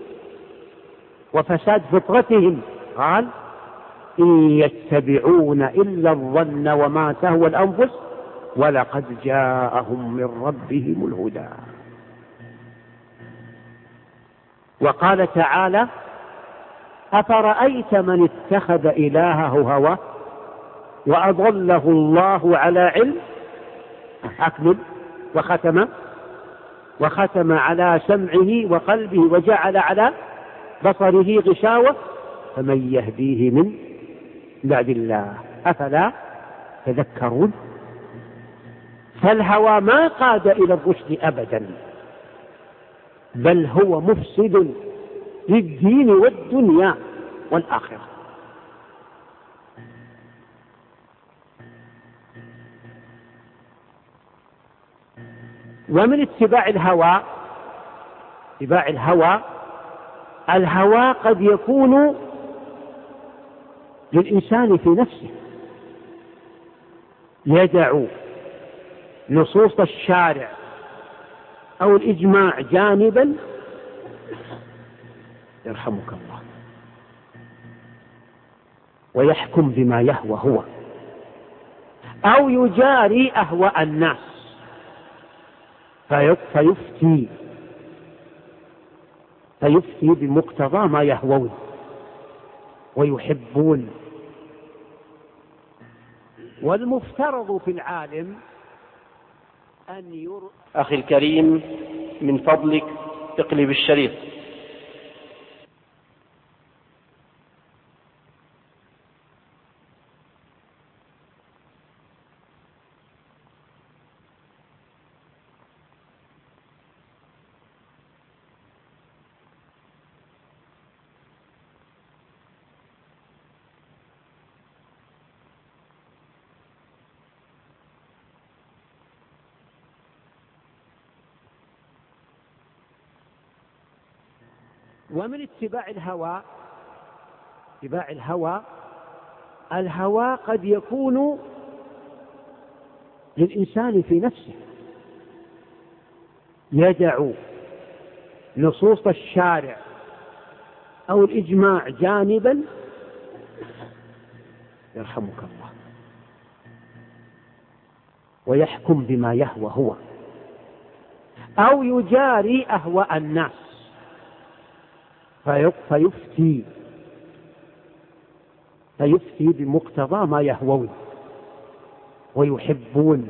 وفساد فطرتهم، قال: إن يتبعون إلا الظن وما تهوى الأنفس ولقد جاءهم من ربهم الهدى. وقال تعالى: أفرأيت من اتخذ إلهه هواه وأضله الله على علم. أكمل: وختم على سمعه وقلبه وجعل على بصره غشاوة فمن يهديه من بعد الله أفلا تذكرون. فالهوى ما قاد إلى الرشد أبدا، بل هو مفسد للدين والدنيا والآخرة. ومن اتباع الهوى قد يكون للإنسان في نفسه، يدع نصوص الشارع أو الإجماع جانبا يرحمك الله ويحكم بما يهوى هو، أو يجاري أهواء الناس فيفتي بمقتضى ما يهوون ويحبون. والمفترض في العالم أن أخي الكريم، من فضلك اقلب الشريط. ومن اتباع الهوى الهوى قد يكون للإنسان في نفسه، يدع نصوص الشارع أو الإجماع جانبا يرحمك الله ويحكم بما يهوى هو، أو يجاري أهواء الناس فيفتي بمقتضى ما يهوون ويحبون.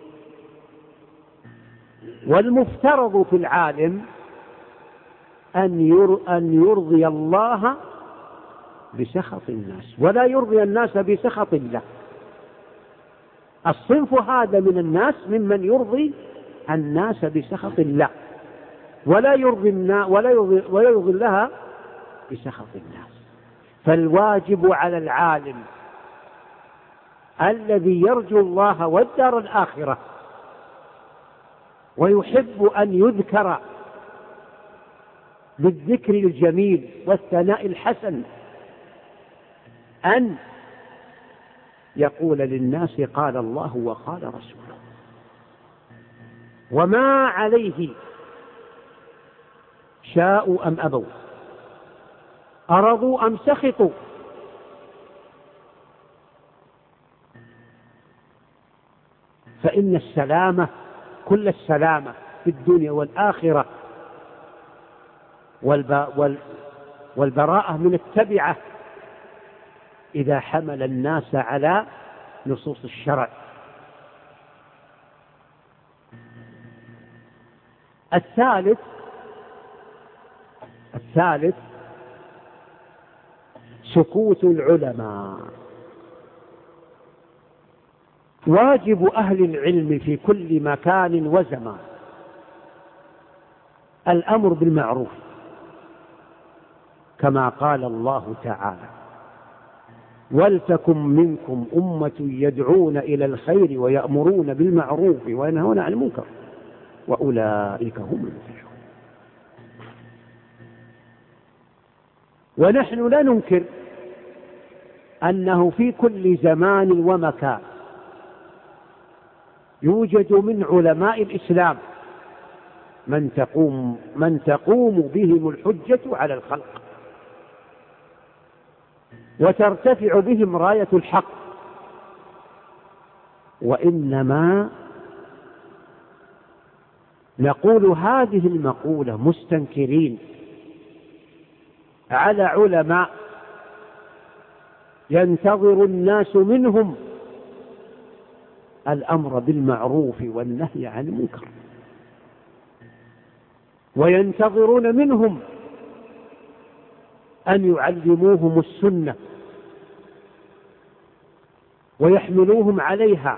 والمفترض في العالم أن يرضي الله بسخط الناس ولا يرضي الناس بسخط الله. الصنف هذا من الناس ممن يرضي الناس بسخط الله ولا يرضي الله بسخط الناس. فالواجب على العالم الذي يرجو الله والدار الآخرة ويحب أن يذكر بالذكر الجميل والثناء الحسن أن يقول للناس قال الله وقال رسوله، وما عليه شاءوا أم أبوا، أرضوا أم سخطوا. فإن السلامة كل السلامة في الدنيا والآخرة والبراءة من التبعة إذا حمل الناس على نصوص الشرع. الثالث سكوت العلماء. واجب أهل العلم في كل مكان وزمان الأمر بالمعروف، كما قال الله تعالى: ولتكن منكم أمة يدعون إلى الخير ويأمرون بالمعروف وينهون عن المنكر وأولئك هم المفلحون. ونحن لا ننكر أنه في كل زمان ومكان يوجد من علماء الإسلام من تقوم بهم الحجة على الخلق وترتفع بهم راية الحق، وإنما نقول هذه المقولة مستنكرين على علماء ينتظر الناس منهم الأمر بالمعروف والنهي عن المنكر، وينتظرون منهم أن يعلموهم السنة ويحملوهم عليها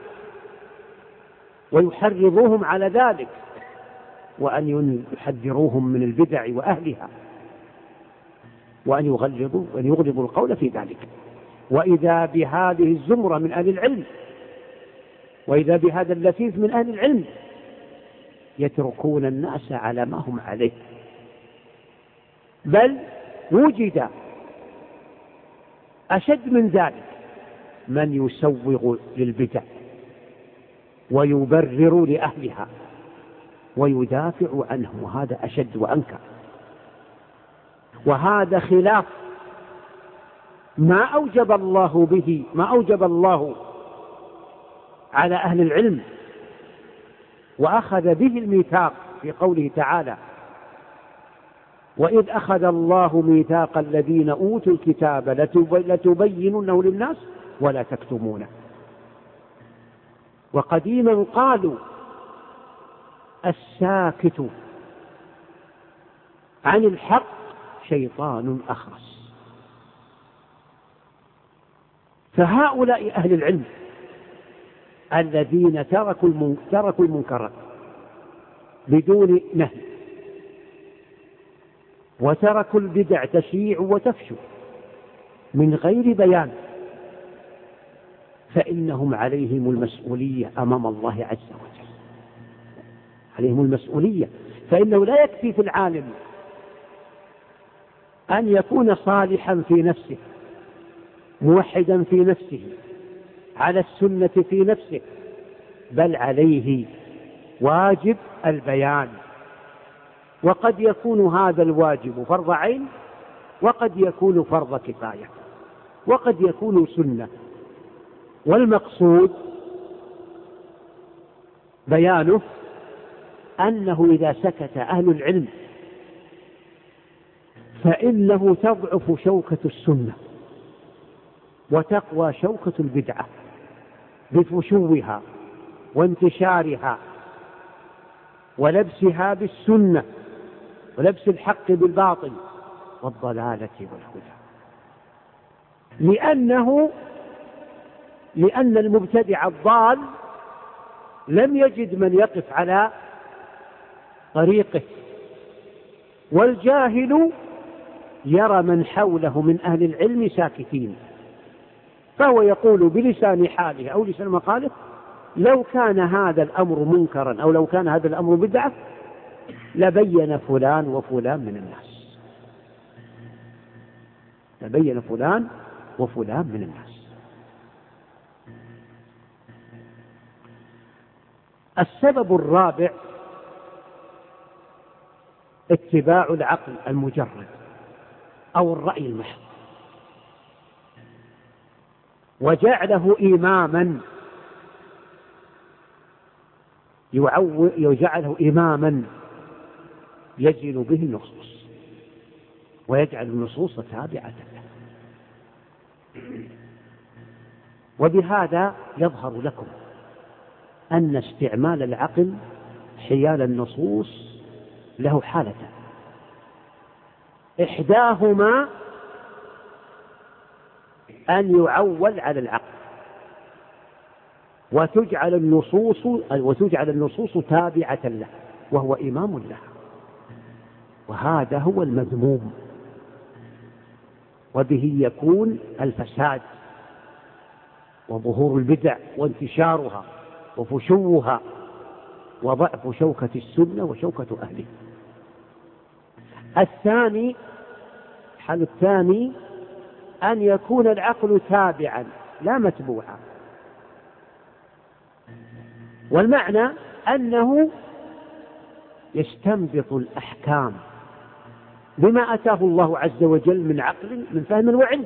ويحرضوهم على ذلك، وأن يحذروهم من البدع وأهلها، وأن يغلظوا القول في ذلك. وإذا بهذه الزمرة من أهل العلم، وإذا بهذا اللفيف من أهل العلم يتركون الناس على ما هم عليه، بل وجد أشد من ذلك من يسوغ للبدع ويبرر لأهلها ويدافع عنه، وهذا أشد وأنكر، وهذا خلاف ما أوجب الله على أهل العلم وأخذ به الميثاق في قوله تعالى: وإذ أخذ الله ميثاق الذين أوتوا الكتاب لتبيننه للناس ولا تكتمونه. وقديما قالوا: الساكت عن الحق شيطان أخرس. فهؤلاء أهل العلم الذين تركوا المنكرات بدون نهي، وتركوا البدع تشيع وتفشو من غير بيان، فإنهم عليهم المسؤولية أمام الله عز وجل، عليهم المسؤولية. فإنه لا يكفي في العالم أن يكون صالحا في نفسه، موحدا في نفسه، على السنة في نفسه، بل عليه واجب البيان. وقد يكون هذا الواجب فرض عين، وقد يكون فرض كفاية، وقد يكون سنة. والمقصود بيانه أنه إذا سكت أهل العلم فإنه تضعف شوكة السنة وتقوى شوكة البدعة بفشوها وانتشارها ولبسها بالسنة ولبس الحق بالباطل والضلالة والهدى، لأن المبتدع الضال لم يجد من يقف على طريقه، والجاهل يرى من حوله من أهل العلم ساكتين، فهو يقول بلسان حاله أو لسان مقاله: لو كان هذا الأمر منكرا أو لو كان هذا الأمر بدعة لبين فلان وفلان من الناس، لبين فلان وفلان من الناس. السبب الرابع اتباع العقل المجرد أو الرأي المحض، وجعله إماما، يجعله إماما يجل به النصوص ويجعل النصوص تابعة له. وبهذا يظهر لكم أن استعمال العقل حيال النصوص له حالتان: إحداهما أن يعول على العقل وتجعل النصوص تابعة له وهو إمام له، وهذا هو المذموم، وبه يكون الفساد وظهور البدع وانتشارها وفشوها وضعف شوكة السنة وشوكة أهله. الحال الثاني أن يكون العقل تابعا لا متبوعا، والمعنى أنه يستنبط الأحكام بما أتاه الله عز وجل من عقل من فهم وعلم،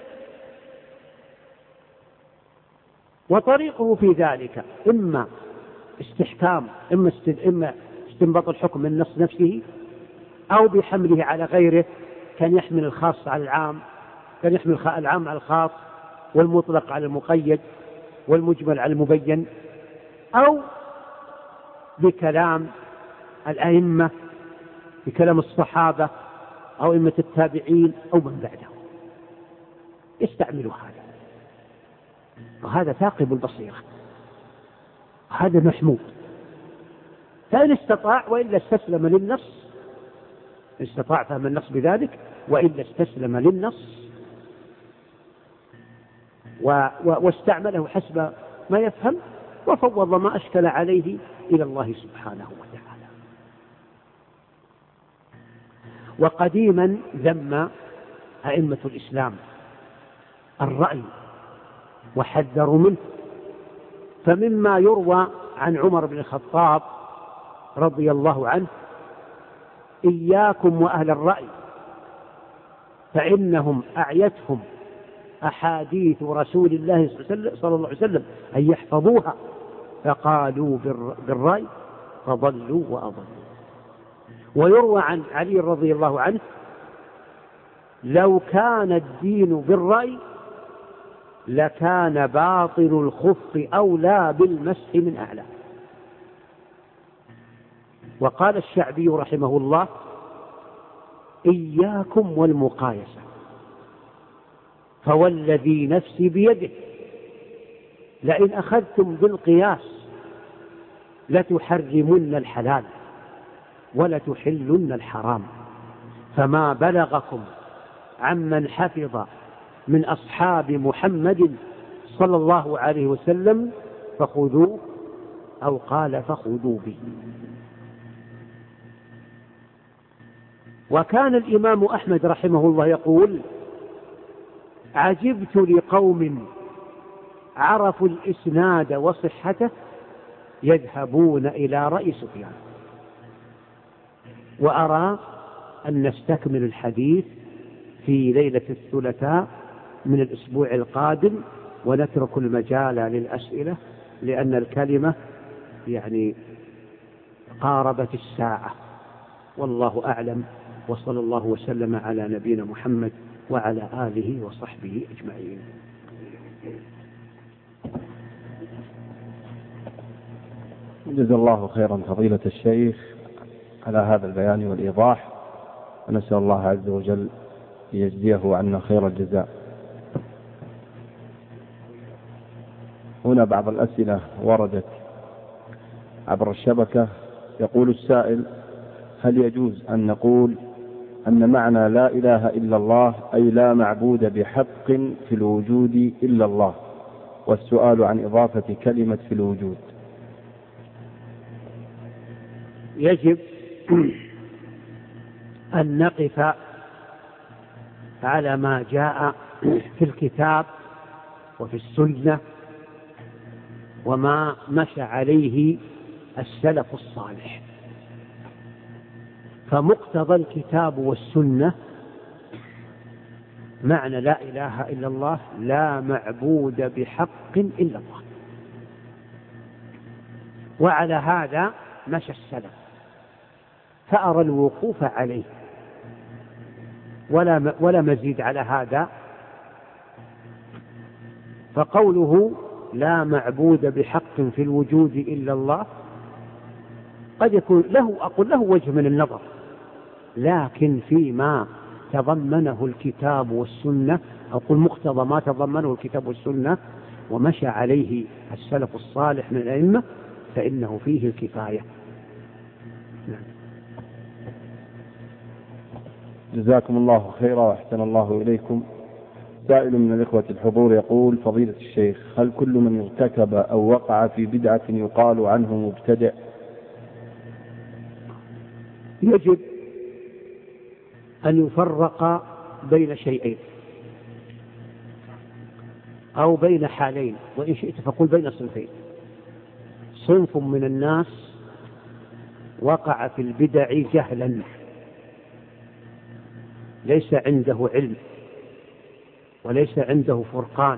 وطريقه في ذلك إما استحكام، إما استنباط الحكم من النص نفسه، أو بحمله على غيره، كان يحمل الخاص على العام، كان يحمل العام على الخاص والمطلق على المقيد والمجمل على المبين، أو بكلام الأئمة، بكلام الصحابة أو أئمة التابعين أو من بعدهم، يستعملوا هذا، وهذا ثاقب البصيرة، هذا محمود. فإن استطاع وإلا استسلم للنص، استطاع فهم النص بذلك وإلا استسلم للنص واستعمله حسب ما يفهم، وفوض ما أشكل عليه إلى الله سبحانه وتعالى. وقديما ذم أئمة الإسلام الرأي وحذروا منه، فمما يروى عن عمر بن الخطاب رضي الله عنه: إياكم وأهل الرأي فإنهم أعيتهم أحاديث رسول الله صلى الله عليه وسلم أن يحفظوها، فقالوا بالرأي فضلوا وأضلوا. ويروى عن علي رضي الله عنه: لو كان الدين بالرأي لكان باطل الخف أولى بالمسح من أعلى. وقال الشعبي رحمه الله: إياكم والمقايسة، فوالذي نفسي بيده لئن أخذتم بالقياس لتحرمن الحلال ولتحلن الحرام، فما بلغكم عمن حفظ من أصحاب محمد صلى الله عليه وسلم فخذوه، أو قال فخذوا به. وكان الإمام أحمد رحمه الله يقول: عجبت لقوم عرفوا الإسناد وصحته يذهبون إلى رأي سفيان. وأرى أن نستكمل الحديث في ليلة الثلاثاء من الأسبوع القادم، ونترك المجال للأسئلة، لأن الكلمة قاربت الساعة. والله أعلم، وصلى الله وسلم على نبينا محمد وعلى آله وصحبه أجمعين. جزا الله خيرا فضيلة الشيخ على هذا البيان والإيضاح، ونسأل الله عز وجل يجزيه عنا خير الجزاء. هنا بعض الأسئلة وردت عبر الشبكة. يقول السائل: هل يجوز أن نقول أن معنى لا إله إلا الله أي لا معبود بحق في الوجود إلا الله؟ والسؤال عن إضافة كلمة في الوجود. يجب أن نقف على ما جاء في الكتاب وفي السنة وما مشى عليه السلف الصالح. فمقتضى الكتاب والسنة معنى لا إله إلا الله لا معبود بحق إلا الله، وعلى هذا مشى السلف، فأرى الوقوف عليه ولا مزيد على هذا. فقوله لا معبود بحق في الوجود إلا الله قد يكون له وجه من النظر، لكن فيما تضمنه الكتاب والسنة، أقول مقتضى ما تضمنه الكتاب والسنة ومشى عليه السلف الصالح من الأئمة، فإنه فيه الكفاية. جزاكم الله خيرا وأحسن الله إليكم. سائل من الإخوة الحضور يقول: فضيلة الشيخ، هل كل من ارتكب أو وقع في بدعة يقال عنه مبتدع؟ يجب أن يفرق بين شيئين أو بين حالين، وإن شئت فقل بين صنفين. صنف من الناس وقع في البدع جهلا، ليس عنده علم وليس عنده فرقان،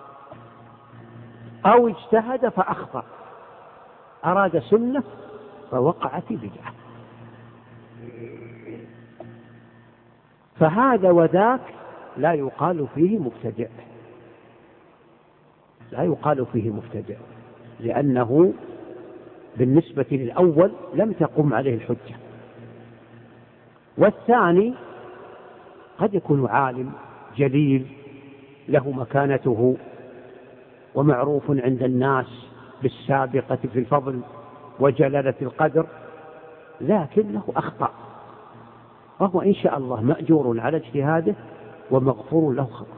أو اجتهد فأخطأ، أراد سنة فوقع في بدعة، فهذا وذاك لا يقال فيه مبتدع، لا يقال فيه مبتدع، لأنه بالنسبة للأول لم تقم عليه الحجة. والثاني قد يكون عالم جليل له مكانته ومعروف عند الناس بالسابقة في الفضل وجلالة القدر، لكنه أخطأ، وهو إن شاء الله مأجور على اجتهاده ومغفور له خطأ.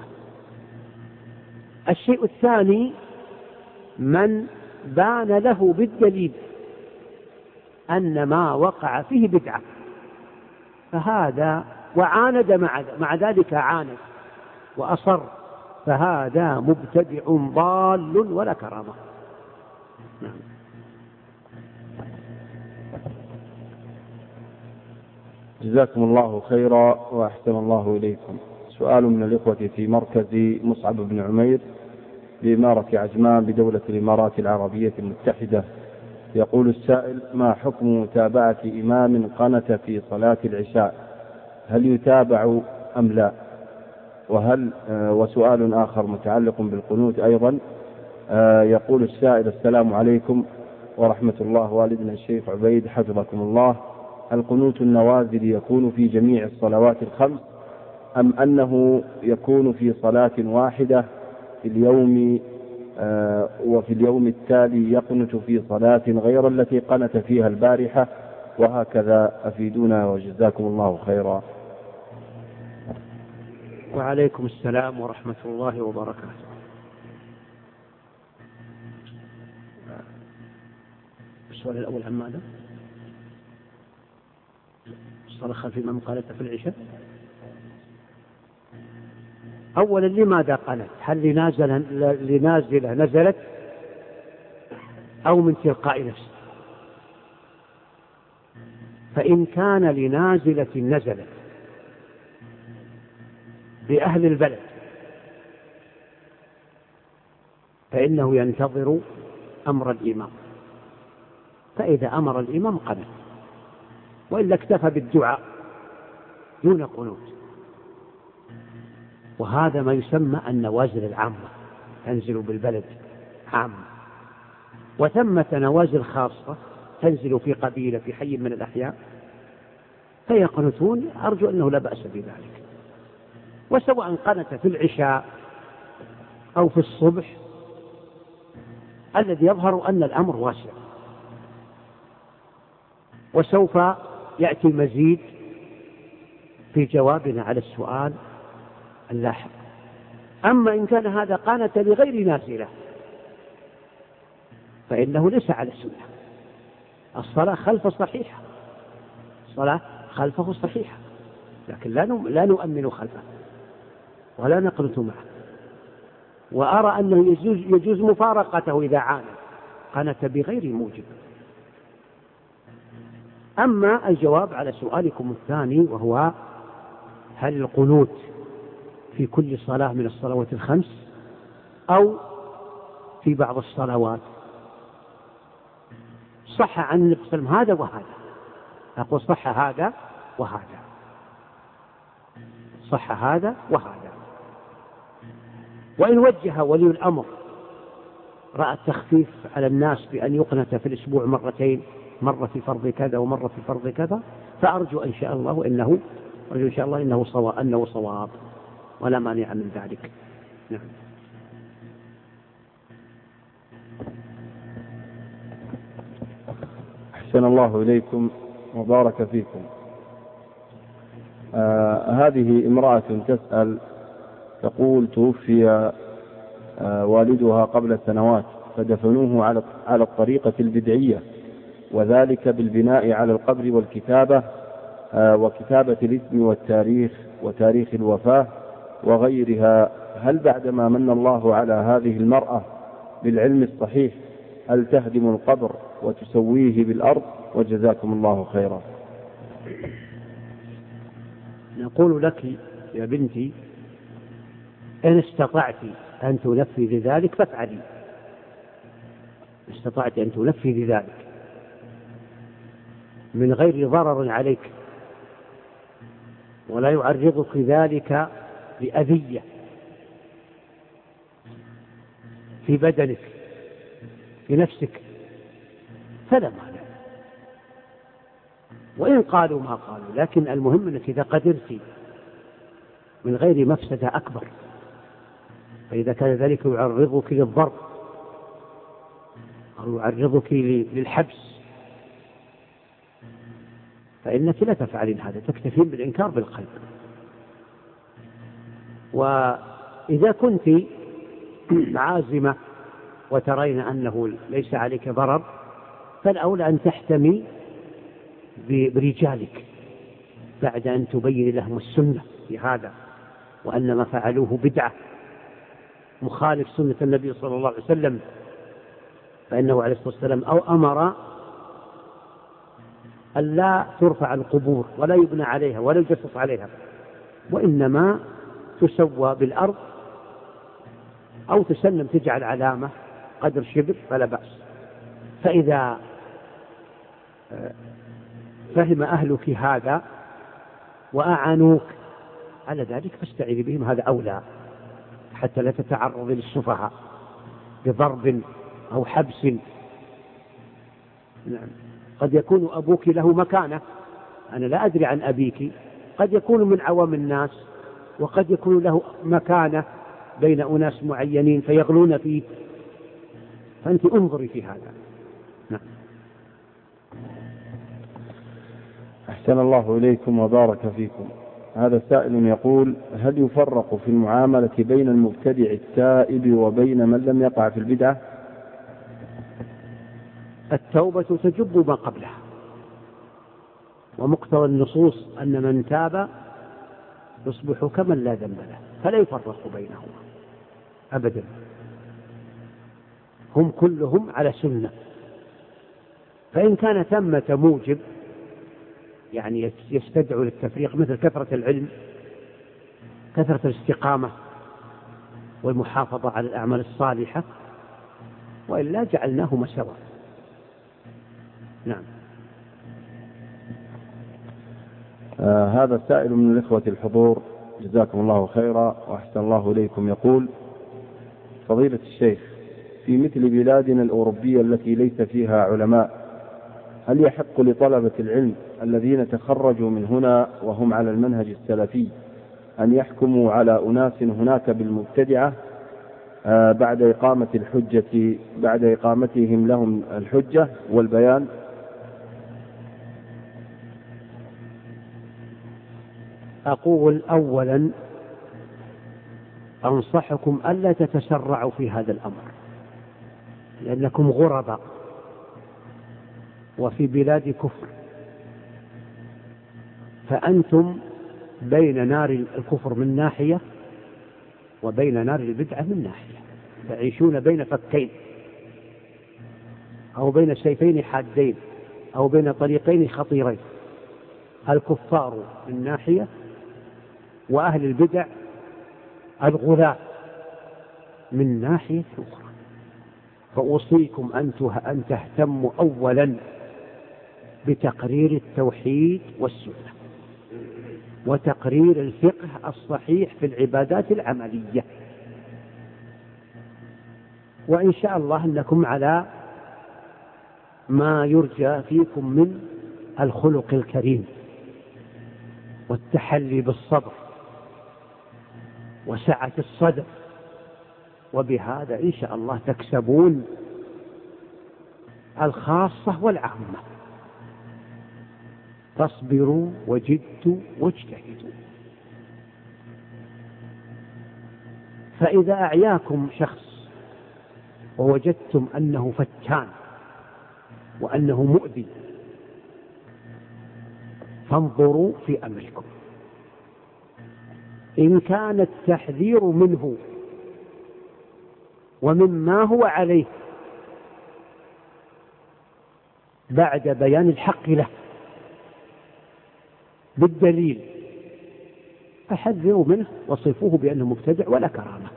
الشيء الثاني من بان له بالدليل أن ما وقع فيه بدعة، فهذا وعاند مع ذلك عاند وأصر، فهذا مبتدع ضال ولا كرامة. جزاكم الله خيرا وأحسن الله إليكم. سؤال من الإخوة في مركز مصعب بن عمير بإمارة عجمان بدولة الإمارات العربية المتحدة. يقول السائل: ما حكم متابعة إمام قنت في صلاة العشاء؟ هل يتابع أم لا؟ وسؤال آخر متعلق بالقنوت أيضا. يقول السائل: السلام عليكم ورحمة الله، والدنا الشيخ عبيد حفظكم الله، القنوت النوازل يكون في جميع الصلوات الخمس أم أنه يكون في صلاة واحدة في اليوم وفي اليوم التالي يقنت في صلاة غير التي قنت فيها البارحة؟ وهكذا أفيدونا وجزاكم الله خيرا. وعليكم السلام ورحمة الله وبركاته. السؤال الأول عن ماذا؟ الصلاة خلف الإمام قانتا في العشاء؟ أولا لماذا قنت؟ هل لنازلة نزلت أو من تلقاء نفسه؟ فإن كان لنازلة نزلت بأهل البلد فإنه ينتظر أمر الإمام، فإذا أمر الإمام قنت، وإلا اكتفى بالدعاء دون قنوت. وهذا ما يسمى النوازل العامة، تنزل بالبلد عامة. وثمة نوازل خاصة تنزل في قبيلة في حي من الأحياء فيقنتون، أرجو أنه لا بأس بذلك. وسواء قنت في العشاء أو في الصبح، الذي يظهر أن الأمر واسع. وسوف يأتي المزيد في جوابنا على السؤال اللاحق. أما إن كان هذا قانت لغير نازلة فإنه ليس على السنة. الصلاة خلف صحيحة، الصلاة خلفه صحيحة، لكن لا نؤمن خلفه ولا نقنت معه. وأرى أنه يجوز مفارقته إذا عانى قنت بغير موجب. أما الجواب على سؤالكم الثاني، وهو هل القنوت في كل صلاة من الصلوات الخمس أو في بعض الصلوات، صح عن النبي صلى الله عليه وسلم هذا وهذا. أقول صح هذا وهذا، صح هذا وهذا. وإن وجه ولي الأمر رأى التخفيف على الناس بأن يقنت في الأسبوع مرتين، مرة في فرض كذا ومرة في فرض كذا، فأرجو إن شاء الله أنه صواب ولا مانع من ذلك. نعم. أحسن الله إليكم وبارك فيكم. هذه امرأة تسأل تقول توفي والدها قبل سنوات فدفنوه على الطريقة البدعية، وذلك بالبناء على القبر والكتابة وكتابة الاسم والتاريخ وتاريخ الوفاة وغيرها. هل بعدما من الله على هذه المرأة بالعلم الصحيح هل تهدم القبر وتسويه بالأرض؟ وجزاكم الله خيرا. نقول لك يا بنتي إن استطعت أن تنفذي ذلك فافعلي، استطعت أن تنفذي ذلك من غير ضرر عليك، ولا يعرضك ذلك لأذية في بدنك في نفسك، فلا مانع. وإن قالوا ما قالوا، لكن المهم أنك إذا قدرت من غير مفسدة أكبر، فإذا كان ذلك يعرضك للضرب أو يعرضك للحبس فإنك لا تفعلين هذا، تكتفين بالإنكار بالقلب. وإذا كنت عازمة وترين أنه ليس عليك ضرر فالأولى أن تحتمي برجالك بعد أن تبين لهم السنة في هذا، وأن ما فعلوه بدعة مخالف سنة النبي صلى الله عليه وسلم، فإنه عليه الصلاة والسلام أو أمر أن لا ترفع القبور ولا يبنى عليها ولا يجسس عليها، وإنما تسوى بالأرض أو تسلم تجعل علامة قدر شبر فلا بأس. فإذا فهم أهلك هذا وأعانوك على ذلك فاستعيذ بهم، هذا أولى، حتى لا تتعرض للسفهاء بضرب أو حبس. نعم. قد يكون أبوك له مكانة، أنا لا أدري عن أبيك، قد يكون من عوام الناس، وقد يكون له مكانة بين أناس معينين فيغلون فيه، فأنت انظري في هذا. نعم. أحسن الله إليكم وبارك فيكم. هذا سائل يقول: هل يفرق في المعاملة بين المبتدع التائب وبين من لم يقع في البدعة؟ التوبة تجب ما قبلها، ومقتضى النصوص أن من تاب يصبح كمن لا ذنب له، فلا يفرق بينهما أبدا، هم كلهم على سنة. فإن كان ثمة موجب يعني يستدعو للتفريق مثل كثرة العلم، كثرة الاستقامة والمحافظة على الأعمال الصالحة، وإلا جعلناهما سواء. نعم. هذا السائل من الإخوة الحضور جزاكم الله خيرا وأحسن الله إليكم يقول: فضيلة الشيخ، في مثل بلادنا الأوروبية التي ليس فيها علماء، هل يحق لطلبة العلم الذين تخرجوا من هنا وهم على المنهج السلفي أن يحكموا على أناس هناك بالمبتدعة بعد إقامتهم لهم الحجة والبيان؟ أقول أولا أنصحكم ألا تتسرعوا في هذا الأمر، لأنكم غرباء وفي بلاد كفر، فأنتم بين نار الكفر من ناحية وبين نار البدعة من ناحية، تعيشون بين فكين أو بين سيفين حادين أو بين طريقين خطيرين، الكفار من ناحية وأهل البدع الغلاة من ناحية أخرى. فأوصيكم أن تهتموا أولا بتقرير التوحيد والسنة وتقرير الفقه الصحيح في العبادات العملية، وإن شاء الله أنكم على ما يرجى فيكم من الخلق الكريم والتحلي بالصبر وسعة الصدر، وبهذا إن شاء الله تكسبون الخاصة والعامة. فاصبروا وجدوا واجتهدوا. فإذا أعياكم شخص ووجدتم أنه فتان وأنه مؤذي فانظروا في أمركم، إن كان التحذير منه ومما هو عليه بعد بيان الحق له بالدليل فحذروا منه وصفوه بأنه مبتدع ولا كرامة.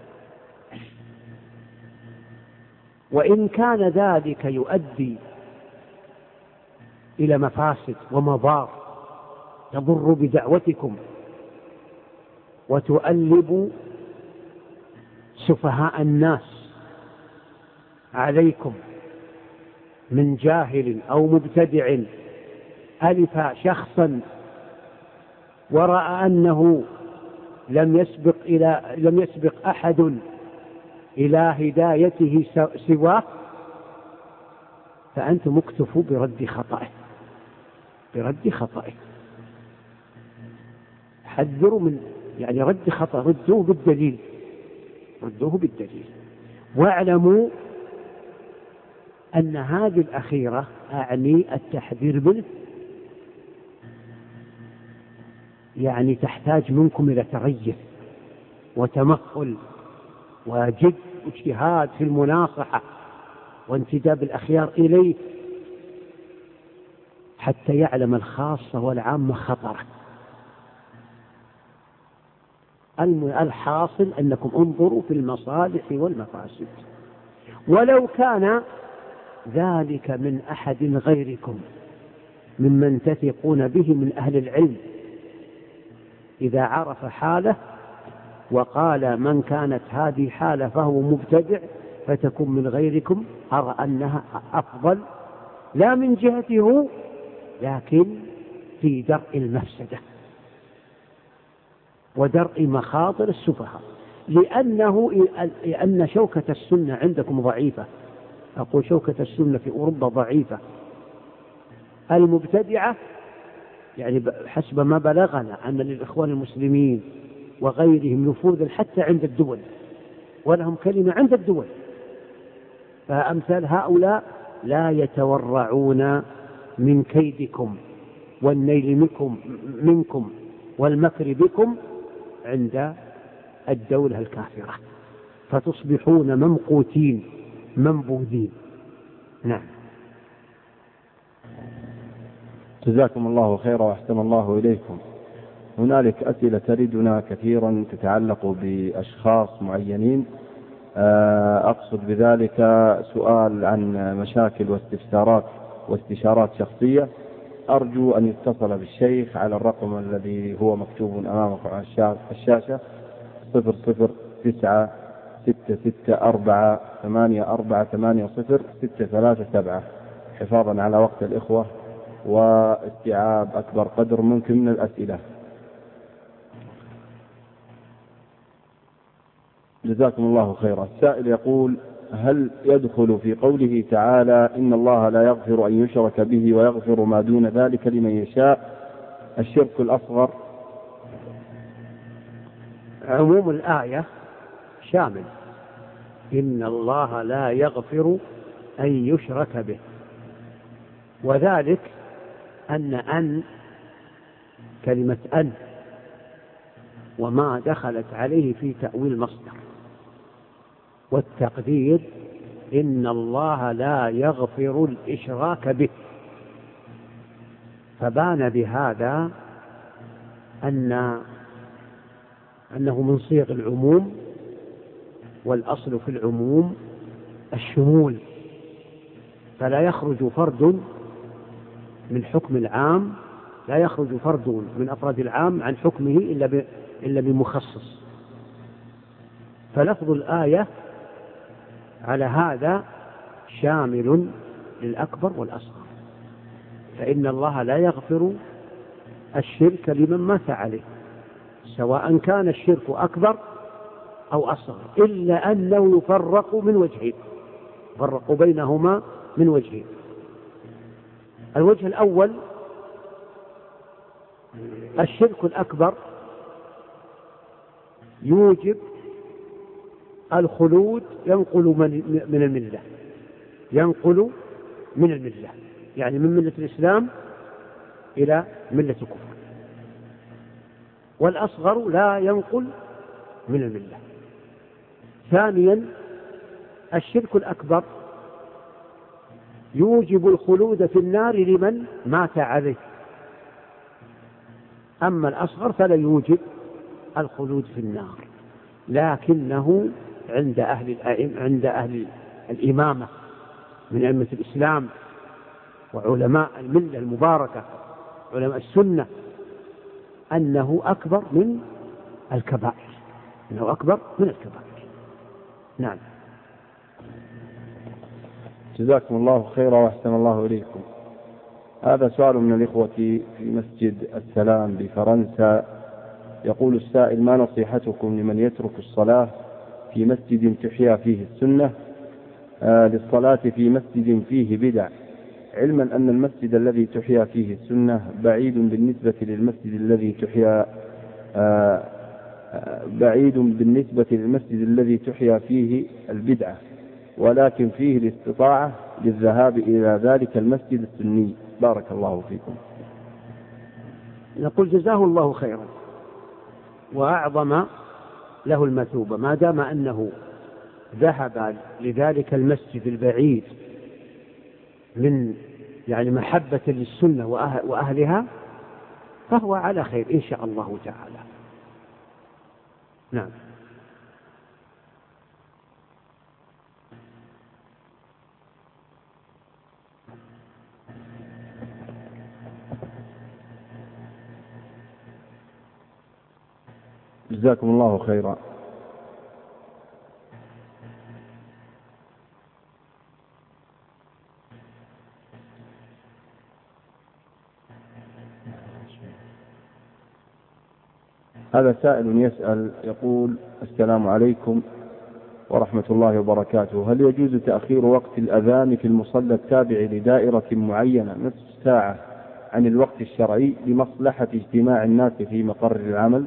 وإن كان ذلك يؤدي إلى مفاسد ومضار تضر بدعوتكم وتؤلب سفهاء الناس عليكم من جاهل أو مبتدع ألف شخصا ورأى أنه لم يسبق أحد إلى هدايته سواه، فأنتم اكتفوا برد خطئه. حذروا من رد خطأ، ردوه بالدليل. واعلموا أن هذه الأخيرة أعني التحذير منه تحتاج منكم إلى تريث وتمهل وجد واجتهاد في المناصحة وانتداب الأخيار إليه حتى يعلم الخاصة والعامة خطره. الحاصل أنكم انظروا في المصالح والمفاسد، ولو كان ذلك من أحد غيركم ممن تثقون به من أهل العلم، إذا عرف حاله وقال من كانت هذه حالة فهو مبتدع فتكون من غيركم، أرى أنها أفضل لا من جهته لكن في درء المفسدة ودرء مخاطر السفهاء، لأن شوكة السنة عندكم ضعيفة. أقول شوكة السنة في أوروبا ضعيفة. المبتدعة حسب ما بلغنا أن للإخوان المسلمين وغيرهم نفوذا حتى عند الدول ولهم كلمة عند الدول، فأمثال هؤلاء لا يتورعون من كيدكم والنيل منكم والمكر بكم عند الدولة الكافرة، فتصبحون ممقوتين منبوذين. نعم. جزاكم الله خيرا وأحسن الله إليكم. هنالك أسئلة تردنا كثيرا تتعلق بأشخاص معينين، أقصد بذلك سؤال عن مشاكل واستفسارات واستشارات شخصية. أرجو أن يتصل بالشيخ على الرقم الذي هو مكتوب أمامكم على الشاشة 009664880637 حفاظا على وقت الإخوة واستيعاب أكبر قدر ممكن من الأسئلة. جزاكم الله خيرا. السائل يقول: هل يدخل في قوله تعالى إن الله لا يغفر أن يشرك به ويغفر ما دون ذلك لمن يشاء الشرك الأصغر؟ عموم الآية شامل، إن الله لا يغفر أن يشرك به، وذلك أن كلمة أن وما دخلت عليه في تأويل مصدر، والتقدير إن الله لا يغفر الإشراك به، فبان بهذا أنه من صيغ العموم، والأصل في العموم الشمول، فلا يخرج فرد من حكم العام، لا يخرج فرد من أفراد العام عن حكمه إلا بمخصص. فلفظ الآية على هذا شامل للأكبر والأصغر، فإن الله لا يغفر الشرك لمن مات عليه، سواء كان الشرك أكبر أو أصغر، إلا أنه يفرق من وجهين، فرق بينهما من وجهين. الوجه الأول: الشرك الأكبر يوجب الخلود، ينقل من الملة، ينقل من الملة، يعني من ملة الإسلام إلى ملة الكفر. والأصغر لا ينقل من الملة. ثانيا: الشرك الأكبر يوجب الخلود في النار لمن مات عليه، أما الأصغر فلا يوجب الخلود في النار، لكنه عند أهل الإمامة من أئمة الإسلام وعلماء الملة المباركة علماء السنة أنه أكبر من الكبائر، أنه أكبر من الكبائر. نعم. جزاكم الله خيرا وأحسن الله إليكم. هذا سؤال من الإخوة في مسجد السلام بفرنسا. يقول السائل: ما نصيحتكم لمن يترك الصلاة في مسجد تحيا فيه السنة للصلاة في مسجد فيه بدع، علما أن المسجد الذي تحيا فيه السنة بعيد بالنسبة للمسجد الذي تحيا فيه البدعة، ولكن فيه الاستطاعة للذهاب إلى ذلك المسجد السني؟ بارك الله فيكم. نقول جزاه الله خيرا وأعظم له المثوبة، ما دام أنه ذهب لذلك المسجد البعيد من محبة للسنة وأهلها، فهو على خير إن شاء الله تعالى. نعم. جزاكم الله خيرا. هذا سائل يسأل يقول: السلام عليكم ورحمة الله وبركاته، هل يجوز تأخير وقت الأذان في المصلى التابع لدائرة معينة نصف ساعة عن الوقت الشرعي لمصلحة اجتماع الناس في مقر العمل؟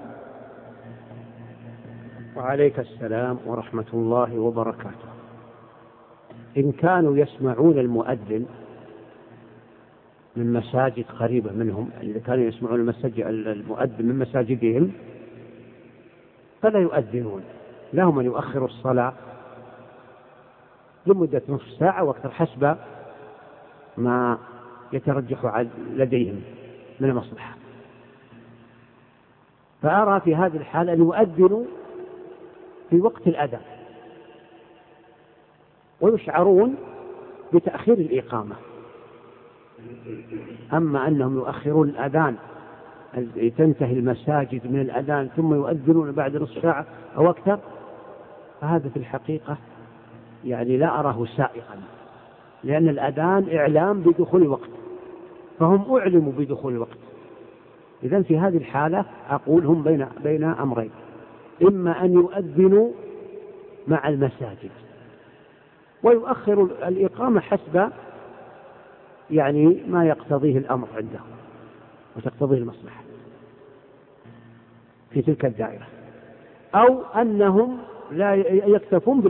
وعليك السلام ورحمة الله وبركاته. إن كانوا يسمعون المؤذن من مساجد قريبة منهم، إذا كانوا يسمعون المؤذن من مساجدهم فلا يؤذنون، لهم أن يؤخروا الصلاة لمدة نصف ساعة وأكثر حسب ما يترجح لديهم من المصلحة. فأرى في هذه الحالة أن يؤذنوا في وقت الأذان ويشعرون بتأخير الإقامة. أما أنهم يؤخرون الأذان تنتهي المساجد من الأذان ثم يؤذنون بعد نصف ساعة أو أكثر، فهذا في الحقيقة يعني لا أراه سائغا، لأن الأذان إعلام بدخول الوقت، فهم أعلموا بدخول الوقت. إذن في هذه الحالة أقول هم بين أمرين، إما أن يؤذنوا مع المساجد ويؤخر الإقامة حسب يعني ما يقتضيه الأمر عندهم وتقتضيه المصلحة في تلك الدائرة، أو أنهم لا يكتفون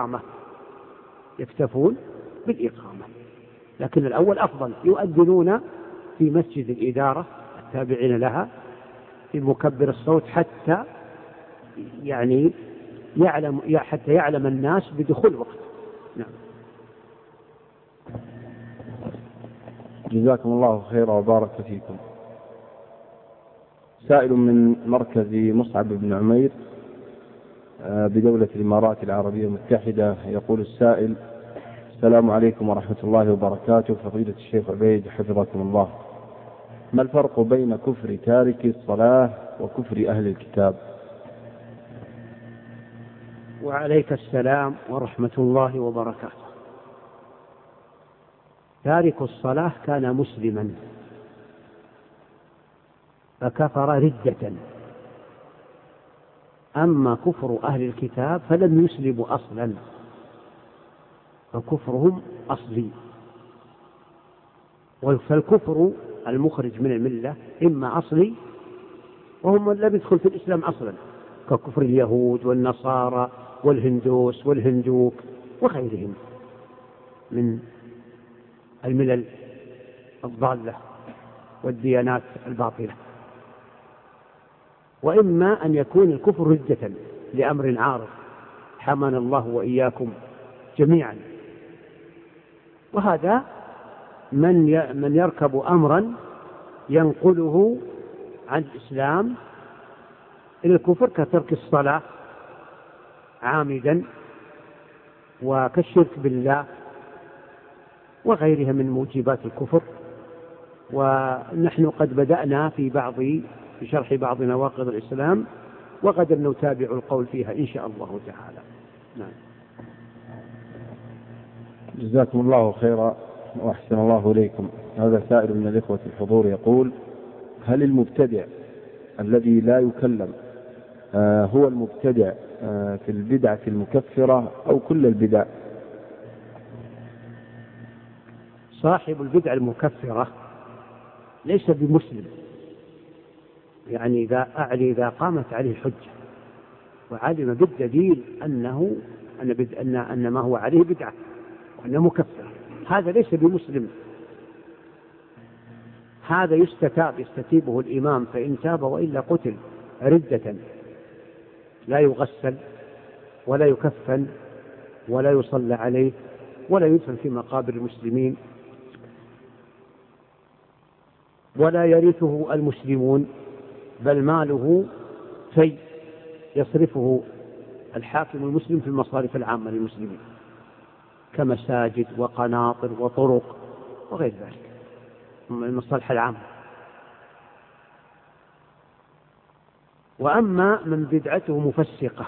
بالإقامة، لكن الأول أفضل، يؤذنون في مسجد الإدارة التابعين لها في مكبر الصوت حتى يعني يعلم الناس بدخول الوقت. نعم. جزاكم الله خيرا وبارك فيكم. سائل من مركز مصعب بن عمير بدولة الإمارات العربية المتحدة، يقول السائل: السلام عليكم ورحمة الله وبركاته، فضيلة الشيخ عبيد حفظكم الله، ما الفرق بين كفر تارك الصلاة وكفر أهل الكتاب؟ وعليك السلام ورحمة الله وبركاته. تارك الصلاة كان مسلما فكفر ردة، أما كفر أهل الكتاب فلم يسلموا أصلا، فكفرهم أصلي. فالكفر المخرج من الملة إما أصلي وهم لم يدخل في الإسلام أصلا، ككفر اليهود والنصارى والهندوس والهندوك وغيرهم من الملل الضالة والديانات الباطلة، وإما أن يكون الكفر ردة لأمر عارض حمانا الله وإياكم جميعا. وهذا من يركب أمرا ينقله عن الإسلام إلى الكفر، كترك الصلاة عامدا وكالشرك بالله وغيرها من موجبات الكفر. ونحن قد بدأنا في شرح بعض نواقض الإسلام، وغدا نتابع القول فيها إن شاء الله تعالى. نعم. جزاكم الله خيرا وأحسن الله إليكم. هذا سائل من الإخوة الحضور يقول: هل المبتدع الذي لا يكلم هو المبتدع في البدعة المكفرة أو كل البدع؟ صاحب البدعة المكفرة ليس بمسلم، يعني إذا قامت عليه الحجة وعلم بالدليل أن ما هو عليه بدعة وأنه مكفر، هذا ليس بمسلم. هذا يستتيبه الإمام فإن تاب وإلا قتل ردة، لا يغسل ولا يكفن ولا يصلى عليه ولا يدفن في مقابر المسلمين ولا يرثه المسلمون، بل ماله في يصرفه الحاكم المسلم في المصارف العامة للمسلمين كمساجد وقناطر وطرق وغير ذلك من المصالح العامة. وأما من بدعته مفسقة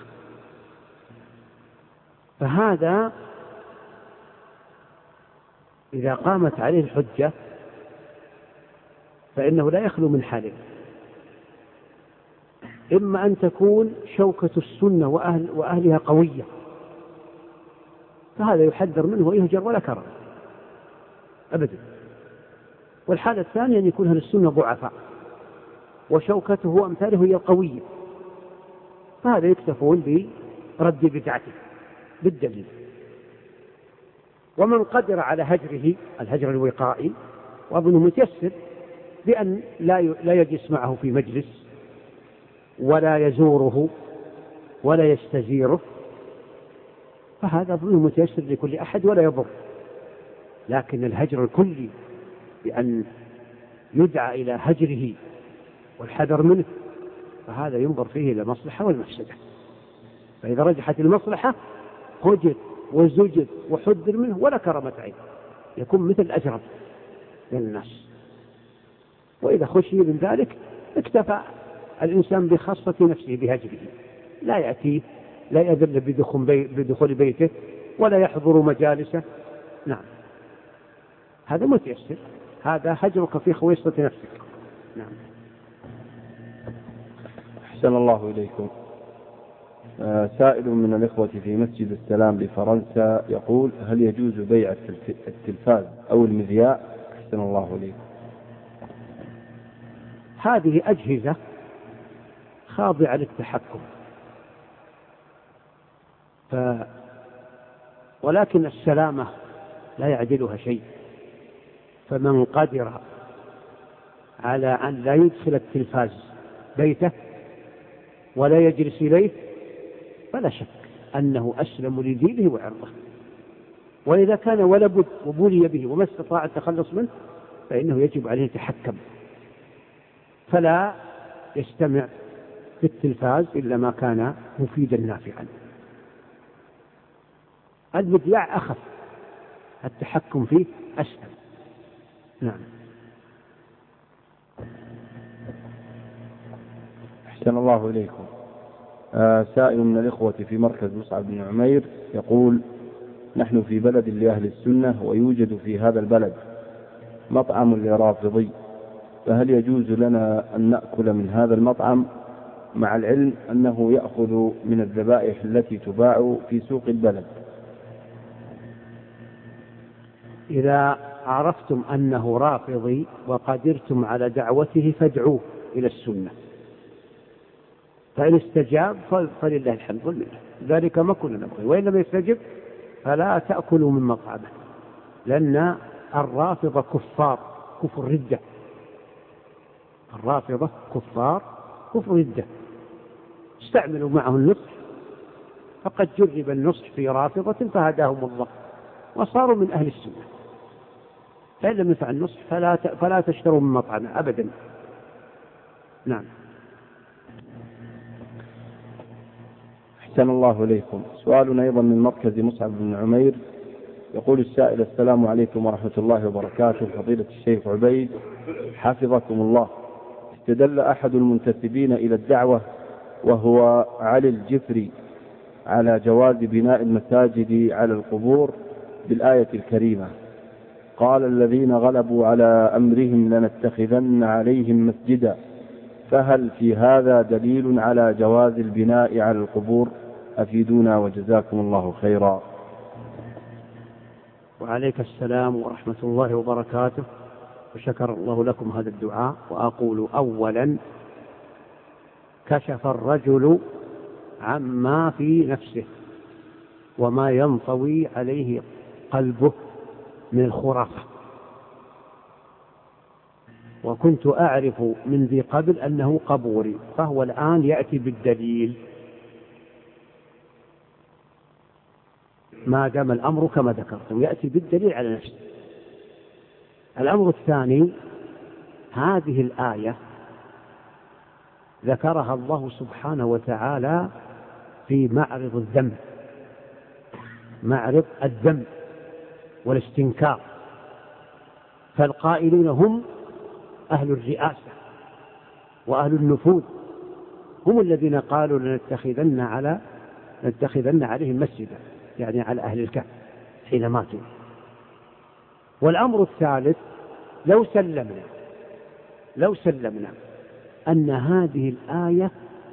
فهذا إذا قامت عليه الحجة فإنه لا يخلو من حالين: إما أن تكون شوكة السنة وأهلها قوية، فهذا يحذر منه ويهجر ولا كرم أبدا. والحالة الثانية أن يكون أهل السنة ضعفاء وشوكته وأمثاله هي القوية، فهذا يكتفون برد بدعته بالدليل. ومن قدر على هجره الهجر الوقائي وأظنه متيسر بأن لا يجلس معه في مجلس ولا يزوره ولا يستزيره، فهذا أظنه متيسر لكل أحد ولا يضر. لكن الهجر الكلي بأن يدعى إلى هجره والحذر منه، فهذا ينظر فيه إلى المصلحة والمفسدة. فإذا رجحت المصلحة هجر وزجر وحذر منه ولا كرامة عين، يكون مثل الأجرب للناس. وإذا خشي من ذلك اكتفى الإنسان بخاصة نفسه بهجره، لا يأتيه، لا يذل بدخول بيته ولا يحضر مجالسه. نعم، هذا متيسر، هذا هجرك في خويصة نفسك. نعم. أحسن الله إليكم. سائل من الإخوة في مسجد السلام بفرنسا يقول: هل يجوز بيع التلفاز أو المذياع؟ أحسن الله إليكم. هذه أجهزة خاضعة للتحكم، ولكن السلامة لا يعدلها شيء. فمن قدر على أن لا يدخل التلفاز بيته ولا يجلس إليه فلا شك أنه أسلم لدينه وعرضه. وإذا كان ولا بد وبلي به وما استطاع التخلص منه فإنه يجب عليه يتحكم، فلا يستمع في التلفاز إلا ما كان مفيدا نافعا. المذياع أخف، التحكم فيه أسهل. نعم. أحسن الله إليكم. سائل من الإخوة في مركز مصعب بن عمير يقول: نحن في بلد لأهل السنة ويوجد في هذا البلد مطعم لرافضي، فهل يجوز لنا أن نأكل من هذا المطعم مع العلم أنه يأخذ من الذبائح التي تباع في سوق البلد؟ إذا عرفتم أنه رافضي وقدرتم على دعوته فادعوه إلى السنة، فإن استجاب فلله الحمد والمنة، ذلك ما كنا نبغي. وإن لم يستجب فلا تأكلوا من مطعمه، لأن الرافضة كفار كفر ردة. الرافضة كفار كفر ردة. استعملوا معه النصح، فقد جرب النصح في رافضة فهداهم الله وصاروا من أهل السنة. فإن لم ينفع النصح فلا تشتروا من مطعمه أبدا. نعم. أحسن الله إليكم. سؤال أيضا من مركز مصعب بن عمير يقول السائل: السلام عليكم ورحمة الله وبركاته، فضيلة الشيخ عبيد حفظكم الله. استدل أحد المنتسبين إلى الدعوة وهو علي الجفري على جواز بناء المساجد على القبور بالآية الكريمة: قال الذين غلبوا على أمرهم لنتخذن عليهم مسجدا. فهل في هذا دليل على جواز البناء على القبور؟ أفيدونا وجزاكم الله خيرا. وعليك السلام ورحمة الله وبركاته، وشكر الله لكم هذا الدعاء. وأقول: أولا، كشف الرجل عما في نفسه وما ينطوي عليه قلبه من الخرافة. وكنت أعرف من ذي قبل أنه قبوري، فهو الآن يأتي بالدليل ما دام الأمر كما ذكرتم، يأتي بالدليل على نفسه. الأمر الثاني، هذه الآية ذكرها الله سبحانه وتعالى في معرض الذنب، معرض الذنب والاستنكار. فالقائلون هم أهل الرئاسة وأهل النفوذ، هم الذين قالوا لنتخذن عليهم مسجدا، يعني على أهل الكهف حين ماتوا. والأمر الثالث، لو سلمنا أن هذه الآية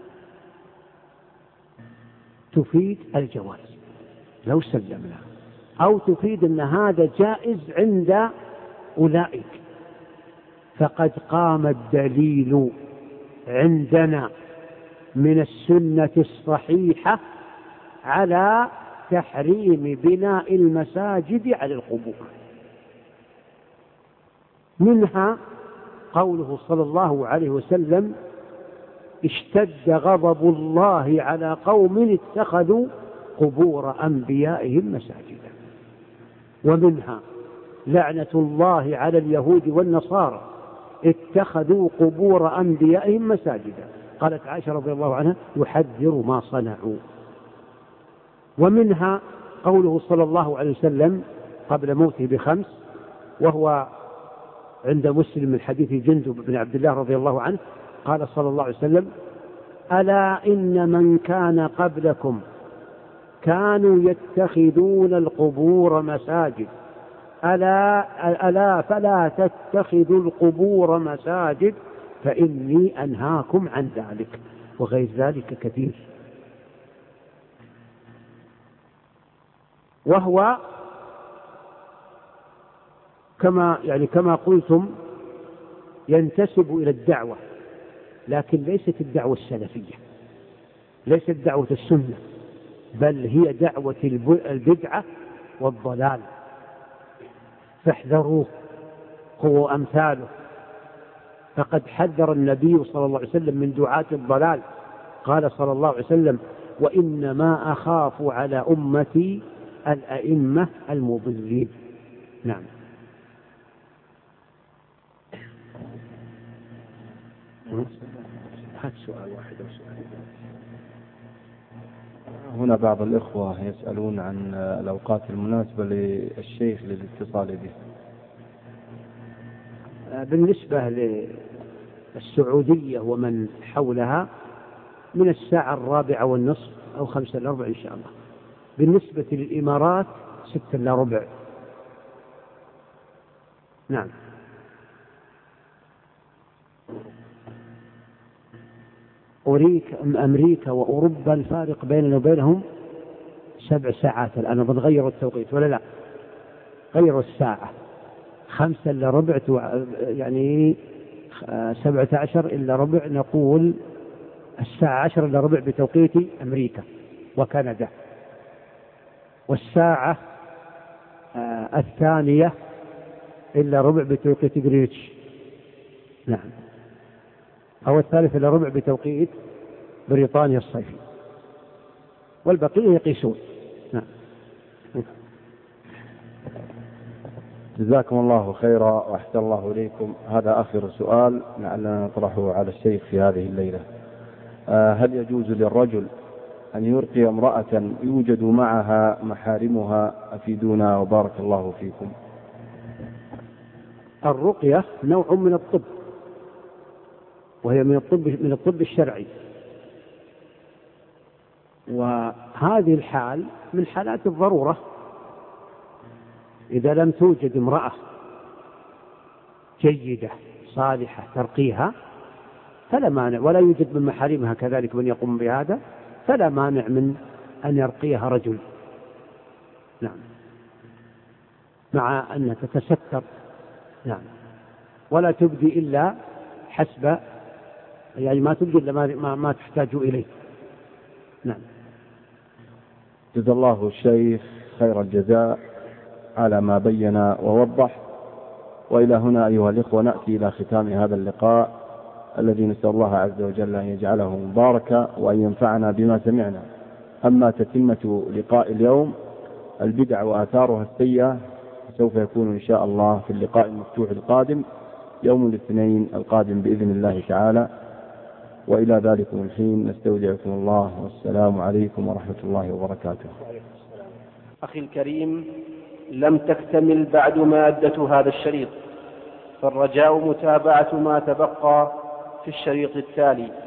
تفيد الجواز، لو سلمنا، أو تفيد أن هذا جائز عند أولئك، فقد قام الدليل عندنا من السنة الصحيحة على تحريم بناء المساجد على القبور. منها قوله صلى الله عليه وسلم: اشتد غضب الله على قوم اتخذوا قبور أنبيائهم مساجدا. ومنها لعنة الله على اليهود والنصارى اتخذوا قبور أنبيائهم مساجدا. قالت عائشة رضي الله عنها: يحذر ما صنعوا. ومنها قوله صلى الله عليه وسلم قبل موته ب5، وهو عند مسلم من حديث جندب بن عبد الله رضي الله عنه، قال صلى الله عليه وسلم: ألا إن من كان قبلكم كانوا يتخذون القبور مساجد، ألا فلا تتخذوا القبور مساجد فإني أنهاكم عن ذلك. وغير ذلك كثير. وهو كما قلتم ينتسب إلى الدعوة، لكن ليست الدعوة السلفية، ليست دعوة السنة، بل هي دعوة البدعة والضلال، فاحذروه هو أمثاله. فقد حذر النبي صلى الله عليه وسلم من دعاة الضلال، قال صلى الله عليه وسلم: وإنما أخاف على أمتي الأئمة المضلين. نعم. سؤال واحد أو سؤالين. هنا بعض الإخوة يسألون عن الأوقات المناسبة للشيخ للاتصال به. بالنسبة للسعودية ومن حولها من 4:15 أو 5:15 إن شاء الله. بالنسبة للإمارات 6:15. نعم. أمريكا وأوروبا الفارق بيننا وبينهم 7 ساعات الآن. بنغيروا التوقيت ولا لا؟ غيروا الساعة 5:15 يعني 17:15 نقول الساعة 10:15 بتوقيت أمريكا وكندا، والساعة 2:03 بتوقيت غرينتش. نعم. أو 3:03 بتوقيت بريطانيا الصيفي، والبقية يقيسون. نعم. جزاكم الله خيرا وأحسن الله إليكم. هذا آخر سؤال لعلنا نطرحه على الشيخ في هذه الليلة. هل يجوز للرجل أن يرقي امرأة يوجد معها محارمها؟ أفيدونا وبارك الله فيكم. الرقية نوع من الطب، وهي من الطب الشرعي، وهذه الحال من حالات الضرورة. إذا لم توجد امرأة جيدة صالحة ترقيها فلا مانع، ولا يوجد من محارمها كذلك من يقوم بهذا، فلا مانع من أن يرقيها رجل. نعم. مع أن تتستر. نعم. ولا تبدي إلا حسب يعني ما تبدي إلا ما تحتاج إليه. نعم. جزا الله الشيخ خير الجزاء على ما بين ووضح. وإلى هنا أيها الإخوة نأتي إلى ختام هذا اللقاء الذي نسأل الله عز وجل أن يجعله مباركا وأن ينفعنا بما سمعنا. أما تتمة لقاء اليوم البدع وآثارها السيئة سوف يكون إن شاء الله في اللقاء المفتوح القادم يوم الاثنين القادم بإذن الله تعالى. وإلى ذلكم الحين نستودعكم الله، والسلام عليكم ورحمة الله وبركاته. أخي الكريم، لم تكتمل بعد مادة هذا الشريط، فالرجاء متابعة ما تبقى في الشريط التالي.